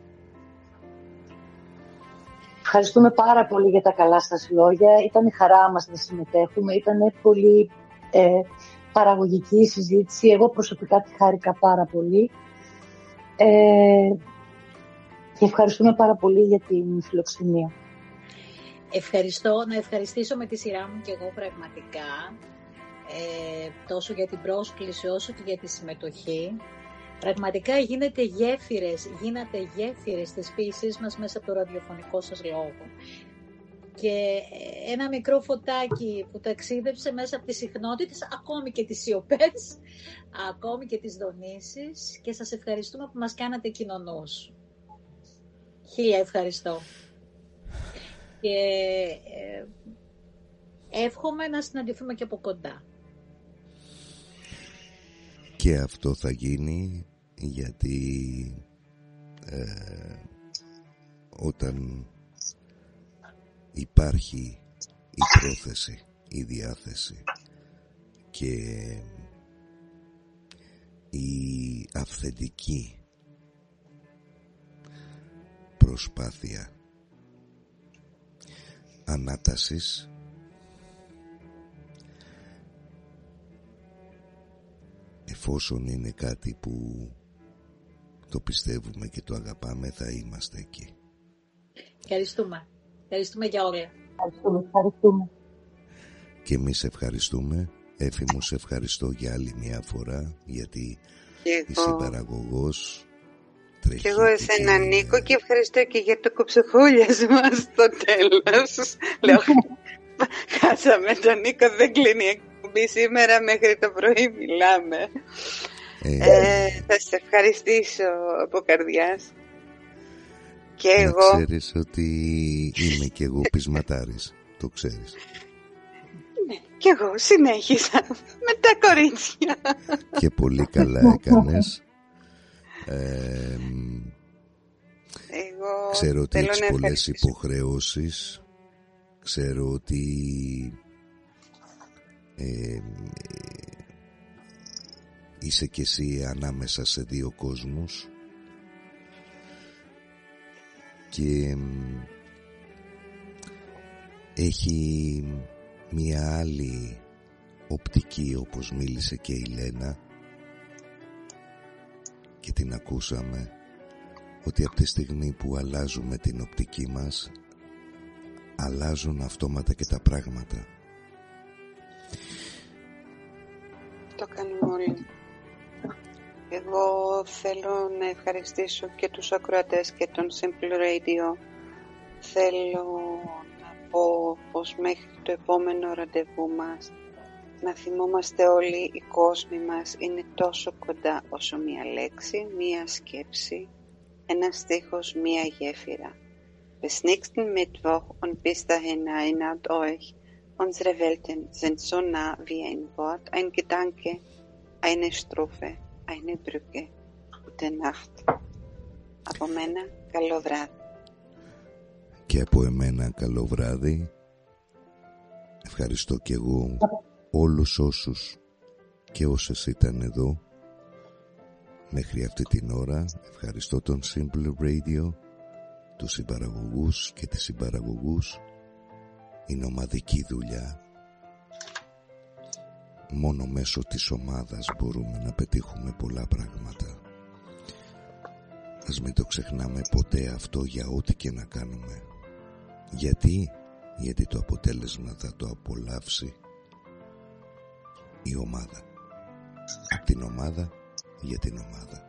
Ευχαριστούμε πάρα πολύ για τα καλά σας λόγια. Ήταν η χαρά μας να συμμετέχουμε. Ήταν πολύ ε, παραγωγική η συζήτηση. Εγώ προσωπικά τη χάρηκα πάρα πολύ. Ε, και ευχαριστούμε πάρα πολύ για την φιλοξενία. Ευχαριστώ. Να ευχαριστήσω με τη σειρά μου και εγώ πραγματικά. Ε, τόσο για την πρόσκληση όσο και για τη συμμετοχή. Πραγματικά γίνετε γέφυρες, γίνατε γέφυρες της ποίησής μας μέσα από το ραδιοφωνικό σας λόγο. Και ένα μικρό φωτάκι που ταξίδεψε μέσα από τις συχνότητες, ακόμη και τις σιωπές, ακόμη και τις δονήσεις, και σας ευχαριστούμε που μας κάνατε κοινωνούς. Χίλια ευχαριστώ. Και ε, εύχομαι να συναντηθούμε και από κοντά. Και αυτό θα γίνει γιατί ε, όταν υπάρχει η πρόθεση, η διάθεση και η αυθεντική προσπάθεια ανάτασης, εφόσον είναι κάτι που το πιστεύουμε και το αγαπάμε, θα είμαστε εκεί. Ευχαριστούμε. Ευχαριστούμε για όλα. Ευχαριστούμε, ευχαριστούμε. Και εμείς ευχαριστούμε. Έφη μου, σε ευχαριστώ για άλλη μια φορά, γιατί είσαι παραγωγός. Τρέχει και εγώ εσένα, Νίκο, και ευχαριστώ και για το κοψοχούλιασμα στο τέλος. Λέω, χάσαμε τον Νίκο, δεν κλείνει η εκπομπή σήμερα, μέχρι το πρωί μιλάμε. Ε, ε, θα σε ευχαριστήσω από καρδιάς. Και να εγώ. ξέρεις ότι είμαι και εγώ πεισματάρης, το ξέρεις. Ναι, και εγώ συνέχισα με τα κορίτσια. Και πολύ καλά έκανες. Ε, εγώ ξέρω ότι έχεις πολλές υποχρεώσεις. Ξέρω ότι ε, είσαι κι εσύ ανάμεσα σε δύο κόσμους και έχει μία άλλη οπτική, όπως μίλησε και η Λένα και την ακούσαμε, ότι από τη στιγμή που αλλάζουμε την οπτική μας αλλάζουν αυτόματα και τα πράγματα. Το κάνουμε όλοι. Εγώ θέλω να ευχαριστήσω και τους ακροατές και τον Simple Radio. Θέλω να πω πως μέχρι το επόμενο ραντεβού μας να θυμόμαστε όλοι, οι κόσμοι μας είναι τόσο κοντά όσο μία λέξη, μία σκέψη, ένα στίχος, μία γέφυρα. Bis nächsten Mittwoch und bis dahin erinnert euch, unsere Welten sind so nah wie ein Wort, ein Gedanke, eine Strophe, eine Brücke. Gute Nacht. Από μένα, καλό βράδυ. Και από εμένα, καλό βράδυ. Ευχαριστώ και εγώ όλους όσους και όσες ήταν εδώ μέχρι αυτή την ώρα. Ευχαριστώ τον Simple Radio, τους συμπαραγωγούς και τις συμπαραγωγούς. Είναι ομαδική δουλειά. Μόνο μέσω της ομάδας μπορούμε να πετύχουμε πολλά πράγματα. Ας μην το ξεχνάμε ποτέ αυτό για ό,τι και να κάνουμε. Γιατί, γιατί το αποτέλεσμα θα το απολαύσει η ομάδα. Από την ομάδα για την ομάδα.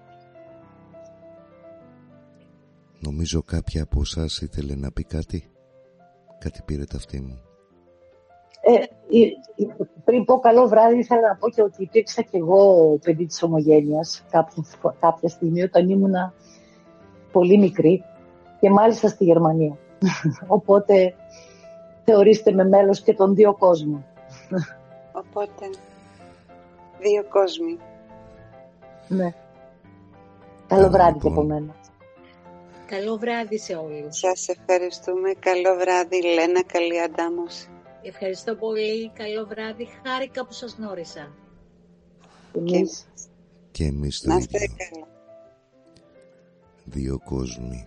Νομίζω κάποια από εσάς ήθελε να πει κάτι. Κάτι πήρε ταυτή μου. Ε, πριν πω καλό βράδυ, ήθελα να πω και ότι υπήρξα και εγώ παιδί της ομογένειας κάποια, κάποια στιγμή όταν ήμουνα πολύ μικρή και μάλιστα στη Γερμανία. Οπότε θεωρήστε με μέλος και των δύο κόσμων. Οπότε δύο κόσμοι. Ναι. Καλό βράδυ και από μένα. Καλό βράδυ σε όλους. Σας ευχαριστούμε. Καλό βράδυ, Λένα. Καλή αντάμωση. Ευχαριστώ πολύ. Καλό βράδυ. Χάρηκα που σας γνώρισα. Εμείς. Και εμείς το ίδιο. Δύο κόσμοι.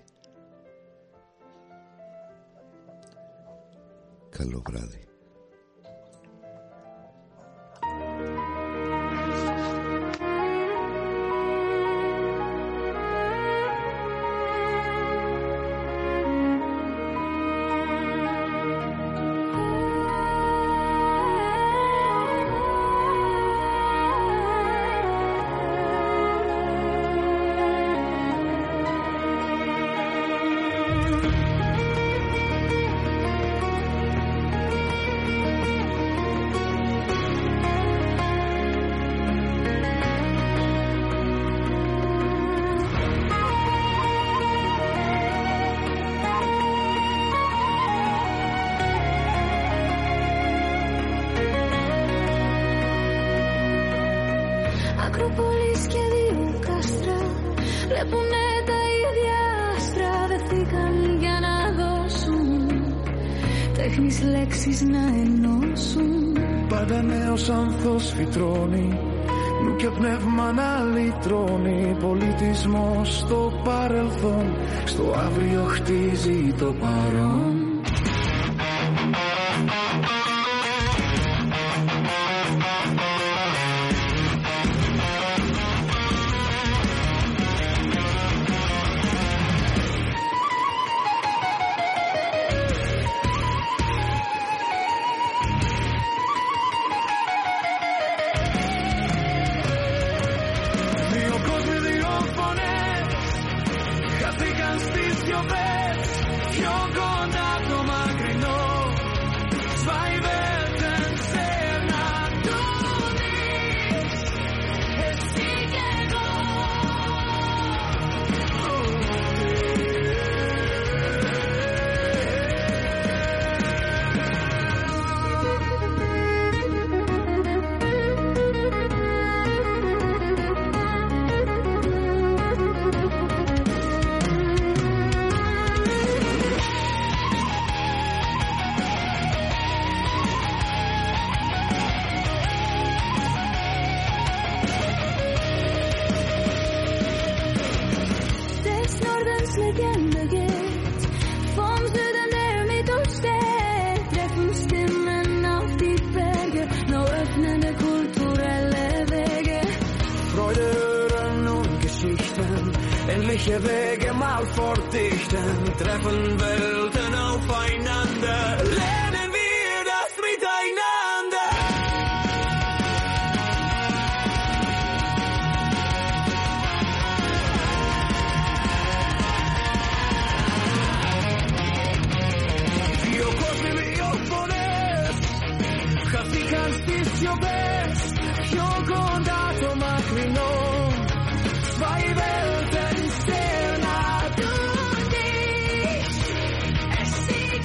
Καλό βράδυ. Ακροπολής και δύο κάστρα βλέπουνε τα ίδια άστρα. Δεθήκαν για να δώσουν τέχνης λέξεις να ενώσουν. Πάντα νέος άνθος φυτρώνει, νου και πνεύμα να λυτρώνει. Πολιτισμός στο παρελθόν, στο αύριο χτίζει το παρόν. Χάθηκαν στις σιωπές, πιο κοντά welche Wege mal vor dichten, treffen Welten aufeinander, lernen wir das Miteinander. Δύο κόσμοι, δύο φωνές, χαθήκαν στις σιωπές, πιο κοντά το μακρινό. Zwei Welten sehr nah, du und ich, es sieht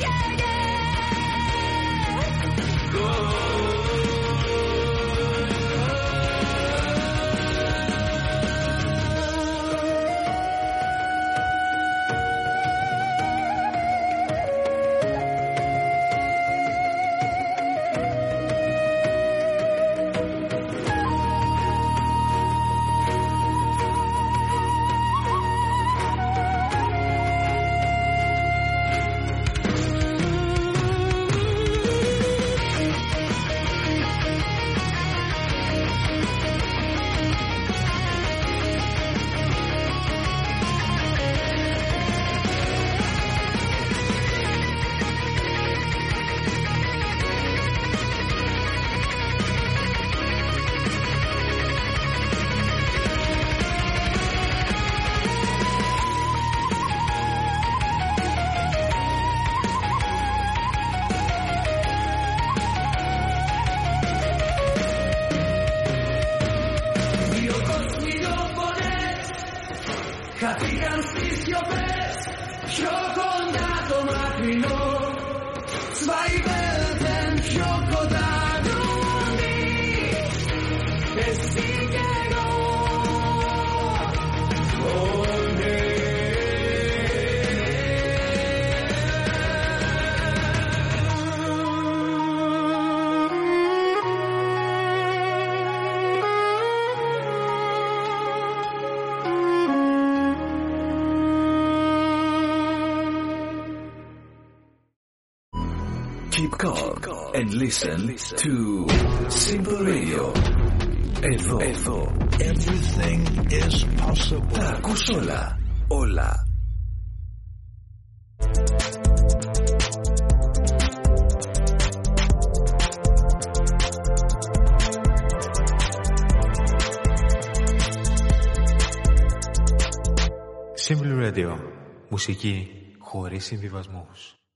χαθήκαν στις σιωπές, πιο κοντά το μακρινό. Zwei Welten πιο κοντά, du und ich, εσύ και εγώ. Oh, ναι. Keep calm and listen to Simple Radio. Εδώ, εδώ, everything is possible. Τα ακούς όλα, όλα. Simple Radio. Μουσική χωρίς συμβιβασμούς.